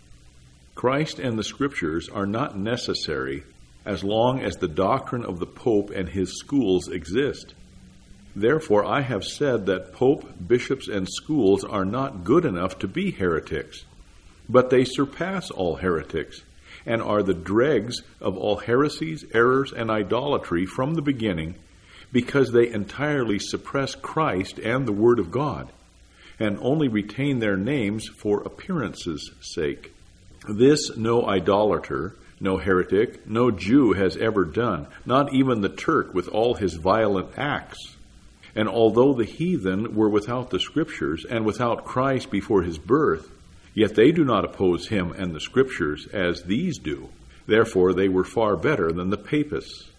Christ and the Scriptures are not necessary as long as the doctrine of the Pope and his schools exist. Therefore, I have said that Pope, bishops, and schools are not good enough to be heretics, but they surpass all heretics, and are the dregs of all heresies, errors, and idolatry from the beginning, because they entirely suppress Christ and the Word of God, and only retain their names for appearances' sake. This no idolater, no heretic, no Jew has ever done, not even the Turk with all his violent acts. And although the heathen were without the Scriptures and without Christ before his birth, yet they do not oppose him and the Scriptures as these do. Therefore they were far better than the papists.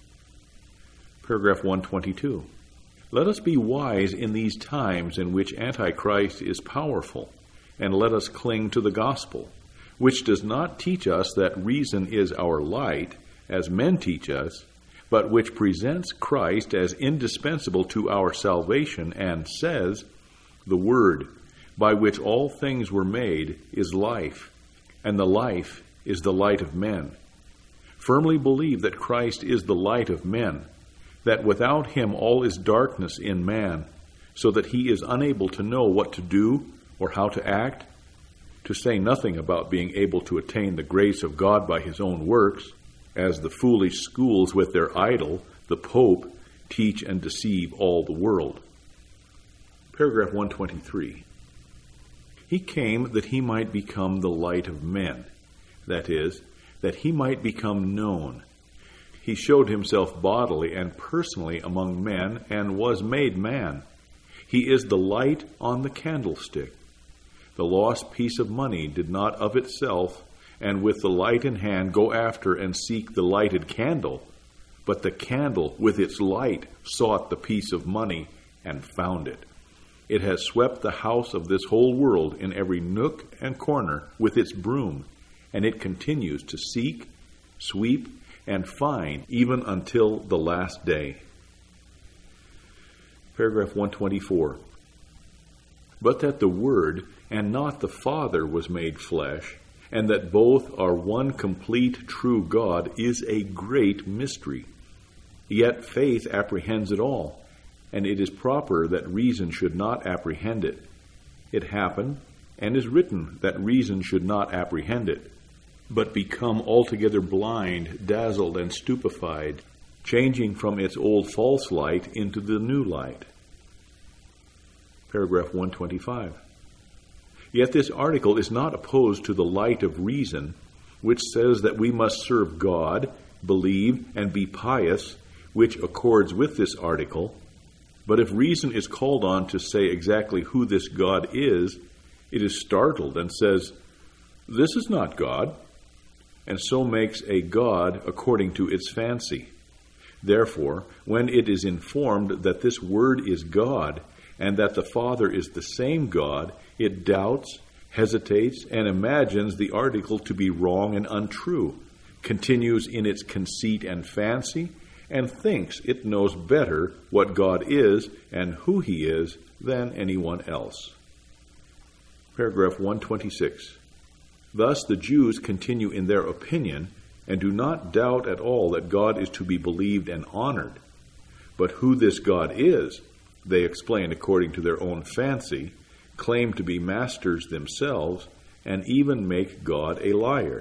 Paragraph 122. Let us be wise in these times in which Antichrist is powerful, and let us cling to the gospel, which does not teach us that reason is our light, as men teach us, but which presents Christ as indispensable to our salvation and says, the Word, by which all things were made, is life, and the life is the light of men. Firmly believe that Christ is the light of men, that without him all is darkness in man, so that he is unable to know what to do or how to act, to say nothing about being able to attain the grace of God by his own works, as the foolish schools with their idol, the Pope, teach and deceive all the world. Paragraph 123. He came that he might become the light of men, that is, that he might become known. He showed himself bodily and personally among men and was made man. He is the light on the candlestick. The lost piece of money did not of itself, and with the light in hand, go after and seek the lighted candle, but the candle with its light sought the piece of money and found it. It has swept the house of this whole world in every nook and corner with its broom, and it continues to seek, sweep, and find even until the last day. Paragraph 124. But that the Word and not the Father was made flesh, and that both are one complete true God, is a great mystery. Yet faith apprehends it all, and it is proper that reason should not apprehend it. It happened, and is written that reason should not apprehend it, but become altogether blind, dazzled, and stupefied, changing from its old false light into the new light. Paragraph 125. Yet this article is not opposed to the light of reason, which says that we must serve God, believe, and be pious, which accords with this article. But if reason is called on to say exactly who this God is, it is startled and says, "This is not God," and so makes a God according to its fancy. Therefore, when it is informed that this Word is God, and that the Father is the same God, it doubts, hesitates, and imagines the article to be wrong and untrue, continues in its conceit and fancy, and thinks it knows better what God is and who he is than anyone else. Paragraph 126. Thus the Jews continue in their opinion and do not doubt at all that God is to be believed and honored. But who this God is, they explain according to their own fancy, claim to be masters themselves, and even make God a liar.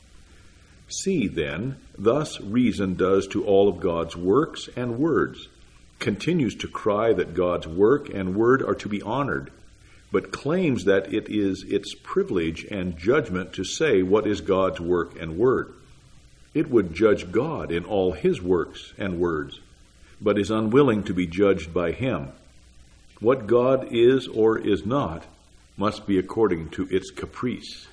See, then, thus reason does to all of God's works and words, continues to cry that God's work and word are to be honored, but claims that it is its privilege and judgment to say what is God's work and word. It would judge God in all his works and words, but is unwilling to be judged by him. What God is or is not must be according to its caprice.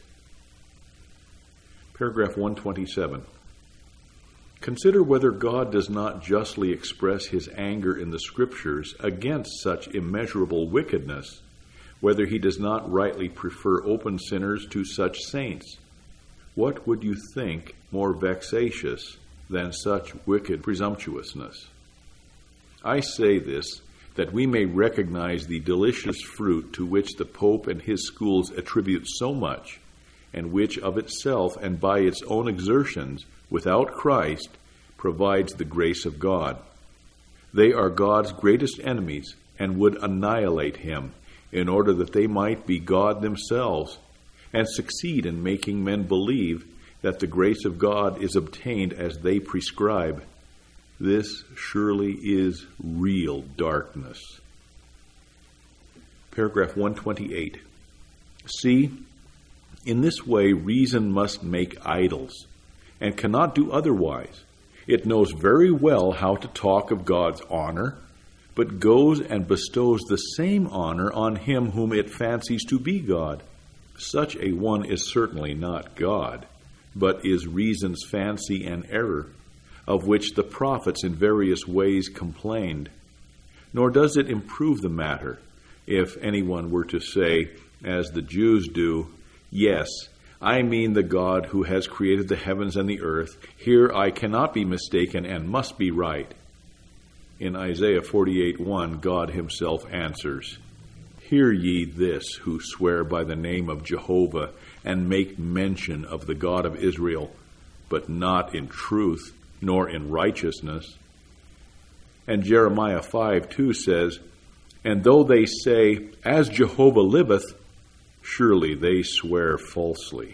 Paragraph 127. Consider whether God does not justly express his anger in the Scriptures against such immeasurable wickedness, whether he does not rightly prefer open sinners to such saints. What would you think more vexatious than such wicked presumptuousness? I say this, that we may recognize the delicious fruit to which the Pope and his schools attribute so much, and which of itself and by its own exertions, without Christ, provides the grace of God. They are God's greatest enemies and would annihilate him in order that they might be God themselves and succeed in making men believe that the grace of God is obtained as they prescribe. This surely is real darkness. Paragraph 128. See, in this way reason must make idols, and cannot do otherwise. It knows very well how to talk of God's honor, but goes and bestows the same honor on him whom it fancies to be God. Such a one is certainly not God, but is reason's fancy and error, of which the prophets in various ways complained. Nor does it improve the matter, if anyone were to say, as the Jews do, "Yes, I mean the God who has created the heavens and the earth. Here I cannot be mistaken and must be right." In Isaiah 48:1, God himself answers, "Hear ye this, who swear by the name of Jehovah, and make mention of the God of Israel, but not in truth, nor in righteousness." And Jeremiah 5:2 says, "And though they say, As Jehovah liveth, surely they swear falsely."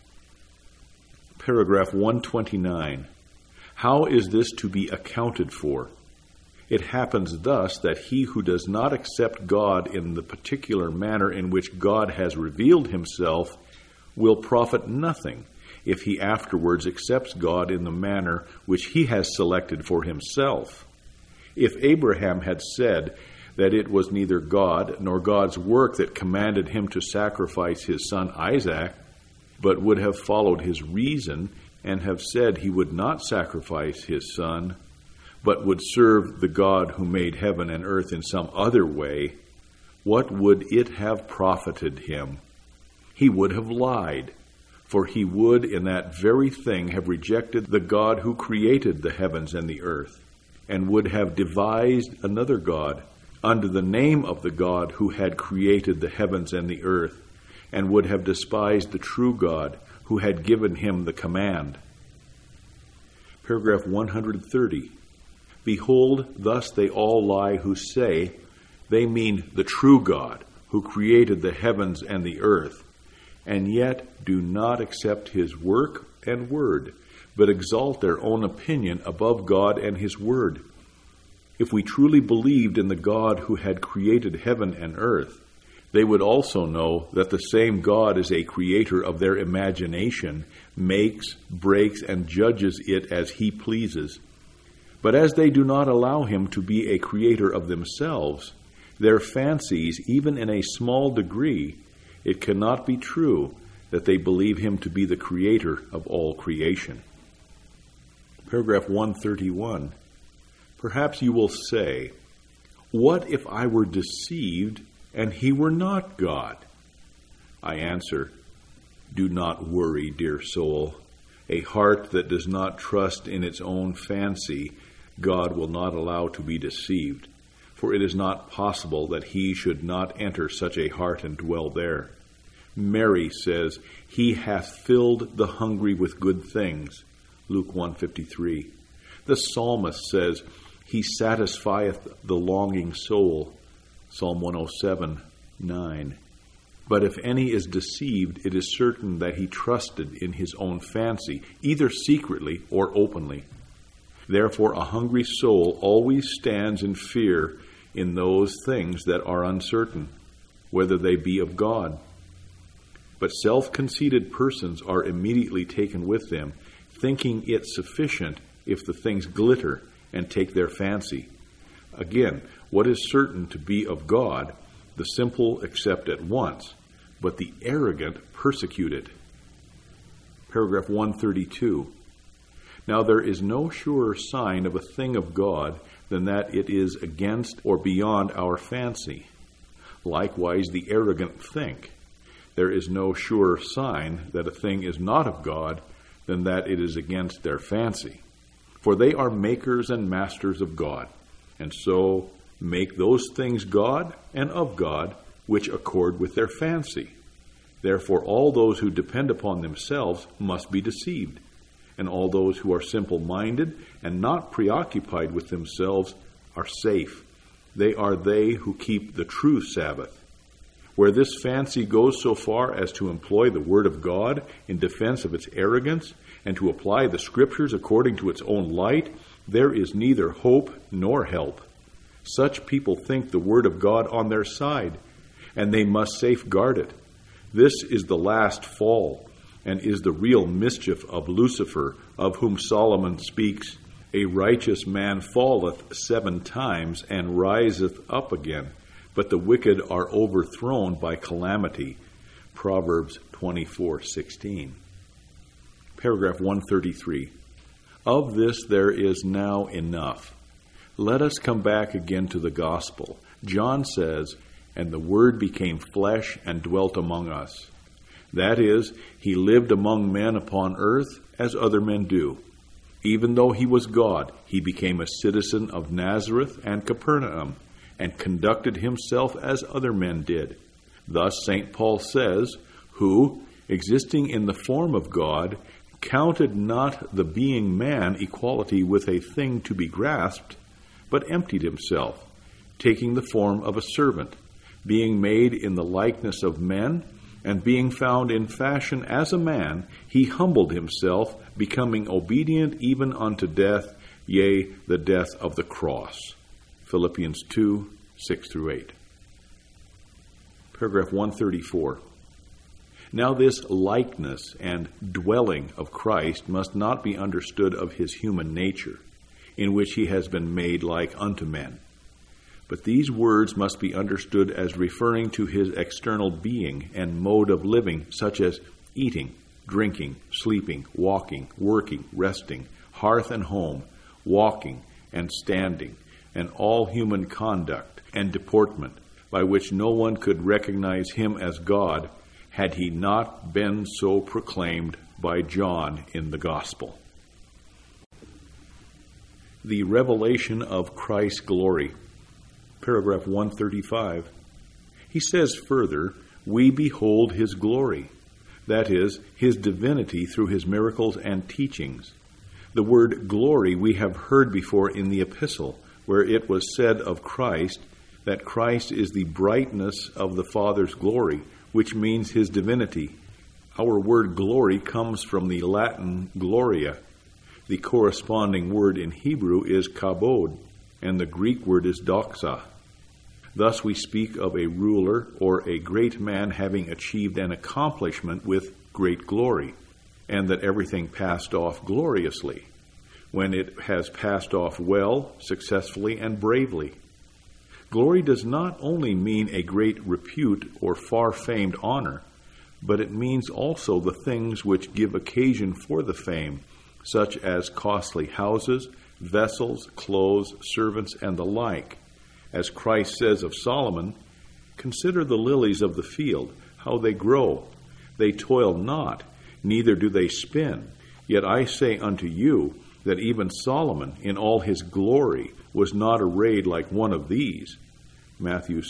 Paragraph 129. How is this to be accounted for? It happens thus that he who does not accept God in the particular manner in which God has revealed himself will profit nothing if he afterwards accepts God in the manner which he has selected for himself. If Abraham had said that it was neither God nor God's work that commanded him to sacrifice his son Isaac, but would have followed his reason and have said he would not sacrifice his son, but would serve the God who made heaven and earth in some other way, what would it have profited him? He would have lied, for he would in that very thing have rejected the God who created the heavens and the earth, and would have devised another God under the name of the God who had created the heavens and the earth, and would have despised the true God who had given him the command. Paragraph 130. Behold, thus they all lie who say they mean the true God who created the heavens and the earth, and yet do not accept his work and word, but exalt their own opinion above God and his word. If we truly believed in the God who had created heaven and earth, they would also know that the same God is a creator of their imagination, makes, breaks, and judges it as he pleases. But as they do not allow him to be a creator of themselves, their fancies, even in a small degree, it cannot be true that they believe him to be the creator of all creation. Paragraph 131. Perhaps you will say, what if I were deceived and he were not God? I answer, do not worry, dear soul. A heart that does not trust in its own fancy, God will not allow to be deceived, for it is not possible that he should not enter such a heart and dwell there. Mary says, he hath filled the hungry with good things, Luke 1:53. The psalmist says, he satisfieth the longing soul, Psalm 107:9. But if any is deceived, it is certain that he trusted in his own fancy, either secretly or openly. Therefore, a hungry soul always stands in fear in those things that are uncertain, whether they be of God. But self-conceited persons are immediately taken with them, thinking it sufficient if the things glitter and take their fancy. Again, what is certain to be of God, the simple accept at once, but the arrogant persecute it. Paragraph 132. Now there is no surer sign of a thing of God than that it is against or beyond our fancy. Likewise the arrogant think there is no surer sign that a thing is not of God than that it is against their fancy. For they are makers and masters of God, and so make those things God and of God which accord with their fancy. Therefore all those who depend upon themselves must be deceived, and all those who are simple-minded and not preoccupied with themselves are safe. They are they who keep the true Sabbath. Where this fancy goes so far as to employ the word of God in defense of its arrogance, and to apply the Scriptures according to its own light, there is neither hope nor help. Such people think the word of God on their side, and they must safeguard it. This is the last fall, and is the real mischief of Lucifer, of whom Solomon speaks, "A righteous man falleth 7 times, and riseth up again, but the wicked are overthrown by calamity." Proverbs 24:16. Paragraph 133. Of this there is now enough. Let us come back again to the gospel. John says, "And the Word became flesh and dwelt among us." That is, he lived among men upon earth as other men do. Even though he was God, he became a citizen of Nazareth and Capernaum, and conducted himself as other men did. Thus St. Paul says, who, existing in the form of God, counted not the being man equality with a thing to be grasped, but emptied himself, taking the form of a servant, being made in the likeness of men, and being found in fashion as a man, he humbled himself, becoming obedient even unto death, yea, the death of the cross. Philippians 2:6-8. Paragraph 134. Now this likeness and dwelling of Christ must not be understood of his human nature, in which he has been made like unto men. But these words must be understood as referring to his external being and mode of living, such as eating, drinking, sleeping, walking, working, resting, hearth and home, walking and standing, and all human conduct and deportment, by which no one could recognize him as God, had he not been so proclaimed by John in the Gospel. The revelation of Christ's glory. Paragraph 135. He says further, "We behold his glory," that is, his divinity through his miracles and teachings. The word glory we have heard before in the epistle, where it was said of Christ that Christ is the brightness of the Father's glory, which means his divinity. Our word glory comes from the Latin gloria. The corresponding word in Hebrew is kabod, and the Greek word is doxa. Thus we speak of a ruler or a great man having achieved an accomplishment with great glory, and that everything passed off gloriously, when it has passed off well, successfully, and bravely. Glory does not only mean a great repute or far-famed honor, but it means also the things which give occasion for the fame, such as costly houses, vessels, clothes, servants, and the like. As Christ says of Solomon, "Consider the lilies of the field, how they grow. They toil not, neither do they spin. Yet I say unto you, that even Solomon, in all his glory, was not arrayed like one of these." Matthew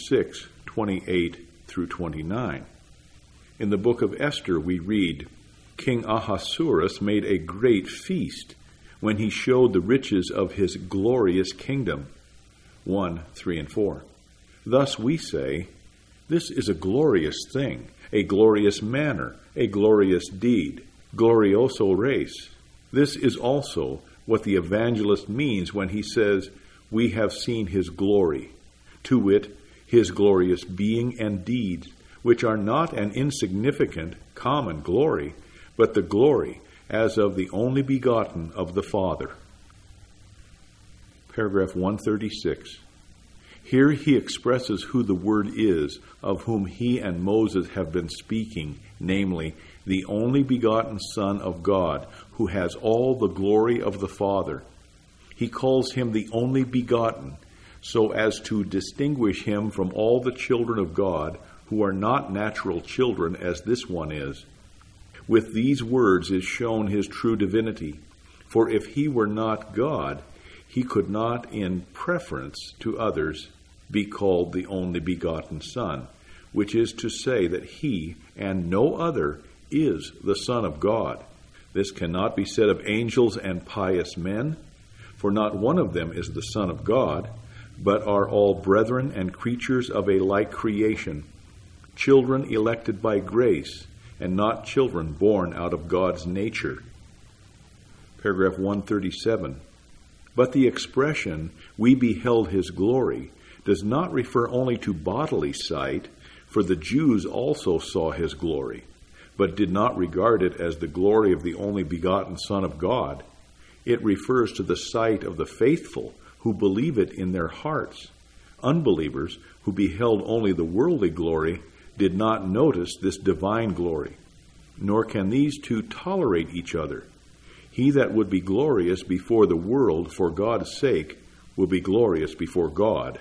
6:28-29. In the book of Esther we read, "King Ahasuerus made a great feast, when he showed the riches of his glorious kingdom." 1:3-4. Thus we say, this is a glorious thing, a glorious manner, a glorious deed, glorioso res. This is also what the evangelist means when he says, "We have seen his glory," to wit, his glorious being and deeds, which are not an insignificant, common glory, but the glory as of the only begotten of the Father. Paragraph 136. Here he expresses who the Word is, of whom he and Moses have been speaking, namely, the only begotten Son of God, who has all the glory of the Father. He calls him the only begotten, so as to distinguish him from all the children of God who are not natural children as this one is. With these words is shown his true divinity. For if he were not God, he could not, in preference to others, be called the only begotten Son, which is to say that he, and no other, is the Son of God. This cannot be said of angels and pious men, for not one of them is the Son of God, but are all brethren and creatures of a like creation, children elected by grace, and not children born out of God's nature. Paragraph 137. But the expression, "we beheld his glory," does not refer only to bodily sight, for the Jews also saw his glory, but did not regard it as the glory of the only begotten Son of God. It refers to the sight of the faithful who believe it in their hearts. Unbelievers, who beheld only the worldly glory, did not notice this divine glory. Nor can these two tolerate each other. He that would be glorious before the world for God's sake will be glorious before God.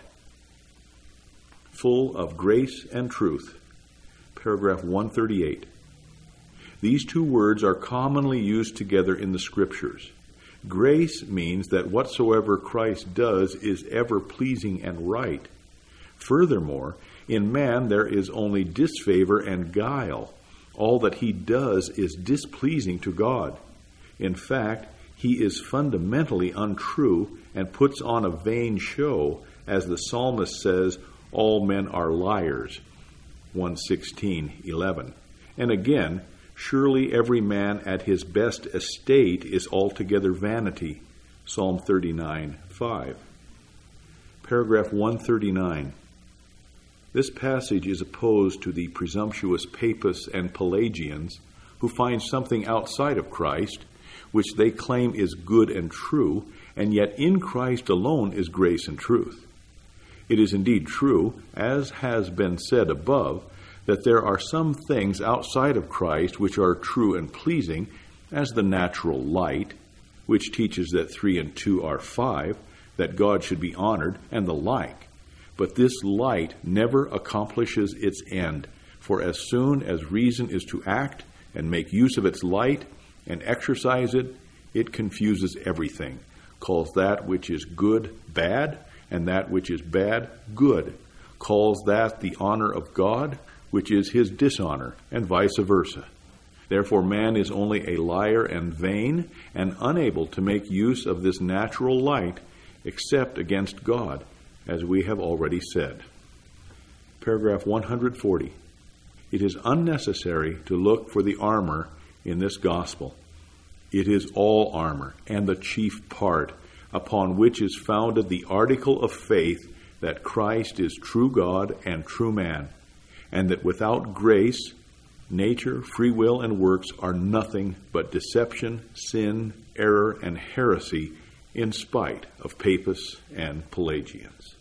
Full of grace and truth. Paragraph 138. These two words are commonly used together in the Scriptures. Grace means that whatsoever Christ does is ever pleasing and right. Furthermore, in man there is only disfavor and guile. All that he does is displeasing to God. In fact, he is fundamentally untrue and puts on a vain show, as the psalmist says, "All men are liars." 116:11. And again, "Surely every man at his best estate is altogether vanity." Psalm 39:5. Paragraph 139. This passage is opposed to the presumptuous Papists and Pelagians, who find something outside of Christ, which they claim is good and true, and yet in Christ alone is grace and truth. It is indeed true, as has been said above, that there are some things outside of Christ which are true and pleasing, as the natural light, which teaches that 3 and 2 are 5, that God should be honored, and the like. But this light never accomplishes its end, for as soon as reason is to act and make use of its light and exercise it, it confuses everything, calls that which is good bad, and that which is bad good, calls that the honor of God, which is his dishonor, and vice versa. Therefore man is only a liar and vain, and unable to make use of this natural light except against God, as we have already said. Paragraph 140. It is unnecessary to look for the armor in this gospel. It is all armor, and the chief part, upon which is founded the article of faith that Christ is true God and true man, and that without grace, nature, free will, and works are nothing but deception, sin, error, and heresy, in spite of Papists and Pelagians.